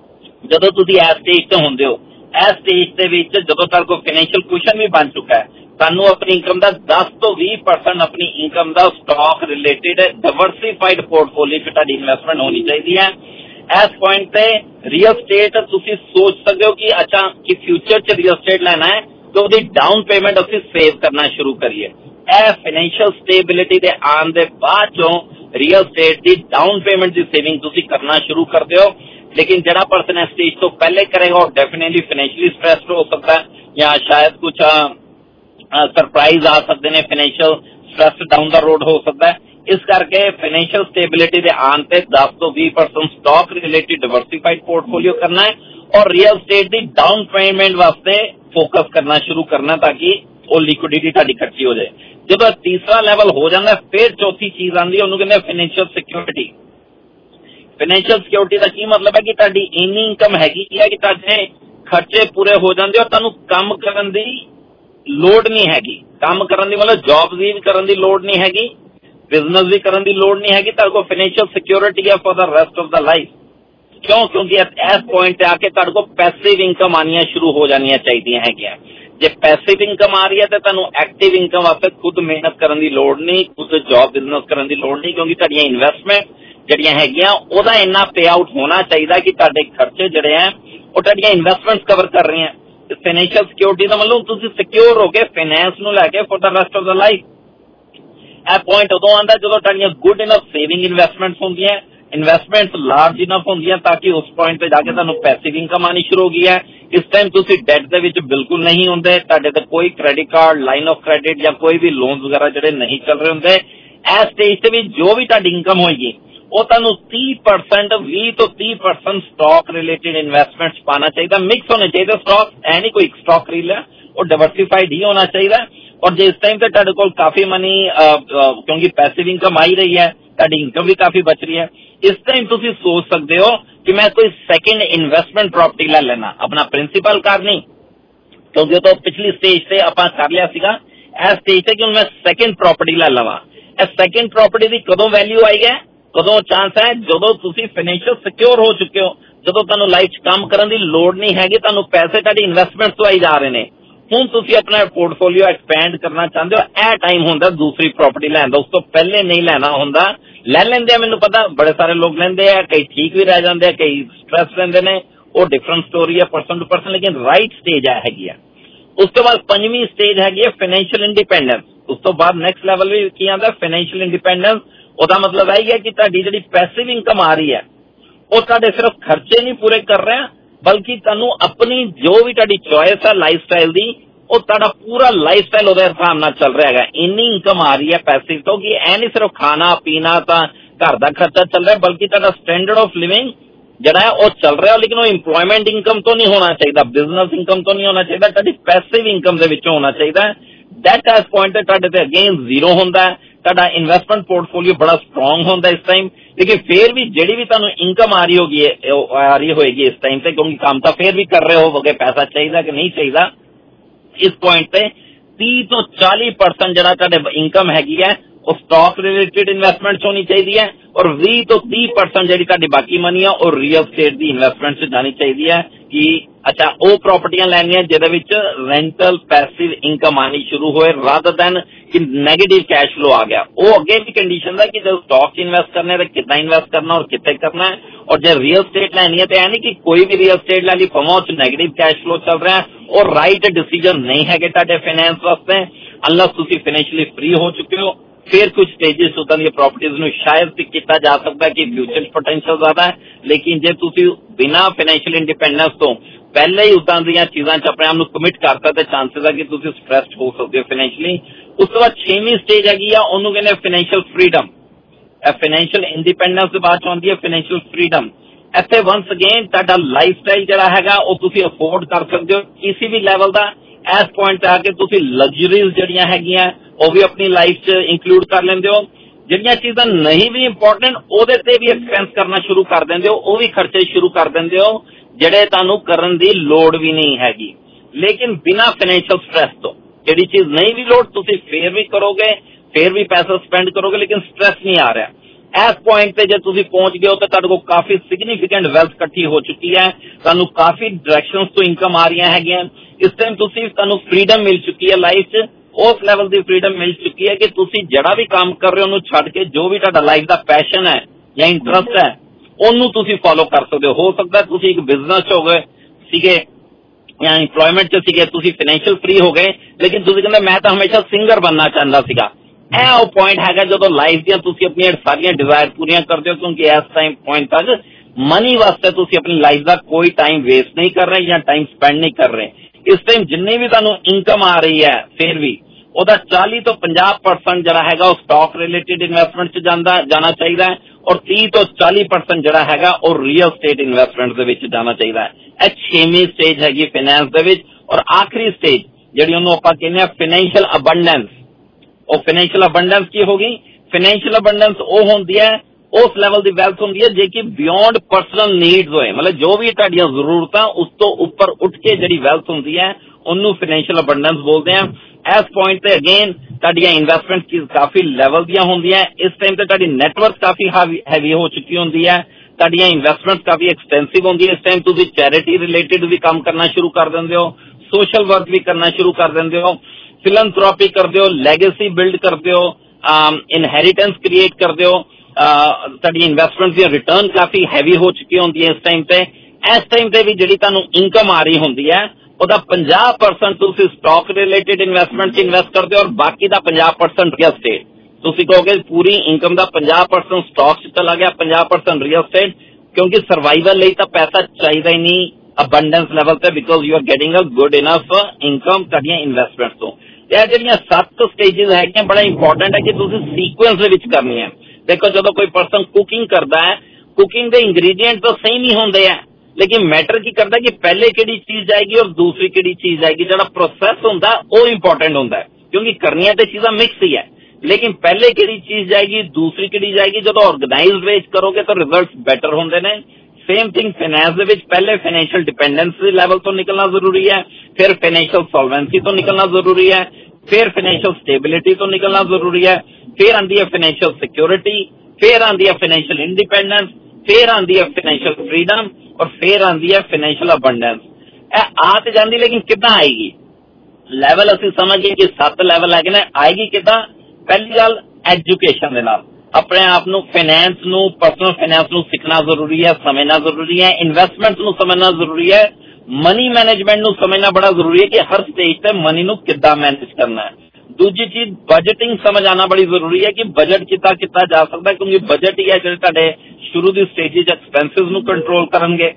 ਜਦੋਂ ਤੁਸੀਂ ਇਸ ਸਟੇਜ ਤੇ ਹੁੰਦੇ ਹੋ, ਇਸ ਸਟੇਜ ਦੇ ਵਿੱਚ ਜਦੋਂ ਤੁਹਾਡੇ ਕੋਲ ਫਾਈਨੈਂਸ਼ੀਅਲ ਕੁਸ਼ਨ ਵੀ ਬਣ ਚੁੱਕਾ ਹੈ, ਤੁਹਾਨੂੰ ਆਪਣੀ ਇਨਕਮ ਦਾ ਦਸ ਤੋਂ ਵੀਹ ਪਰਸੈਂਟ ਆਪਣੀ ਇਨਕਮ ਦਾ ਸਟਾਕ ਰਿਲੇਟਿਡ ਡਾਇਵਰਸਿਫਾਈਡ ਪੋਰਟਫੋਲੀਓ 'ਚ ਤੁਹਾਡੀ ਇਨਵੈਸਟਮੈਂਟ ਹੋਣੀ ਚਾਹੀਦੀ ਹੈ। ਇਸ ਪੁਆਇੰਟ ਤੇ ਰੀਅਲ ਸਟੇਟ ਤੁਸੀਂ ਸੋਚ ਸਕਦੇ ਹੋ ਕਿ ਅੱਛਾ ਕਿ ਫਿਊਚਰ 'ਚ ਰੀਅਲ ਸਟੇਟ ਲੈਣਾ ਹੈ ਤਾਂ ਉਹਦੀ ਡਾਊਨ ਪੇਮੈਂਟ ਅਸੀਂ ਸੇਵ ਕਰਨਾ ਸ਼ੁਰੂ ਕਰੀਏ। ਇਹ ਫਾਈਨੈਂਸ਼ੀਅਲ ਸਟੇਬਿਲਿਟੀ ਦੇ ਆਉਣ ਦੇ ਬਾਅਦ ਚੋਂ ਰੀਅਲ ਸਟੇਟ ਦੀ ਡਾਊਨ ਪੇਮੈਂਟ ਦੀ ਸੇਵਿੰਗ ਤੁਸੀਂ ਕਰਨਾ ਸ਼ੁਰੂ ਕਰਦੇ ਹੋ। ਲੇਕਿਨ ਜਿਹੜਾ ਪਰਸਨ ਇਸ ਸਟੇਜ ਤੋਂ ਪਹਿਲੇ ਕਰੇਗਾ ਉਹ ਡੈਫੀਨੇਟਲੀ ਫਾਈਨੈਂਸ਼ੀਅਲੀ ਸਟ੍ਰੈਸਡ ਹੋ ਸਕਦਾ ਹੈ ਜਾਂ ਸ਼ਾਇਦ ਕੁਝ ਸਰਪ੍ਰਾਈਜ਼ ਆ ਸਕਦੇ ਨੇ, ਫਾਈਨੈਂਸ਼ੀਅਲ ਸਟ੍ਰੈਸ ਡਾਊਨ ਦਾ ਰੋਡ ਹੋ ਸਕਦਾ ਹੈ। ਇਸ ਕਰਕੇ ਫਾਈਨੈਂਸ਼ੀਅਲ ਸਟੇਬਿਲਿਟੀ ਦੇ ਆਉਣ ਤੇ ਦਸ ਤੋਂ ਵੀਹ percent stock related diversified portfolio ਕਰਨਾ ਹੈ ਔਰ ਰੀਅਲ ਸਟੇਟ ਦੀ ਡਾਊਨ ਪੇਮੈਂਟ ਵਾਸਤੇ ਫੋਕਸ ਕਰਨਾ ਸ਼ੁਰੂ ਕਰਨਾ ਤਾਂ ਕਿ ਉਹ ਲਿਕੁਇਡਿਟੀ ਤੁਹਾਡੀ ਇਕੱਠੀ ਹੋ ਜਾਏ। ਜਦੋਂ ਤੀਸਰਾ ਲੈਵਲ ਹੋ ਜਾਂਦਾ ਫਿਰ ਚੌਥੀ ਚੀਜ਼ ਆਉਂਦੀ, ਉਹਨੂੰ ਕਹਿੰਦੇ ਫਾਈਨੈਂਸ਼ੀਅਲ ਸਿਕਿਉਰਿਟੀ। ਫਾਈਨੈਂਸ਼ੀਅਲ ਸਿਕਿਉਰਿਟੀ ਦਾ ਕੀ ਮਤਲਬ ਹੈ ਕਿ ਤੁਹਾਡੀ ਇੰਨੀ ਇਨਕਮ ਹੈਗੀ ਹੈ ਕਿ ਤੁਹਾਡੇ ਖਰਚੇ ਪੂਰੇ ਹੋ ਜਾਂਦੇ ਔਰ ਤੁਹਾਨੂੰ ਕੰਮ ਕਰਨ ਦੀ ਲੋੜ ਨਹੀਂ ਹੈਗੀ। ਕੰਮ ਕਰਨ ਦੀ ਮਤਲਬ ਜੌਬ ਵੀ ਕਰਨ ਦੀ ਲੋੜ ਨਹੀਂ ਹੈਗੀ, ਬਿਜ਼ਨਸ ਵੀ ਕਰਨ ਦੀ ਲੋੜ ਨਹੀਂ ਹੈਗੀ। ਤੁਹਾਡੇ ਕੋਲ ਫਾਈਨੈਂਸ਼ੀਅਲ ਸਿਕਿਉਰਿਟੀ ਹੈ for the rest of the life. ਕਿਉਂ? ਕਿਉਂਕਿ ਇਸ ਪੁਆਇੰਟ ਤੇ ਆ ਕੇ ਤੁਹਾਡੇ ਕੋਲ ਪੈਸਿਵ ਇਨਕਮ ਆਉਣੀਆਂ ਸ਼ੁਰੂ ਹੋ ਜਾਣੀਆਂ ਚਾਹੀਦੀਆਂ ਹੈਗੀਆਂ। ਜੇ ਪੈਸਿਵ ਇਨਕਮ ਆ ਰਹੀ ਹੈ ਤਾਂ ਤੁਹਾਨੂੰ ਐਕਟਿਵ ਇਨਕਮ ਵਾਸਤੇ ਖੁਦ ਮਿਹਨਤ ਕਰਨ ਦੀ ਲੋੜ ਨਹੀਂ, ਖੁਦ ਜੌਬ ਬਿਜ਼ਨਸ ਕਰਨ ਦੀ ਲੋੜ ਨਹੀਂ, ਕਿਉਂਕਿ ਤੁਹਾਡੀਆਂ ਇਨਵੈਸਟਮੈਂਟ ਜਿਹੜੀਆਂ ਹੈਗੀਆਂ ਉਹਦਾ ਇੰਨਾ ਪੇ ਆਊਟ ਹੋਣਾ ਚਾਹੀਦਾ ਕਿ ਤੁਹਾਡੇ ਖਰਚੇ ਜਿਹੜੇ ਆ ਉਹ ਤੁਹਾਡੀਆਂ ਇਨਵੈਸਟਮੈਂਟਸ ਕਵਰ ਕਰ ਰਹੀਆਂ। ਫਾਈਨੈਂਸ਼ੀਅਲ ਸਿਕਿਉਰਿਟੀ ਦਾ ਮਤਲਬ ਤੁਸੀਂ ਸਿਕਿਉਰ ਹੋ ਕੇ ਫਾਈਨੈਂਸ ਨੂੰ ਲੈ ਕੇ for the rest of the life. ਇਹ ਪੁਆਇੰਟ ਉਦੋਂ ਆਉਂਦਾ ਜਦੋਂ ਤੁਹਾਡੀਆਂ ਗੁੱਡ ਇਨਫ ਸੇਵਿੰਗ ਇਨਵੈਸਟਮੈਂਟਸ ਹੁੰਦੀਆਂ, ਇਨਵੈਸਟਮੈਂਟਸ ਲਾਰਜ ਇਨਫ ਹੁੰਦੀਆਂ ਤਾਂ ਕਿ ਉਸ ਪੁਆਇੰਟ ਤੇ ਜਾ ਕੇ ਤੁਹਾਨੂੰ ਪੈਸਿਵ ਇਨਕਮ ਆਉਣੀ ਸ਼ੁਰੂ ਹੋ ਗਈ ਹੈ। ਇਸ ਟਾਈਮ ਤੁਸੀਂ ਡੈਟ ਦੇ ਵਿੱਚ ਬਿਲਕੁਲ ਨਹੀਂ ਹੁੰਦੇ, ਤੁਹਾਡੇ ਤੇ ਕੋਈ credit card, line of credit ਜਾਂ ਕੋਈ ਵੀ ਲੋਨ ਵਗੈਰਾ ਜਿਹੜੇ ਨਹੀਂ ਚੱਲ ਰਹੇ ਹੁੰਦੇ। ਇਸ ਸਟੇਜ ਤੇ ਵੀ ਜੋ ਵੀ ਤੁਹਾਡੀ ਇਨਕਮ ਹੋਏਗੀ ਉਹ ਤੁਹਾਨੂੰ ਤੀਹ ਪਰਸੈਂਟ ਵੀਹ ਤੋਂ ਤੀਹ ਪਰਸੈਂਟ ਸਟਾਕ ਰਿਲੇਟਿਡ ਇਨਵੈਸਟਮੈਂਟਸ ਪਾਉਣਾ ਚਾਹੀਦਾ। ਮਿਕਸ ਹੋਣੇ ਚਾਹੀਦੇ ਸਟਾਕ, ਐ ਨਹੀਂ ਕੋਈ ਇੱਕ ਸਟਾਕ ਖਰੀਦ ਲਿਆ, ਉਹ ਡਾਇਵਰਸਿਫਾਈਡ ਹੀ ਹੋਣਾ ਚਾਹੀਦਾ। ਔਰ ਜੇ ਇਸ ਟਾਈਮ ਤੇ ਤੁਹਾਡੇ ਕੋਲ ਕਾਫੀ ਮਨੀ ਕਿਉਂਕਿ ਪੈਸਿਵ ਇਨਕਮ ਆ ਹੀ ਰਹੀ ਹੈ, ਤੁਹਾਡੀ ਇਨਕਮ ਵੀ ਕਾਫੀ ਬਚ ਰਹੀ ਹੈ, ਇਸ ਟਾਈਮ ਤੁਸੀਂ ਸੋਚ ਸਕਦੇ ਹੋ ਕਿ ਮੈਂ ਕੋਈ ਸੈਕਿੰਡ ਇਨਵੈਸਟਮੈਂਟ ਪ੍ਰॉपर्टी ਲੈ ਲੈਣਾ, ਆਪਣਾ ਪ੍ਰਿੰਸੀਪਲ ਘਰ ਨਹੀਂ, ਕਿਉਂਕਿ ਉਹ ਤੋਂ ਪਿਛਲੀ ਸਟੇਜ ਤੇ ਆਪਾਂ ਕਰ ਲਿਆ ਸੀਗਾ। ਇਸ ਸਟੇਜ ਤੇ ਕਿ ਹੁਣ ਮੈਂ ਸੈਕਿੰਡ ਪ੍ਰॉपर्टी ਲੈ ਲਵਾਂ। ਇਹ ਸੈਕਿੰਡ ਪ੍ਰॉपर्टी ਦੀ ਕਦੋਂ ਵੈਲਿਊ ਆਈ ਹੈ, ਕਦੋਂ ਚਾਂਸ ਹੈ? ਜਦੋਂ ਤੁਸੀਂ ਫਾਈਨੈਂਸ਼ੀਅਲ ਸਿਕਿਉਰ ਹੋ ਚੁੱਕੇ ਹੋ, ਜਦੋਂ ਤੁਹਾਨੂੰ ਲਾਈਫ 'ਚ ਕੰਮ ਕਰਨ ਦੀ ਲੋੜ ਨਹੀਂ ਹੈਗੀ, ਤੁਹਾਨੂੰ ਪੈਸੇ ਤੁਹਾਡੀ ਇਨਵੈਸਟਮੈਂਟ ਤੋਂ ਆਈ ਜਾ ਰਹੇ ਨੇ। ਹੁਣ ਤੁਸੀਂ ਆਪਣਾ ਪੋਰਟਫੋਲੀਓ ਐਕਸਪੈਂਡ ਕਰਨਾ ਚਾਹੁੰਦੇ ਹੋ, ਇਹ ਟਾਈਮ ਹੁੰਦਾ ਦੂਸਰੀ ਪ੍ਰॉपर्टी ਲੈਣ ਦਾ, ਉਸ ਤੋਂ ਪਹਿਲੇ ਨਹੀਂ ਲੈਣਾ ਹੁੰਦਾ। ਲੈ ਲੈਂਦੇ ਆ, ਮੈਨੂੰ ਪਤਾ ਬੜੇ ਸਾਰੇ ਲੋਕ ਲੈਂਦੇ ਆ, ਕਈ ਠੀਕ ਵੀ ਰਹਿ ਜਾਂਦੇ ਆ, ਕਈ ਸਟ੍ਰੈਸ ਲੈਂਦੇ ਨੇ, ਉਹ ਡਿਫਰੈਂਟ ਸਟੋਰੀ ਹੈ ਪਰਸਨ ਟੂ ਪਰਸਨ, ਲੇਕਿਨ ਰਾਈਟ ਸਟੇਜ ਹੈ ਹੈਗੀ ਆ। ਉਸ ਤੋਂ ਬਾਅਦ ਪੰਜਵੀਂ ਸਟੇਜ ਹੈਗੀ ਹੈ ਫਾਈਨੈਂਸ਼ੀਅਲ ਇੰਡੀਪੈਂਡੈਂਸ। ਉਸ ਤੋਂ ਬਾਅਦ ਨੈਕਸਟ ਲੈਵਲ ਵੀ ਕੀ ਆਉਂਦਾ, ਫਾਈਨੈਂਸ਼ੀਅਲ ਇੰਡੀਪੈਂਡੈਂਸ। ਉਹਦਾ ਮਤਲਬ ਇਹ ਹੈ ਕਿ ਤੁਹਾਡੀ ਜਿਹੜੀ ਪੈਸਿਵ ਇਨਕਮ ਆ ਰਹੀ ਹੈ ਉਹ ਤੁਹਾਡੇ ਸਿਰਫ ਖਰਚੇ ਨਹੀਂ ਪੂਰੇ ਕਰ ਰਿਹਾ, ਬਲਕਿ ਤੁਹਾਨੂੰ ਆਪਣੀ ਜੋ ਵੀ ਤੁਹਾਡੀ ਚੋਇਸ ਹੈ ਲਾਈਫ ਸਟਾਈਲ ਦੀ, ਉਹ ਤੁਹਾਡਾ ਪੂਰਾ ਲਾਈਫ ਸਟਾਈਲ ਉਹਦੇ ਹਿਸਾਬ ਨਾਲ ਚੱਲ ਰਿਹਾ ਹੈਗਾ। ਇੰਨੀ ਇਨਕਮ ਆ ਰਹੀ ਹੈ ਪੈਸਿਵ ਤੋਂ ਕਿ ਇਹ ਨਹੀਂ ਸਿਰਫ ਖਾਣਾ ਪੀਣਾ ਤਾਂ ਘਰ ਦਾ ਖਰਚਾ ਚੱਲ ਰਿਹਾ, ਬਲਕਿ ਤੁਹਾਡਾ ਸਟੈਂਡਰਡ ਆਫ ਲਿਵਿੰਗ ਜਿਹੜਾ ਹੈ ਉਹ ਚੱਲ ਰਿਹਾ। ਲੇਕਿਨ ਉਹ ਇੰਪਲੋਇਮੈਂਟ ਇਨਕਮ ਤੋਂ ਨਹੀਂ ਹੋਣਾ ਚਾਹੀਦਾ, ਬਿਜ਼ਨਸ ਇਨਕਮ ਤੋਂ ਨਹੀਂ ਹੋਣਾ ਚਾਹੀਦਾ, ਤੁਹਾਡੀ ਪੈਸਿਵ ਇਨਕਮ ਦੇ ਵਿੱਚੋਂ ਹੋਣਾ ਚਾਹੀਦਾ। ਦੈਟ ਐਸ ਪੁਆਇੰਟ ਤੇ ਤੁਹਾਡੇ ਤੇ ਅਗੇਨ ਜ਼ੀਰੋ ਹੁੰਦਾ ਹੈ, ਤੁਹਾਡਾ ਇਨਵੈਸਟਮੈਂਟ ਪੋਰਟਫੋਲੀਓ ਬੜਾ ਸਟਰੋਂਗ ਹੁੰਦਾ ਇਸ ਟਾਈਮ। ਲੇਕਿਨ ਫੇਰ ਵੀ ਜਿਹੜੀ ਵੀ ਤੁਹਾਨੂੰ ਇਨਕਮ ਆ ਰਹੀ ਹੋਗੀ ਆ ਰਹੀ ਹੋਏਗੀ ਇਸ ਟਾਈਮ ਤੇ, ਕਿਉਂਕਿ ਕੰਮ ਤਾਂ ਫੇਰ ਵੀ ਕਰ ਰਹੇ ਹੋਵੋਗੇ, ਪੈਸਾ ਚਾਹੀਦਾ ਕਿ ਨਹੀਂ ਚਾਹੀਦਾ, ਇਸ ਪੁਆਇੰਟ ਤੇ ਤੀਹ ਤੋਂ ਚਾਲੀ ਪਰਸੈਂਟ ਜਿਹੜਾ ਤੁਹਾਡੇ ਇਨਕਮ ਹੈਗੀ ਹੈ ਉਹ ਸਟਾਕ ਰਿਲੇਟਿਡ ਇਨਵੈਸਟਮੈਂਟ ਹੋਣੀ ਚਾਹੀਦੀ ਹੈ ਔਰ ਵੀਹ ਤੋਂ ਤੀਹ ਪਰਸੈਂਟ ਜਿਹੜੀ ਤੁਹਾਡੀ ਬਾਕੀ ਮਨੀ ਆ ਉਹ ਰੀਅਲ ਸਟੇਟ ਦੀ ਇਨਵੈਸਟਮੈਂਟ 'ਚ ਜਾਣੀ ਚਾਹੀਦੀ ਹੈ ਕਿ ਅੱਛਾ ਉਹ ਪ੍ਰਾਪਰਟੀਆਂ ਲੈਣੀਆਂ ਜਿਹਦੇ ਵਿੱਚ ਰੈਂਟਲ ਪੈਸਿਵ ਇਨਕਮ ਆਣੀ ਸ਼ੁਰੂ ਹੋਏ ਰਾਦਰ ਦੈਨ ਕਿ ਨੈਗੇਟਿਵ ਕੈਸ਼ ਫਲੋ ਆ ਗਿਆ। ਉਹ ਅੱਗੇ ਵੀ ਕੰਡੀਸ਼ਨ ਦਾ ਕਿ ਜਦੋਂ ਸਟਾਕ 'ਚ ਇਨਵੈਸਟ ਕਰਨਾ ਹੈ ਤਾਂ ਕਿੱਦਾਂ ਇਨਵੈਸਟ ਕਰਨਾ ਔਰ ਕਿੱਥੇ ਕਰਨਾ ਹੈ। ਔਰ ਜੇ ਰੀਅਲ ਸਟੇਟ ਲੈਣੀ ਹੈ ਤਾਂ ਇਹ ਨਹੀਂ ਕਿ ਕੋਈ ਵੀ ਰੀਅਲ ਸਟੇਟ ਲੈ ਲਈ ਭਾਵੇਂ ਉਹ 'ਚ ਨੈਗੇਟਿਵ ਕੈਸ਼ ਫਲੋ ਚੱਲ ਰਿਹਾ ਉਹ ਰਾਈਟ ਡਿਸੀਜਨ ਨਹੀਂ ਹੈਗੇ ਤੁਹਾਡੇ ਫਾਈਨੈਂਸ ਵਾਸਤੇ, ਅਨਲੈਸ ਤੁਸੀਂ ਫਾਈਨੈਂਸ਼ੀਅਲੀ ਫ੍ਰੀ ਹੋ ਚੁੱਕੇ ਹੋ। ਫਿਰ ਕੁਝ ਸਟੇजेस ਉਦਾਂ ਦੀਆਂ ਪ੍ਰਾਪਰਟੀਆਂ ਨੂੰ ਸ਼ਾਇਦ ਪਿਕ ਕੀਤਾ ਜਾ ਸਕਦਾ ਕਿ ਫਿਊਚਰ 'ਚ ਪੋਟੈਂਸ਼ੀਅਲ ਜ਼ਿਆਦਾ ਹੈ, ਲੇਕਿਨ ਜੇ ਤੁਸੀਂ ਬਿਨਾਂ ਫਾਈਨੈਂਸ਼ੀਅਲ ਇੰਡੀਪੈਂਡੈਂਸ ਤੋਂ ਪਹਿਲੇ ਹੀ ਉਦਾਂ ਦੀਆਂ ਚੀਜ਼ਾਂ 'ਚ ਆਪਣੇ ਆਪ ਨੂੰ ਕਮਿਟ ਕਰਤਾ ਤੇ ਚਾਂਸਸ ਹੈ ਕਿ ਤੁਸੀਂ ਸਟ੍ਰੈਸਡ ਹੋ ਸਕਦੇ ਹੋ ਫਾਈਨੈਂਸ਼ੀਅਲੀ। ਉਸ ਤੋਂ ਬਾਅਦ ਛੇਵੀਂ ਸਟੇਜ ਹੈਗੀ ਆ, ਉਹਨੂੰ ਕਹਿੰਦੇ ਫਾਈਨੈਂਸ਼ੀਅਲ ਫਰੀडम। ਇਹ ਫਾਈਨੈਂਸ਼ੀਅਲ ਇੰਡੀਪੈਂਡੈਂਸ ਦੇ ਬਾਅਦ 'ਚ ਆਉਂਦੀ ਹੈ ਫਾਈਨੈਂਸ਼ੀਅਲ ਫਰੀडम। ਇੱਥੇ ਵਨਸ ਅਗੇਨ ਤੁਹਾਡਾ ਲਾਈਫ ਸਟਾਈਲ ਜਿਹੜਾ ਹੈਗਾ ਉਹ ਤੁਸੀਂ ਅਫੋਰਡ ਕਰ ਸਕਦੇ ਹੋ ਕਿਸੇ ਵੀ ਲੈਵਲ ਦਾ। ਇਸ ਪੁਆਇੰਟ ਤੇ ਆ ਕੇ ਤੁਸੀਂ ਲਗਜ਼ਰੀਜ਼ ਜਿਹੜੀਆਂ ਹੈਗੀਆਂ ਉਹ ਵੀ ਆਪਣੀ ਲਾਈਫ 'ਚ ਇੰਕਲੂਡ ਕਰ ਲੈਂਦੇ ਹੋ। ਜਿਹੜੀਆਂ ਚੀਜ਼ਾਂ ਨਹੀਂ ਵੀ ਇੰਪੋਰਟੈਂਟ ਉਹਦੇ ਤੇ ਵੀ ਐਕਸਪੈਂਸ ਕਰਨਾ ਸ਼ੁਰੂ ਕਰ ਦਿੰਦੇ ਹੋ, ਉਹ ਵੀ ਖਰਚੇ ਸ਼ੁਰੂ ਕਰ ਦਿੰਦੇ ਹੋ ਜਿਹੜੇ ਤੁਹਾਨੂੰ ਕਰਨ ਦੀ ਲੋੜ ਵੀ ਨਹੀਂ ਹੈਗੀ, ਲੇਕਿਨ ਬਿਨਾਂ ਫਾਈਨੈਂਸ਼ੀਅਲ ਸਟ੍ਰੈਸ ਤੋਂ। ਜਿਹੜੀ ਚੀਜ਼ ਨਹੀਂ ਵੀ ਲੋੜ ਤੁਸੀਂ ਫੇਰ ਵੀ ਕਰੋਗੇ, ਫੇਰ ਵੀ ਪੈਸਾ ਸਪੈਂਡ ਕਰੋਗੇ, ਲੇਕਿਨ ਸਟ੍ਰੈਸ ਨਹੀਂ ਆ ਰਿਹਾ। ਇਸ ਪੁਆਇੰਟ ਤੇ ਜੇ ਤੁਸੀਂ ਪਹੁੰਚ ਗਏ ਹੋ ਤਾਂ ਤੁਹਾਡੇ ਕੋਲ ਕਾਫੀ ਸਿਗਨੀਫਿਕੈਂਟ ਵੈਲਥ ਇਕੱਠੀ ਹੋ ਚੁੱਕੀ ਹੈ, ਤੁਹਾਨੂੰ ਕਾਫੀ ਡਾਇਰੈਕਸ਼ਨਸ ਤੋਂ ਇਨਕਮ ਆ ਰਹੀਆਂ ਹੈਗੀਆਂ। ਇਸ ਟਾਈਮ ਤੁਸੀਂ ਤੁਹਾਨੂੰ ਫਰੀडम ਮਿਲ ਚੁੱਕੀ ਹੈ ਲਾਈਫ 'ਚ, ਉਸ ਲੈਵਲ ਦੀ ਫਰੀडम ਮਿਲ ਚੁੱਕੀ ਹੈ ਕਿ ਤੁਸੀਂ ਜਿਹੜਾ ਵੀ ਕੰਮ ਕਰ ਰਹੇ ਹੋ ਉਹਨੂੰ ਛੱਡ ਕੇ ਜੋ ਵੀ ਤੁਹਾਡਾ ਲਾਈਫ ਦਾ ਪੈਸ਼ਨ ਹੈ ਜਾਂ ਇੰਟਰਸਟ ਹੈ ਉਹਨੂੰ ਤੁਸੀਂ ਫੋਲੋ ਕਰ ਸਕਦੇ ਹੋ। ਹੋ ਸਕਦਾ ਤੁਸੀਂ ਇੱਕ ਬਿਜ਼ਨਸ 'ਚ ਹੋ ਗਏ ਸੀਗੇ ਜਾਂ ਇੰਪਲੋਇਮੈਂਟ 'ਚ ਸੀਗੇ, ਤੁਸੀਂ ਫਾਈਨੈਂਸ਼ੀਅਲ ਫ੍ਰੀ ਹੋ ਗਏ, ਲੇਕਿਨ ਤੁਸੀਂ ਕਹਿੰਦੇ ਮੈਂ ਤਾਂ ਹਮੇਸ਼ਾ ਸਿੰਗਰ ਬਣਨਾ ਚਾਹੁੰਦਾ ਸੀਗਾ। ਇਹ ਉਹ ਪੁਆਇੰਟ ਹੈਗਾ ਜਦੋਂ ਲਾਈਫ ਦੀਆਂ ਤੁਸੀਂ ਆਪਣੀਆਂ ਸਾਰੀਆਂ ਡਿਜ਼ਾਇਰ ਪੂਰੀਆਂ ਕਰਦੇ ਹੋ, ਕਿਉਂਕਿ ਇਸ ਟਾਈਮ ਪੁਆਇੰਟ ਤੱਕ ਮਨੀ ਵਾਸਤੇ ਤੁਸੀਂ ਆਪਣੀ ਲਾਈਫ ਦਾ ਕੋਈ ਟਾਈਮ ਵੇਸਟ ਨਹੀਂ ਕਰ ਰਹੇ ਜਾਂ ਟਾਈਮ ਸਪੈਂਡ ਨਹੀਂ ਕਰ ਰਹੇ। ਇਸ ਟਾਈਮ ਜਿੰਨੀ ਵੀ ਤੁਹਾਨੂੰ ਇਨਕਮ ਆ ਰਹੀ ਹੈ ਫਿਰ ਵੀ ਉਹਦਾ ਚਾਲੀ ਤੋਂ ਪੰਜਾਹ ਪਰਸੈਂਟ ਜਿਹੜਾ ਹੈਗਾ ਉਹ ਸਟਾਕ ਰਿਲੇਟਿਡ ਇਨਵੈਸਟਮੈਂਟ 'ਚ ਜਾਂਦਾ ਜਾਣਾ ਚਾਹੀਦਾ ਹੈ, ਔਰ ਤੀਹ ਤੋਂ ਚਾਲੀ ਪਰਸੈਂਟ ਜਿਹੜਾ ਹੈਗਾ ਉਹ ਰੀਅਲ ਸਟੇਟ ਇਨਵੈਸਟਮੈਂਟ ਦੇ ਵਿੱਚ ਜਾਣਾ ਚਾਹੀਦਾ ਹੈ। ਇਹ ਛੇਵੀਂ ਸਟੇਜ ਹੈਗੀ ਫਾਈਨੈਂਸ ਦੇ ਵਿੱਚ। ਔਰ ਆਖਰੀ ਸਟੇਜ ਜਿਹੜੀ ਉਹਨੂੰ ਆਪਾਂ ਕਹਿੰਦੇ ਆ ਫਾਈਨੈਂਸ਼ੀਅਲ ਅਬੰਡੈਂਸ। ਉਹ ਫਾਈਨੈਂਸ਼ੀਅਲ ਅਬੰਡੈਂਸ ਕੀ ਹੋਗੀ? ਫਾਈਨੈਂਸ਼ੀਅਲ ਅਬੰਡੈਂਸ ਉਹ ਹੁੰਦੀ ਹੈ, ਉਸ ਲੈਵਲ ਦੀ ਵੈਲਥ ਹੁੰਦੀ ਹੈ ਜੇ ਕਿ ਬਿਯੋਂਡ ਪਰਸਨਲ ਨੀਡਸ ਹੋਏ, ਮਤਲਬ ਜੋ ਵੀ ਤੁਹਾਡੀਆਂ ਜ਼ਰੂਰਤਾਂ ਉਸ ਤੋਂ ਉੱਪਰ ਉੱਠ ਕੇ ਜਿਹੜੀ ਵੈਲਥ ਹੁੰਦੀ ਹੈ ਉਹਨੂੰ ਫਾਈਨੈਂਸ਼ੀਅਲ ਅਬੰਡੈਂਸ ਬੋਲਦੇ ਆ। ਇਸ ਪੁਆਇੰਟ ਤੇ ਅਗੇਨ ਤੁਹਾਡੀਆਂ ਇਨਵੈਸਟਮੈਂਟ ਕਾਫੀ ਲੈਵਲ ਦੀਆਂ ਹੁੰਦੀਆਂ। ਇਸ ਟਾਈਮ ਤੇ ਤੁਹਾਡੀ ਨੈਟਵਰਕ ਕਾਫੀ ਹੈਵੀ ਹੋ ਚੁੱਕੀ ਹੁੰਦੀ ਹੈ, ਤੁਹਾਡੀਆਂ ਇਨਵੈਸਟਮੈਂਟ ਕਾਫੀ ਐਕਸਟੈਂਸਿਵ ਹੁੰਦੀ ਹੈ। ਇਸ ਟਾਈਮ ਤੁਸੀਂ ਚੈਰਿਟੀ ਰਿਲੇਟਿਡ ਵੀ ਕੰਮ ਕਰਨਾ ਸ਼ੁਰੂ ਕਰ ਦਿੰਦੇ ਹੋ, ਸੋਸ਼ਲ ਵਰਕ ਵੀ ਕਰਨਾ ਸ਼ੁਰੂ ਕਰ ਦਿੰਦੇ ਹੋ, ਫਿਲੈਂਥਰੋਪੀ ਕਰਦੇ ਹੋ, ਲੈਗੇਸੀ ਬਿਲਡ ਕਰਦੇ ਹੋ, ਇਨਹੈਰੀਟੈਂਸ ਕ੍ਰੀਏਟ ਕਰਦੇ ਹੋ। ਤੁਹਾਡੀ ਇਨਵੈਸਟਮੈਂਟ ਦੀ ਰਿਟਰਨ ਕਾਫੀ ਹੈਵੀ ਹੋ ਚੁੱਕੀ ਹੁੰਦੀ ਹੈ ਇਸ ਟਾਈਮ ਤੇ। ਇਸ ਟਾਈਮ ਤੇ ਵੀ ਜਿਹੜੀ ਤੁਹਾਨੂੰ ਇਨਕਮ ਆ ਰਹੀ ਹੁੰਦੀ ਹੈ ਉਹਦਾ ਪੰਜਾਹ ਪਰਸੈਂਟ ਤੁਸੀਂ ਸਟਾਕ ਰਿਲੇਟਿਡ ਇਨਵੈਸਟਮੈਂਟ 'ਚ ਇਨਵੈਸਟ ਕਰਦੇ ਹੋ, ਔਰ ਬਾਕੀ ਦਾ ਪੰਜਾਹ ਪਰਸੈਂਟ ਰੀਅਲ ਸਟੇਟ। ਤੁਸੀਂ ਕਹੋਗੇ ਪੂਰੀ ਇਨਕਮ ਦਾ ਪੰਜਾਹ ਪਰਸੈਂਟ ਸਟਾਕ 'ਚ ਚਲਾ ਗਿਆ, ਪੰਜਾਹ ਪਰਸੈਂਟ ਰੀਅਲ ਸਟੇਟ, ਕਿਉਂਕਿ ਸਰਵਾਈਵਲ ਲਈ ਤਾਂ ਪੈਸਾ ਚਾਹੀਦਾ ਹੀ ਨਹੀਂ ਅਬੰਡੈਂਸ ਲੈਵਲ ਤੇ, because you are getting a good enough income ਤੁਹਾਡੀਆਂ ਇਨਵੈਸਟਮੈਂਟ ਤੋਂ। ਇਹ ਜਿਹੜੀਆਂ ਸੱਤ ਸਟੇਜਿਸ ਹੈਗੀਆਂ ਬੜਾ ਇੰਪੋਰਟੈਂਟ ਹੈ ਕਿ ਤੁਸੀਂ ਸੀਕੁਐਂਸ ਦੇ ਵਿੱਚ ਕਰਨੀ ਹੈ। ਦੇਖੋ ਜਦੋਂ ਕੋਈ ਪਰਸਨ ਕੁਕਿੰਗ ਕਰਦਾ ਹੈ, ਕੁਕਿੰਗ ਦੇ ਇੰਗਰੀਡੀਐਂਟ ਤਾਂ ਸੇਮ ਹੀ ਹੁੰਦੇ ਆ, ਲੇਕਿਨ ਮੈਟਰ ਕੀ ਕਰਦਾ ਕਿ ਪਹਿਲੇ ਕਿਹੜੀ ਚੀਜ਼ ਜਾਏਗੀ ਔਰ ਦੂਸਰੀ ਕਿਹੜੀ ਚੀਜ਼ ਆਏਗੀ। ਜਿਹੜਾ ਪ੍ਰੋਸੈਸ ਹੁੰਦਾ ਉਹ ਇੰਪੋਰਟੈਂਟ ਹੁੰਦਾ, ਕਿਉਂਕਿ ਕਰਨੀਆਂ ਤੇ ਚੀਜ਼ਾਂ ਮਿਕਸ ਹੀ ਹੈ, ਲੇਕਿਨ ਪਹਿਲੇ ਕਿਹੜੀ ਚੀਜ਼ ਜਾਏਗੀ ਦੂਸਰੀ ਕਿਹੜੀ ਜਾਏਗੀ। ਜਦੋਂ ਆਰਗੇਨਾਈਜ਼ਡ ਵੇਚ ਕਰੋਗੇ ਤਾਂ ਰਿਜ਼ਲਟਸ ਬੈਟਰ ਹੁੰਦੇ ਨੇ। ਸੇਮ ਥਿੰਗ ਫਾਈਨੈਂਸ ਦੇ ਵਿੱਚ ਪਹਿਲੇ ਫਾਈਨੈਂਸ਼ੀਅਲ ਡਿਪੈਂਡੈਂਸੀ ਲੈਵਲ ਤੋਂ ਨਿਕਲਣਾ ਜ਼ਰੂਰੀ ਹੈ, ਫਿਰ ਫਾਈਨੈਂਸ਼ੀਅਲ ਸੋਲਵੈਂਸੀ ਤੋਂ ਨਿਕਲਣਾ ਜ਼ਰੂਰੀ ਹੈ, ਫਿਰ ਫਾਈਨੈਂਸ਼ੀਅਲ ਸਟੇਬਿਲਿਟੀ ਤੋਂ ਨਿਕਲਣਾ ਜ਼ਰੂਰੀ ਹੈ, ਫਿਰ ਆਉਂਦੀ ਹੈ ਫਾਈਨੈਂਸ਼ੀਅਲ ਸਿਕਿਉਰਿਟੀ, ਫਿਰ ਆਉਂਦੀ ਹੈ ਫਾਈਨੈਂਸ਼ੀਅਲ ਇੰਡੀਪੈਂਡੈਂਸ, ਫਿਰ ਆਉਂਦੀ ਹੈ ਫਾਈਨੈਂਸ਼ੀਅਲ ਫਰੀडम ਔਰ ਫਿਰ ਆਉਂਦੀ ਹੈ ਫਾਈਨੈਂਸ਼ੀਅਲ ਅਬੰਡੈਂਸ। ਇਹ ਆ ਤੇ ਜਾਂਦੀ, ਲੇਕਿਨ ਕਿੱਦਾਂ ਆਏਗੀ? ਲੈਵਲ ਅਸੀਂ ਸਮਝੀਏ ਕਿ ਸੱਤ ਲੈਵਲ ਹੈਗੇ ਨੇ। ਆਏਗੀ ਕਿੱਦਾਂ? ਪਹਿਲੀ ਗੱਲ ਐਜੂਕੇਸ਼ਨ ਦੇ ਨਾਲ। ਆਪਣੇ ਆਪ ਨੂੰ ਫਾਈਨੈਂਸ ਨੂੰ, ਪਰਸਨਲ ਫਾਈਨੈਂਸ ਨੂੰ ਸਿੱਖਣਾ ਜ਼ਰੂਰੀ ਹੈ, ਸਮਝਣਾ ਜ਼ਰੂਰੀ ਹੈ, ਇਨਵੈਸਟਮੈਂਟ ਨੂੰ ਸਮਝਣਾ ਜ਼ਰੂਰੀ ਹੈ, ਮਨੀ ਮੈਨੇਜਮੈਂਟ ਨੂੰ ਸਮਝਣਾ ਬੜਾ ਜ਼ਰੂਰੀ ਹੈ ਕਿ ਹਰ ਸਟੇਜ ਤੇ ਮਨੀ ਨੂੰ ਕਿੱਦਾਂ ਮੈਨੇਜ ਕਰਨਾ ਹੈ। ਦੂਜੀ ਚੀਜ਼ ਬਜਟਿੰਗ ਸਮਝ ਆਉਣਾ ਬੜੀ ਜ਼ਰੂਰੀ ਹੈ ਕਿ ਬਜਟ ਕਿੱਦਾਂ ਕੀਤਾ ਜਾ ਸਕਦਾ, ਕਿਉਂਕਿ ਬਜਟ ਹੀ ਹੈ ਜਿਹੜੇ ਤੁਹਾਡੇ ਸ਼ੁਰੂ ਦੀ ਸਟੇਜ 'ਚ ਐਕਸਪੈਂਸਿਸ ਨੂੰ ਕੰਟਰੋਲ ਕਰਨਗੇ।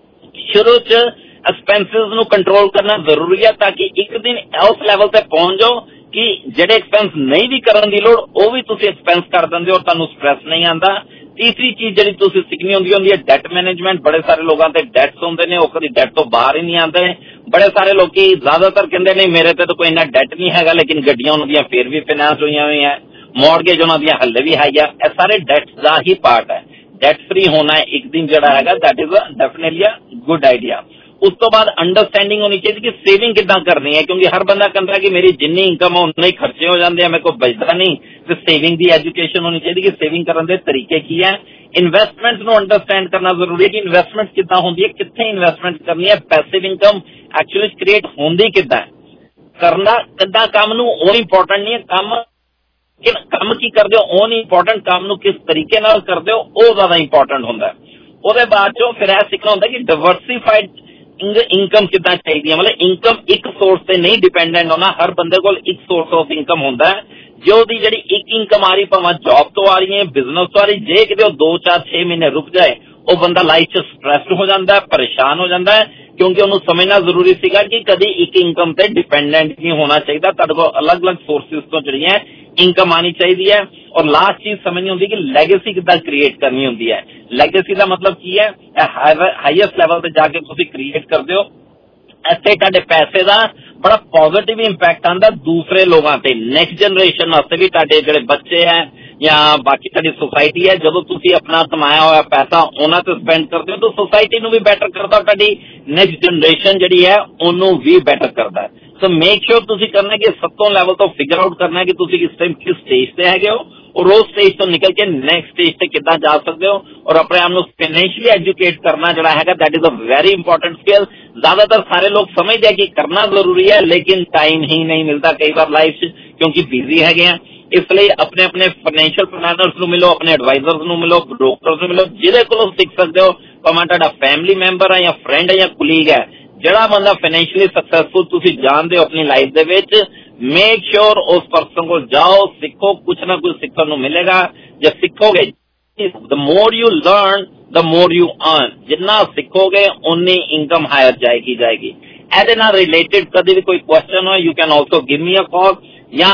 ਸ਼ੁਰੂ 'ਚ ਐਕਸਪੈਂਸਿਸ ਨੂੰ ਕੰਟਰੋਲ ਕਰਨਾ ਜ਼ਰੂਰੀ ਹੈ ਤਾਂ ਕਿ ਇੱਕ ਦਿਨ ਉਸ ਲੈਵਲ ਤੇ ਪਹੁੰਚ ਜਾਓ ਕਿ ਜਿਹੜੇ ਐਕਸਪੈਂਸ ਨਹੀਂ ਵੀ ਕਰਨ ਦੀ ਲੋੜ ਉਹ ਵੀ ਤੁਸੀਂ ਐਕਸਪੈਂਸ ਕਰ ਦਿੰਦੇ ਹੋ ਔਰ ਤੁਹਾਨੂੰ ਸਟ੍ਰੈਸ ਨਹੀਂ ਆਉਂਦਾ। ਤੀਸਰੀ ਚੀਜ਼ ਜਿਹੜੀ ਤੁਸੀਂ ਸਿੱਖਣੀ ਹੁੰਦੀ ਹੁੰਦੀ ਹੈ ਡੈਟ ਮੈਨੇਜਮੈਂਟ। ਬੜੇ ਸਾਰੇ ਲੋਕਾਂ ਤੇ ਡੈਟਸ ਹੁੰਦੇ ਨੇ, ਉਹ ਕਦੀ ਡੈਟ ਤੋਂ ਬਾਹਰ ਹੀ ਨਹੀਂ ਆਉਂਦੇ। ਬੜੇ ਸਾਰੇ ਲੋਕੀ ਜ਼ਿਆਦਾਤਰ ਕਹਿੰਦੇ ਨੇ ਮੇਰੇ ਤੇ ਤਾਂ ਕੋਈ ਇੰਨਾ ਡੈਟ ਨਹੀਂ ਹੈਗਾ, ਲੇਕਿਨ ਗੱਡੀਆਂ ਉਹਨਾਂ ਦੀਆਂ ਫੇਰ ਵੀ ਫਾਈਨੈਂਸ ਹੋਈਆਂ ਹੋਈਆਂ, ਮੌਰਗੇਜ ਉਹਨਾਂ ਦੀਆਂ ਹੱਲੇ ਵੀ ਹੈਗੀਆਂ। ਇਹ ਸਾਰੇ ਡੈਟਸ ਦਾ ਹੀ ਪਾਰਟ ਹੈ। ਡੈਟ ਫ੍ਰੀ ਹੋਣਾ ਇੱਕ ਦਿਨ ਜਿਹੜਾ ਹੈਗਾ that is definitely a good idea. ਉਸ ਤੋਂ ਬਾਅਦ ਅੰਡਰਸਟੈਂਡਿੰਗ ਹੋਣੀ ਚਾਹੀਦੀ ਕਿ ਸੇਵਿੰਗ ਕਿੱਦਾਂ ਕਰਨੀ ਹੈ, ਕਿਉਂਕਿ ਹਰ ਬੰਦਾ ਕਹਿੰਦਾ ਕਿ ਮੇਰੀ ਜਿੰਨੀ ਇਨਕਮ ਹੈ ਉਨੇ ਹੀ ਖਰਚੇ ਹੋ ਜਾਂਦੇ ਆ, ਮੇਰੇ ਕੋਲ ਬਚਦਾ ਨਹੀਂ। ਤੇ ਸੇਵਿੰਗ ਦੀ ਐਜੂਕੇਸ਼ਨ ਹੋਣੀ ਚਾਹੀਦੀ ਕਿ ਸੇਵਿੰਗ ਕਰਨ ਦੇ ਤਰੀਕੇ ਕੀ ਹੈ। ਇਨਵੈਸਟਮੈਂਟ ਨੂੰ ਅੰਡਰਸਟੈਂਡ ਕਰਨਾ ਜ਼ਰੂਰੀ ਹੈ ਕਿ ਇਨਵੈਸਟਮੈਂਟ ਕਿੱਦਾਂ ਹੁੰਦੀ ਹੈ, ਕਿੱਥੇ ਇਨਵੈਸਟਮੈਂਟ ਕਰਨੀ ਹੈ, ਪੈਸਿਵ ਇਨਕਮ ਐਕਚੁਅਲੀ ਕ੍ਰੀਏਟ ਹੁੰਦੀ ਕਿੱਦਾਂ ਹੈ, ਕਰਨਾ ਕਿੱਦਾਂ ਕੰਮ ਨੂੰ ਉਹ ਇੰਪੋਰਟੈਂਟ ਨਹੀਂ ਹੈ। ਕੰਮ ਕੰਮ ਕੀ ਕਰਦੇ ਹੋ ਉਹ ਨਹੀਂ ਇੰਪੋਰਟੈਂਟ, ਕੰਮ ਨੂੰ ਕਿਸ ਤਰੀਕੇ ਨਾਲ ਕਰਦੇ ਹੋ ਉਹ ਜ਼ਿਆਦਾ ਇੰਪੋਰਟੈਂਟ ਹੁੰਦਾ। ਉਹਦੇ ਬਾਅਦ ਚੋਂ ਫਿਰ ਇਹ ਸਿੱਖਣਾ ਹੁੰਦਾ ਕਿ ਡਾਇਵਰਸਿਫਾਈਡ ਇਨਕਮ ਕਿੱਦਾਂ ਚਾਹੀਦੀ ਹੈ, ਮਤਲਬ ਇਨਕਮ ਇੱਕ ਸੋਰਸ ਤੇ ਨਹੀਂ ਡਿਪੈਂਡੈਂਟ ਹੋਣਾ। ਹਰ ਬੰਦੇ ਕੋਲ ਇੱਕ ਸੋਰਸ ਆਫ ਇਨਕਮ ਹੁੰਦਾ ਹੈ। ਜੇ ਉਹਦੀ ਜਿਹੜੀ ਇੱਕ ਇਨਕਮ ਆ ਰਹੀ, ਭਾਵੇਂ ਜੌਬ ਤੋਂ ਆ ਰਹੀ ਹੈ, ਬਿਜ਼ਨਸ ਤੋਂ ਆ ਰਹੀ, ਜੇ ਕਿਤੇ ਉਹ ਦੋ ਚਾਰ ਛੇ ਮਹੀਨੇ ਰੁਕ ਜਾਏ ਉਹ ਬੰਦਾ ਲਾਈਫ 'ਚ ਸਟ੍ਰੈਸਡ ਹੋ ਜਾਂਦਾ ਹੈ, ਪਰੇਸ਼ਾਨ ਹੋ ਜਾਂਦਾ ਹੈ, ਕਿਉਂਕਿ ਉਹਨੂੰ ਸਮਝਣਾ ਜ਼ਰੂਰੀ ਸੀਗਾ ਕਿ ਕਦੀ ਇੱਕ ਇਨਕਮ ਤੇ ਡਿਪੈਂਡੈਂਟ ਨਹੀਂ ਹੋਣਾ ਚਾਹੀਦਾ। ਤੁਹਾਡੇ ਕੋਲ ਅਲੱਗ-ਅਲੱਗ ਸੋਰਸਿਸ ਤੋਂ ਜਿਹੜੀਆਂ ਇਨਕਮ ਆਣੀ ਚਾਹੀਦੀ ਹੈ। ਔਰ ਲਾਸਟ ਚੀਜ਼ ਸਮਝਣੀ ਹੁੰਦੀ ਕਿ ਲੈਗੇਸੀ ਕਿੱਦਾਂ ਕ੍ਰੀਏਟ ਕਰਨੀ ਹੁੰਦੀ ਹੈ। ਲੈਗੇਸੀ ਦਾ ਮਤਲਬ ਕੀ ਹੈ? ਹਾਈਐਸਟ ਲੈਵਲ ਤੇ ਜਾ ਕੇ ਤੁਸੀਂ ਕ੍ਰੀਏਟ ਕਰਦੇ ਹੋ, ਇੱਥੇ ਤੁਹਾਡੇ ਪੈਸੇ ਦਾ ਬੜਾ ਪੋਜ਼ਿਟਿਵ ਇੰਪੈਕਟ ਆਉਂਦਾ ਦੂਸਰੇ ਲੋਕਾਂ ਤੇ, ਨੈਕਸਟ ਜਨਰੇਸ਼ਨ ਵਾਸਤੇ ਵੀ। ਤੁਹਾਡੇ ਜਿਹੜੇ ਬੱਚੇ ਹੈ ਜਾਂ ਬਾਕੀ ਤੁਹਾਡੀ ਸੁਸਾਇਟੀ ਹੈ, ਜਦੋਂ ਤੁਸੀਂ ਆਪਣਾ ਕਮਾਇਆ ਹੋਇਆ ਪੈਸਾ ਉਹਨਾਂ ਤੇ ਸਪੈਂਡ ਕਰਦੇ ਹੋ ਤਾਂ ਸੁਸਾਇਟੀ ਨੂੰ ਵੀ ਬੈਟਰ ਕਰਦਾ, ਤੁਹਾਡੀ ਨੈਕਸਟ ਜਨਰੇਸ਼ਨ ਜਿਹੜੀ ਹੈ ਉਹਨੂੰ ਵੀ ਬੈਟਰ ਕਰਦਾ ਹੈ। ਸੋ ਮੇਕ ਸ਼ੋਰ ਤੁਸੀਂ ਕਰਨਾ ਕਿ ਸਭ ਤੋਂ ਲੈਵਲ ਤੋਂ ਫਿਗਰ ਆਊਟ ਕਰਨਾ ਕਿ ਤੁਸੀਂ ਇਸ ਟਾਈਮ ਕਿਸ ਸਟੇਜ ਤੇ ਹੈਗੇ ਹੋ और उस स्टेज तो निकल के नैक्सट स्टेज ते किद्दां जा सकते हो और अपने आप को फाइनैशियली एजुकेट करना जिहड़ा हैगा that is a very important skill. ज्यादातर सारे लोग समझते हैं कि करना जरूरी है लेकिन टाइम ही नहीं मिलता कई बार लाइफ च क्योंकि बिजी है हैं। इसलिए अपने अपने फाइनैशियल प्लानर्स नूं मिलो, अपने एडवाइजर्स नूं मिलो, ब्रोकर्स नूं मिलो, जिहदे कोलों सीख सकते हो, भावें तुहाडा फैमिली मैंबर है या फ्रेंड है या कुलीग है, जिहड़ा बंदा फाइनैशियली सक्सैसफुल तुसीं जानदे हो अपनी लाइफ दे विच, मेक श्योर उस पर्सन को जाओ, सीखो, कुछ ना कुछ सीखने को मिलेगा। जब सीखोगे, the more you learn the more you earn, जितना सीखोगे उन्नी इनकम हायर जाएगी जाएगी। एज एन आर रिलेटेड कभी भी कोई क्वेश्चन हो, you can also give me a call, या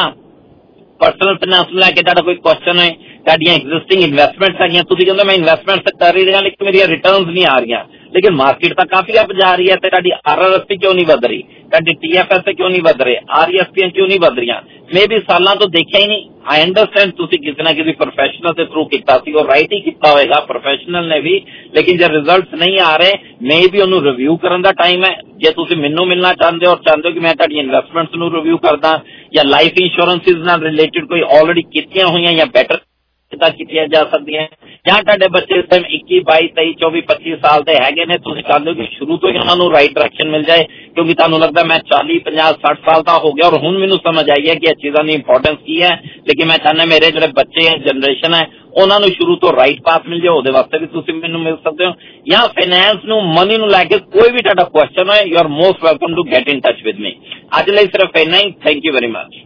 पर्सनल फाइनेंस में लैके तुहाडा कोई क्वेश्चन है, तुहाडियां एग्जिस्टिंग इन्वेस्टमेंट्स है, तुसीं कहंदे मैं इन्वेस्टमेंट कर ही रहा लेकिन मेरी रिटर्न्स नहीं आ रही, लेकिन मार्केट तो काफी अप जा रही है, तुहाडी आर आर एस पी क्यों नहीं बद रही, तुहाडी टी एफ एस क्यों नहीं बद रहे, आर ई एस पी क्यों नहीं बद रही, मे भी सालों तो देखा ही नहीं। आई अंडरस्टैंड तुसीं किसी ना किसी प्रोफेशनल के थ्रू किया सी और राइट ही किया होगा प्रोफेशनल ने भी, लेकिन जब रिजल्ट नहीं आ रहे मे भी उन्होंने रिव्यू करने का टाइम है। जे तुसीं मैनूं मिलना चाहते हो और चाहते हो कि मैं तुहाडी इन्वेस्टमेंट्स नूं रिव्यू करदा या लाइफ इंश्योरेंसिस नाल रिलेटेड कोई ऑलरेडी कीतियां हुई या बैटर कीतियां जा सकती हैं, ਜਾਂ ਤੁਹਾਡੇ ਬੱਚੇ ਇਸ ਟਾਈਮ इक्कीस बाईस तेईस चौबीस पच्चीस साल ਦੇ ਹੈਗੇ ਨੇ, ਤੁਸੀਂ ਚਾਹੁੰਦੇ ਹੋ ਕਿ ਸ਼ੁਰੂ ਤੋਂ ਹੀ ਉਹਨਾਂ ਨੂੰ ਰਾਈਟ ਡਾਇਰੈਕਸ਼ਨ ਮਿਲ ਜਾਏ ਕਿਉਂਕਿ ਤੁਹਾਨੂੰ ਲੱਗਦਾ ਮੈਂ चालीस पचास साठ साल ਦਾ ਹੋ ਗਿਆ ਔਰ ਹੁਣ ਮੈਨੂੰ ਸਮਝ ਆਈ ਹੈ ਕਿ ਇਹ ਚੀਜ਼ਾਂ ਦੀ ਇੰਪੋਰਟੈਂਸ ਕੀ ਹੈ, ਲੇਕਿਨ ਮੈਂ ਚਾਹੁੰਦਾ ਮੇਰੇ ਜਿਹੜੇ ਬੱਚੇ ਹੈ ਜਨਰੇਸ਼ਨ ਹੈ ਉਹਨਾਂ ਨੂੰ ਸ਼ੁਰੂ ਤੋਂ ਰਾਈਟ ਪਾਥ ਮਿਲ ਜਾਏ, ਉਹਦੇ ਵਾਸਤੇ ਵੀ ਤੁਸੀਂ ਮੈਨੂੰ ਮਿਲ ਸਕਦੇ ਹੋ। ਜਾਂ ਫਾਈਨੈਂਸ ਨੂੰ ਮਨੀ ਨੂੰ ਲੈ ਕੇ ਕੋਈ ਵੀ ਤੁਹਾਡਾ ਕੁਐਸਚਨ ਹੈ, you are most welcome to get in touch with me. ਅੱਜ ਲਈ ਸਿਰਫ ਇੰਨਾ ਹੀ, thank you very much.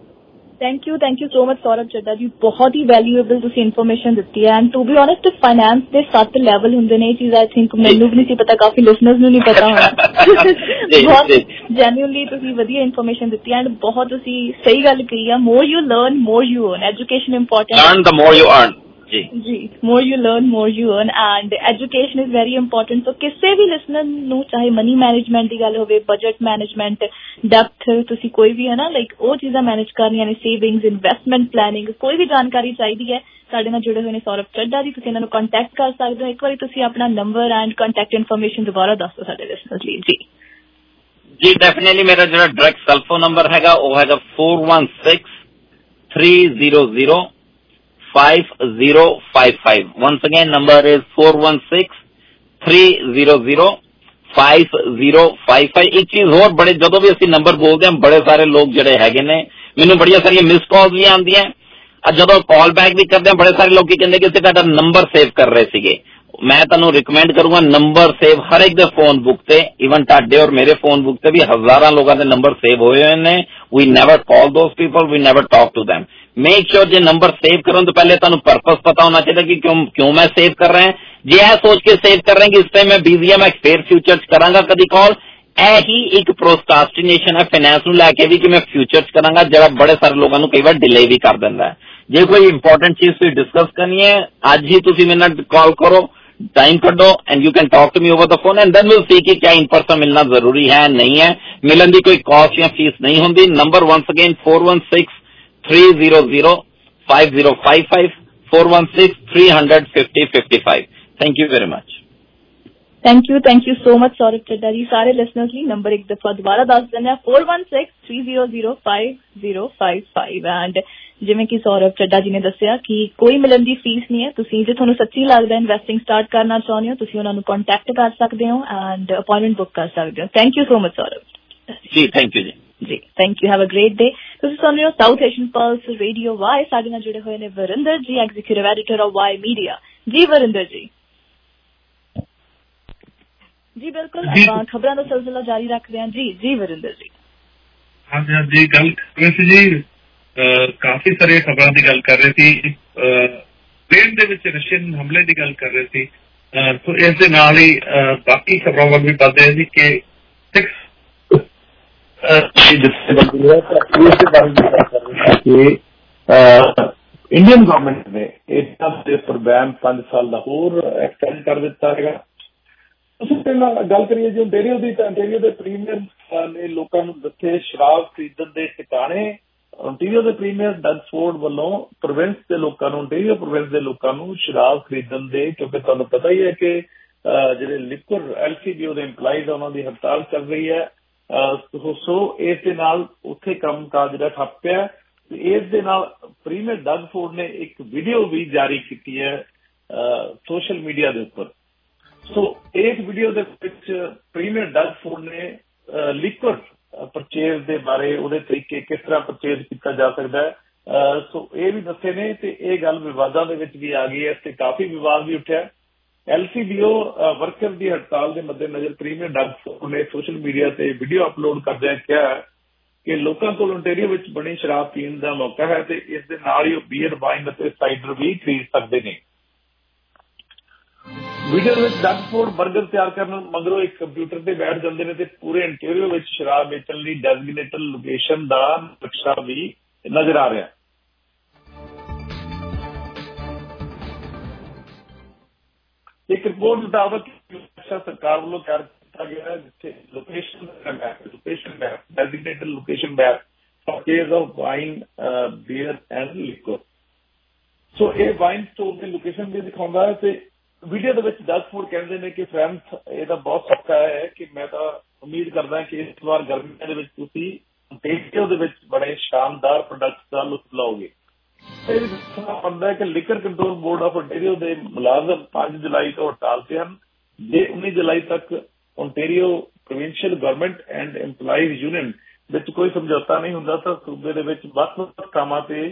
Thank you thank you so much Saurabh Chadha ji, बहुत ही वैल्यूएबल तुसी इन्फॉर्मेशन दी है। And to be honest finance के सत्त लैवल होंगे ने, चीज आई थिंक मैनू भी नहीं पता, काफी लिसनर्स नूं नहीं पता होना। बहुत जेन्युइनली तुसी वधिया इन्फॉर्मेशन दी है एंड बहुत तुसी सही गल कही है। More you learn more you earn, education important, learn the more you earn जी जी, more you learn more you earn and education is very important. So किसी भी लिसनर नूं चाहे मनी मैनेजमेंट की गल होवे, बजट मैनेजमेंट, डेप्थ, तुसी कोई भी है ना लाइक वो चीज़ां मैनेज करनियां ने, सेविंग्स, इन्वेस्टमेंट प्लानिंग, कोई भी जानकारी चाहिए है साडे नाल जुड़े हुए ने सौरभ चड्डा जी, तुसीं इन्हां नूं कांटैक्ट कर सकते हो। एक बार तुसीं अपना नंबर एंड कांटैक्ट इन्फॉर्मेशन दोबारा दस दो साडे लिसनर्स लई जी। जी डेफिनेटली मेरा जो डायरेक्ट सेलफोन नंबर हैगा वो हैगा four one six three zero zero five zero five five. Once again number is four one six three zero zero five zero five five. एक चीज होर, बड़े जदों भी असीं नंबर बोलते हैं बड़े सारे लोग जिहड़े हैगे ने मैनूं बड़ियां सारियां मिस कॉल्स भी आंदियां, जदों कॉल बैक भी करते हैं बड़े सारे लोग की कहंदे कि तुहाडा नंबर सेव कर रहे सीगे। मैं तुहानूं रिकमेंड करूंगा नंबर सेव हर एक दे फोन बुक ते, इवन तुहाडे और मेरे फोन बुक ते भी हजारां लोगों के नंबर सेव होए हुए ने। We never call those people, we never talk to them. Make sure जे नंबर सेव करने तो पहले तुहानूं पर्पस पता होना चाहिए कि क्यों क्यों मैं सेव कर रहे हैं। जे ऐ सोच के सेव कर रहे हैं कि इस टाइम मैं बिजी है, मैं फिर फ्यूचर च करांगा कदी कॉल, ऐ ही एक प्रोस्टास्टिनेशन है फाइनेंस नूं लैके भी कि मैं फ्यूचर च करांगा, जिहड़ा बड़े सारे लोगों नूं कई बार डिले भी कर दिंदा है। जे कोई इंपॉर्टेंट चीज तुसीं डिस्कस करनी है अज ही तुसीं मेरे नाल कॉल करो, टाइम कढो and you can talk to me over the phone and then will see कि क्या इन पर्सन मिलना जरूरी है नहीं है। मिलन की कोई कॉस्ट या फीस नहीं होंगी। Number once again four one six three zero zero five zero five five, four one six three hundred fifty fifty five. Thank you very much. Thank you thank you so much Saurabh Chadha ji. सारे listeners ਲਈ number एक दफा दोबारा दस ਦਿੰਦੇ ਆ four one six three zero zero five zero five five. And ਜਿਵੇਂ ਕਿ ਸੌਰਭ ਚੱਡਾ ਜੀ ਨੇ ਦੱਸਿਆ ਕਿ ਕੋਈ ਮਿਲਣ ਦੀ ਫੀਸ ਨਹੀਂ ਹੈ। ਤੁਸੀਂ ਜੇ ਤੁਹਾਨੂੰ ਸੱਚੀ ਲੱਗਦਾ ਇਨਵੈਸਟਿੰਗ ਸਟਾਰਟ ਕਰਨਾ ਚਾਹੁੰਦੇ ਹੋ ਤੁਸੀਂ ਉਹਨਾਂ ਨੂੰ ਕੰਟੈਕਟ ਕਰ ਸਕਦੇ ਹੋ ਐਂਡ ਅਪਾਇੰਟਮੈਂਟ ਬੁੱਕ ਕਰ ਸਕਦੇ ਹੋ। Thank you so much Saurabh ji. Thank you ਜੀ ਜੀ thank you. Have a great day. ਤੁਸੀਂ ਸੁਣ ਰਹੇ ਹੋ South Asian Pulse Radio Y. ਸਾਡੇ ਨਾਲ ਜੁੜੇ ਹੋਏ ਨੇ Varinder ji, executive editor of Y Media. ਜੀ ਵਰਿੰਦਰ ਜੀ। जी बिल्कुल, आप खबरों का सिलसिला जारी रखते हैं। जी जी वरिंदर जी। हाँ जी हाँ जी, गल कर रहे थे जी, काफी सारी खबरों की गल कर रहे थी। ट्रेन दे विच रशियन हमले की गल कर रहे थे, तो इस दे नाल ही बाकी खबरों वाल भी बढ़ते हैं जी कि सिक्स इंडियन गवर्नमेंट ने इस प्रोग्राम पांच साल का होर एक्सटेंड कर दिता है। गल करिए जी ओंटारियो की, ओंटारियो के प्रीमियर ने लोगों को दसे शराब खरीदण के ठिकाने। ओंटारियो के प्रीमियर डगफोर्ड वालों प्रोविंस के लोगों को, ओंटारियो प्रोविंस के लोगों को शराब खरीदण के, क्योंकि तुहानूं पता ही है कि जिहड़े लिकर एल सी बी दे इंपलाइज उन्होंने हड़ताल चल रही है। सो इस दे नाल उत्थे काम काज जिहड़ा ठप पिया ਇਸ ਦੇ ਨਾਲ ਪ੍ਰੀਮੀਅਰ ਡਗ ਫੋਰਡ ਨੇ ਇੱਕ ਵੀਡੀਓ ਵੀ ਜਾਰੀ ਕੀਤੀ ਹੈ ਸੋਸ਼ਲ ਮੀਡੀਆ ਦੇ ਉੱਪਰ। ਸੋ ਇਸ ਵੀਡੀਓ ਦੇ ਵਿੱਚ ਪ੍ਰੀਮੀਅਰ ਡਗ ਫੋਰਡ ਨੇ ਲਿਕਵਰ ਪਰਚੇਜ਼ ਦੇ ਬਾਰੇ, ਉਹਦੇ ਤਰੀਕੇ ਕਿਸ ਤਰ੍ਹਾਂ ਪਰਚੇਜ਼ ਕੀਤਾ ਜਾ ਸਕਦਾ ਹੈ, ਸੋ ਇਹ ਵੀ ਦੱਸੇ ਨੇ ਤੇ ਇਹ ਗੱਲ ਵਿਵਾਦਾਂ ਦੇ ਵਿੱਚ ਵੀ ਆ ਗਈ ਹੈ ਤੇ ਕਾਫੀ ਵਿਵਾਦ ਵੀ ਉੱਠਿਆ। L C B O worker ਦੀ ਹੜਤਾਲ ਦੇ ਮੱਦੇਨਜ਼ਰ ਪ੍ਰੀਮੀਅਰ ਡਗ ਫੋਰਡ ਨੇ ਸੋਸ਼ਲ ਮੀਡੀਆ ਤੇ ਵੀਡੀਓ ਅਪਲੋਡ ਕਰਦਿਆਂ ਕਿਹਾ ਕਿ ਲੋਕਾਂ ਕੋਲ ਓਨਟਾਰੀਓ ਵਿੱਚ ਬਣੀ ਸ਼ਰਾਬ ਪੀਣ ਦਾ ਮੌਕਾ ਹੈ ਤੇ ਇਸ ਦੇ ਨਾਲ ਹੀ ਉਹ ਬੀਅਰ, ਵਾਈਨ ਅਤੇ ਸਾਈਡਰ ਵੀ ਖਰੀਦ ਸਕਦੇ ਨੇ। ਵੀਡੀਓ ਵਿੱਚ ਡਗ ਫੋਰਡ ਬਰਗਰ ਤਿਆਰ ਕਰਨ ਮਗਰੋਂ ਇੱਕ ਕੰਪਿਊਟਰ ਤੇ ਬੈਠ ਜਾਂਦੇ ਨੇ ਤੇ ਪੂਰੇ ਓਨਟਾਰੀਓ ਵਿੱਚ ਸ਼ਰਾਬ ਵੇਚਣ ਲਈ ਡੈਜ਼ਿਗਨੇਟਡ ਲੋਕੇਸ਼ਨ ਦਾ ਨਕਸ਼ਾ ਵੀ ਨਜ਼ਰ ਆ ਰਿਹਾ। ਇੱਕ ਰਿਪੋਰਟ ਮੁਤਾਬਕ ਸਰਕਾਰ ਵੱਲੋਂ ਤਿਆਰ ਕੀਤਾ ਗਿਆ ਹੈ ਜਿੱਥੇ location location map designated location map purchase of wine, beer and liquor. So ਇਹ ਵਾਈਨ ਸਟੋਰ ਦੀ ਲੋਕੇਸ਼ਨ ਵੀ ਦਿਖਾਉਂਦਾ ਹੈ ਤੇ ਵੀਡੀਓ ਦੇ ਵਿੱਚ ਡਗ ਫੋਰਡ ਕਹਿੰਦੇ ਨੇ ਕਿ ਫਰੈਂਡਸ ਇਹਦਾ ਬਹੁਤ ਸੌਖਾ ਹੈ ਕਿ ਮੈਂ ਤਾਂ ਉਮੀਦ ਕਰਦਾ ਕਿ ਇਸ ਵਾਰ ਗਰਮੀਆਂ ਦੇ ਵਿੱਚ ਤੁਸੀਂ ਓਨਟਾਰੀਓ ਦੇ ਵਿੱਚ ਬੜੇ ਸ਼ਾਨਦਾਰ ਪ੍ਰੋਡਕਟਸ ਦਾ ਲੁਤਫ ਲਓਗੇ। ਇਹ ਵੀ ਦੱਸਣਾ ਪੈਂਦਾ ਹੈ ਕਿ Liquor Control Board of Ontario ਦੇ ਮੁਲਾਜ਼ਮ ਪੰਜ ਜੁਲਾਈ ਤੋਂ ਹੜਤਾਲ ਤੇ ਹਨ। ਜੇ ਉੱਨੀ ਜੁਲਾਈ ਤੱਕ Ontario provincial government and EMPLOYEES union ਵਿੱਚ ਕੋਈ ਸਮਝੌਤਾ ਨਹੀਂ ਹੁੰਦਾ ਤਾਂ ਸੂਬੇ ਦੇ ਵਿੱਚ ਵੱਖ ਵੱਖ ਥਾਵਾਂ ਤੇ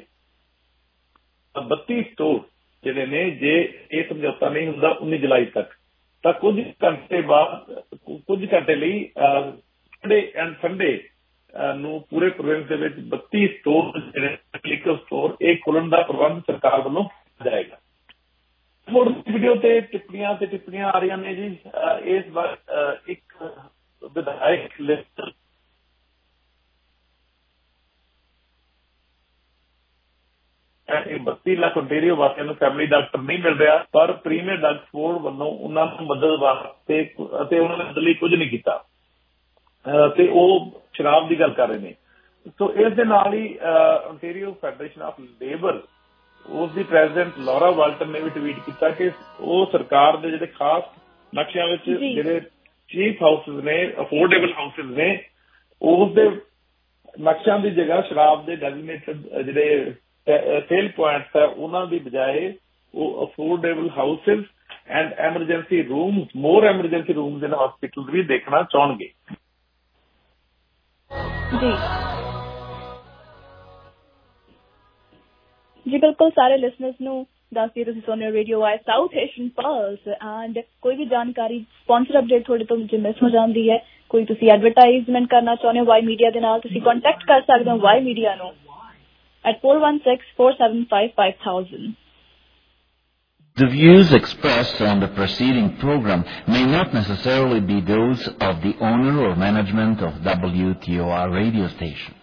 ਬੱਤੀ ਸਟੋਰ ਜਿਹੜੇ ਨੇ, ਜੇ ਇਹ ਸਮਝੌਤਾ ਨਹੀਂ ਹੁੰਦਾ ਉੱਨੀ ਜੁਲਾਈ ਤੱਕ, ਤਾਂ ਕੁਝ ਘੰਟੇ ਬਾਅਦ ਕੁਝ ਘੰਟੇ ਲਈ ਸੰਡੇ ਐਂਡ ਸੰਡੇ ਨੂੰ ਪੂਰੇ ਪ੍ਰੋਵਿੰਸ ਦੇ ਵਿੱਚ ਬੱਤੀ ਸਟੋਰ ਜਿਹੜੇ ਲਿਕਰ ਸਟੋਰ ਇਹ ਖੋਲ੍ਹਣ ਦਾ ਪ੍ਰਬੰਧ ਸਰਕਾਰ ਵੱਲੋਂ ਕੀਤਾ ਜਾਏਗਾ। ਵੀਡੀਓ ਤੇ ਟਿੱਪਣੀਆਂ ਤੇ ਟਿੱਪਣੀਆਂ ਆ ਰਹੀਆਂ ਨੇ ਜੀ। ਇਸ ਵਾਰ ਇੱਕ ਵਿਧਾਇਕ ਲਿਸਟ ਬੱਤੀ ਲੱਖ ਓਨਟਾਰੀਓ ਵਾਸੀਆਂ ਨੂੰ ਫੈਮਿਲੀ ਡਾਕਟਰ ਨਹੀਂ ਮਿਲ ਰਿਹਾ, ਪਰ ਪ੍ਰੀਮੀਅਰ ਡਗ ਫੋਰਡ ਵੱਲੋਂ ਉਹਨਾਂ ਨੂੰ ਮਦਦ ਵਾਸਤੇ ਅਤੇ ਉਹਨਾਂ ਨੇ ਮਦਦ ਲਈ ਕੁਝ ਨਹੀਂ ਕੀਤਾ ਤੇ ਉਹ ਸ਼ਰਾਬ ਦੀ ਗੱਲ ਕਰ ਰਹੇ ਨੇ। ਸੋ ਇਸ ਦੇ ਨਾਲ ਹੀ ਓਨਟਾਰੀਓ ਫੈਡਰੇਸ਼ਨ ਆਫ ਲੇਬਰ, ਉਸ ਦੀ ਪ੍ਰੈਜ਼ੀਡੈਂਟ ਲੌਰਾ ਵਾਲਟਨ ਨੇ ਵੀ ਟਵੀਟ ਕੀਤਾ ਕਿ ਉਹ ਸਰਕਾਰ ਦੇ ਜਿਹੜੇ ਖਾਸ ਨਕਸ਼ਿਆਂ ਵਿੱਚ ਜਿਹੜੇ ਚੀਪ ਹਾਊਸਿਸ ਨੇ, ਅਫੋਰਡੇਬਲ ਹਾਊਸਿਸ ਨੇ, ਉਸ ਦੇ ਨਕਸ਼ਿਆਂ ਦੀ ਜਗ੍ਹਾ ਸ਼ਰਾਬ ਦੇ ਡੈਜ਼ਿਗਨੇਟਡ ਜਿਹੜੇ ਸੇਲ ਪੁਆਇੰਟਸ ਹੈ ਉਹਨਾਂ ਦੀ ਬਜਾਏ ਉਹ affordable houses and emergency rooms, more emergency rooms in hospital ਵੀ ਦੇਖਣਾ ਚਾਹਣਗੇ। ਜੀ ਜੀ ਬਿਲਕੁਲ, ਸਾਰੇ ਲਿਸਨਰਸ ਨੂੰ ਦੱਸ ਦਿਓ ਤੁਸੀਂ ਸੁਣ ਰਹੇ ਹੋ radio Y South Asian Pulse and ਕੋਈ ਵੀ ਜਾਣਕਾਰੀ ਸਪਾਂਸਰ ਅਪਡੇਟ ਤੁਹਾਡੇ ਤੋਂ ਜੇ ਮਿਸ ਹੋ ਜਾਂਦੀ ਹੈ, ਕੋਈ ਤੁਸੀਂ ਐਡਵਰਟਾਈਜ਼ਮੈਂਟ ਕਰਨਾ ਚਾਹੁੰਦੇ ਹੋ ਵਾਈ ਮੀਡੀਆ ਦੇ ਨਾਲ, ਤੁਸੀਂ ਕੰਟੈਕਟ ਕਰ ਸਕਦੇ ਹੋ ਵਾਈ ਮੀਡੀਆ ਨੂੰ at four one six, four seven five, five thousand. The views expressed on the preceding program may not necessarily be those of the owner or management of W T O R radio station.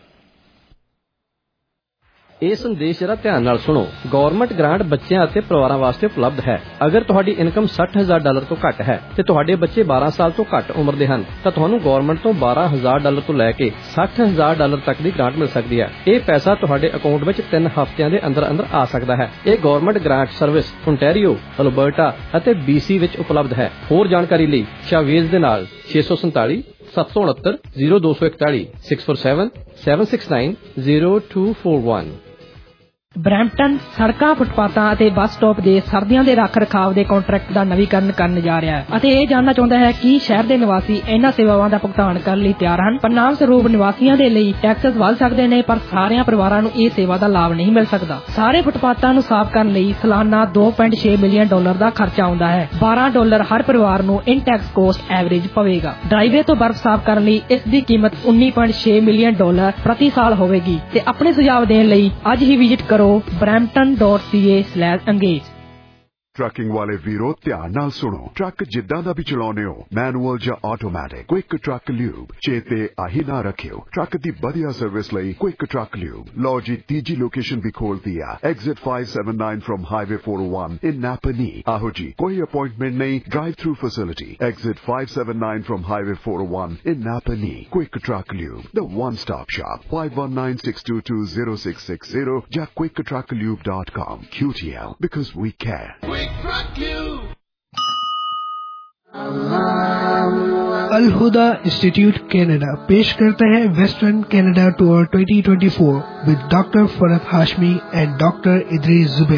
ਇਹ ਸੰਦੇਸ਼ ਜਰਾ ਧਿਆਨ ਨਾਲ ਸੁਣੋ। Government grant ਬੱਚਿਆਂ ਅਤੇ ਪਰਿਵਾਰਾਂ ਵਾਸਤੇ ਉਪਲਬਧ ਹੈ। ਅਗਰ ਤੁਹਾਡੀ ਇਨਕਮ ਸੱਠ ਹਜ਼ਾਰ ਡਾਲਰ ਤੋਂ ਘੱਟ ਹੈ ਤੇ ਤੁਹਾਡੇ ਬੱਚੇ ਬਾਰਾਂ ਸਾਲ ਤੋਂ ਘੱਟ ਉਮਰ ਦੇ ਹਨ ਤਾਂ ਤੁਹਾਨੂੰ ਗਵਰਨਮੈਂਟ ਤੋਂ ਬਾਰਾਂ ਹਜ਼ਾਰ ਡਾਲਰ ਤੋਂ ਲੈ ਕੇ ਸੱਠ ਹਜ਼ਾਰ ਡਾਲਰ ਤੱਕ ਦੀ ਗ੍ਰਾਂਟ ਮਿਲ ਸਕਦੀ ਹੈ। ਇਹ ਪੈਸਾ ਤੁਹਾਡੇ ਅਕਾਊਂਟ ਵਿੱਚ ਤਿੰਨ ਹਫ਼ਤਿਆਂ ਦੇ ਅੰਦਰ ਅੰਦਰ ਆ ਸਕਦਾ ਹੈ। ਇਹ government grant service Ontario, Alberta ਅਤੇ ਬੀਸੀ ਵਿੱਚ ਉਪਲਬਧ ਹੈ। ਹੋਰ ਜਾਣਕਾਰੀ ਲਈ ਸ਼ਾਵੇਜ਼ ਦੇ ਨਾਲ ਛੇ ਸੌ ਸੰਤਾਲੀ ਸੱਤ ਸੌ ਉਨੱਤਰ ਜ਼ੀਰੋ ਦੋ ਸੌ ਇਕਤਾਲੀ six four seven seven six nine zero two four one. Brampton ਸੜਕਾਂ, ਫੁੱਟਪਾਥਾਂ ਅਤੇ ਬੱਸ ਸਟਾਪ ਦੇ ਸਰਦੀਆਂ ਦੇ ਰੱਖ ਰਖਾਵ ਦੇ ਕੰਟਰੈਕਟ ਦਾ ਨਵੀਕਰਨ ਕਰਨ ਜਾ ਰਿਹਾ ਹੈ ਅਤੇ ਇਹ ਜਾਣਨਾ ਚਾਹੁੰਦਾ ਹੈ ਕਿ ਸ਼ਹਿਰ ਦੇ ਨਿਵਾਸੀ ਇਹਨਾਂ ਸੇਵਾਵਾਂ ਦਾ ਭੁਗਤਾਨ ਕਰਨ ਲਈ ਤਿਆਰ ਹਨ। ਪਰਿਣਾਮ ਸਰੂਪ ਨਿਵਾਸੀਆਂ ਦੇ ਲਈ ਟੈਕਸਸ ਵੱਧ ਸਕਦੇ ਨੇ, ਪਰ ਸਾਰਿਆਂ ਪਰਿਵਾਰਾਂ ਨੂੰ ਇਹ ਸੇਵਾ ਦਾ ਲਾਭ ਨਹੀਂ ਮਿਲ ਸਕਦਾ। ਸਾਰੇ ਫੁੱਟਪਾਥਾਂ ਨੂੰ ਸਾਫ਼ ਕਰਨ ਲਈ ਸਾਲਾਨਾ ਦੋ ਪੁਆਇੰਟ ਛੇ ਮਿਲੀਅਨ ਡਾਲਰ ਦਾ ਖਰਚਾ ਆਉਂਦਾ ਹੈ। ਬਾਰਾਂ ਡਾਲਰ ਹਰ ਪਰਿਵਾਰ ਨੂੰ ਇਨ ਟੈਕਸ ਕੋਸਟ ਐਵਰੇਜ ਪਵੇਗਾ। ਡਰਾਈਵੇ ਤੋਂ ਬਰਫ਼ ਸਾਫ਼ ਕਰਨ ਲਈ ਇਸ ਦੀ ਕੀਮਤ ਉੱਨੀ ਪੁਆਇੰਟ ਛੇ ਮਿਲੀਅਨ ਡਾਲਰ ਪ੍ਰਤੀ ਸਾਲ ਹੋਵੇਗੀ ਤੇ ਆਪਣੇ ਸੁਝਾਅ ਦੇਣ ਲਈ ਅੱਜ ਹੀ ਵਿਜ਼ਿਟ ਕਰੋ brampton dot c a slash engage। Trucking ਵਾਲੇ ਵੀਰੋ ਧਿਆਨ ਨਾਲ ਸੁਣੋ। ਟਰੱਕ ਜਿੱਦਾਂ ਦਾ ਵੀ ਚਲਾਉਂਦੇ ਹੋ, ਮੈਨੂਅਲ ਜਾਂ ਆਟੋਮੈਟਿਕ, ਕੁਇਕ ਟਰੱਕ ਲਿਊਬ ਚੇਤੇ ਆਹੀ ਨਾ ਰੱਖਿਓ। ਟਰੱਕ ਦੀ ਵਧੀਆ ਸਰਵਿਸ ਲਈ ਕੁਇਕ ਟਰੱਕ ਲਿਊਬ। ਲਓ ਜੀ, ਤੀਜੀ ਲੋਕੇਸ਼ਨ ਵੀ ਖੋਲਤੀ ਆ, exit five seventy-nine from highway four oh one in Napanee. ਆਹੋ ਜੀ, ਕੋਈ ਅਪਾਇੰਟਮੈਂਟ ਨਹੀਂ, drive through facility. Exit five seventy-nine from highway four oh one in Napanee. Quick truck lube, the one stop shop। five one nine, six two two, zero six six zero ਜਾਂ quick truck lube dot com। Q T L, because we care। Al Huda institute Canada पेश करता है western Canada tour twenty twenty-four with doctor Farhat Hashmi and doctor Idrees Zubair.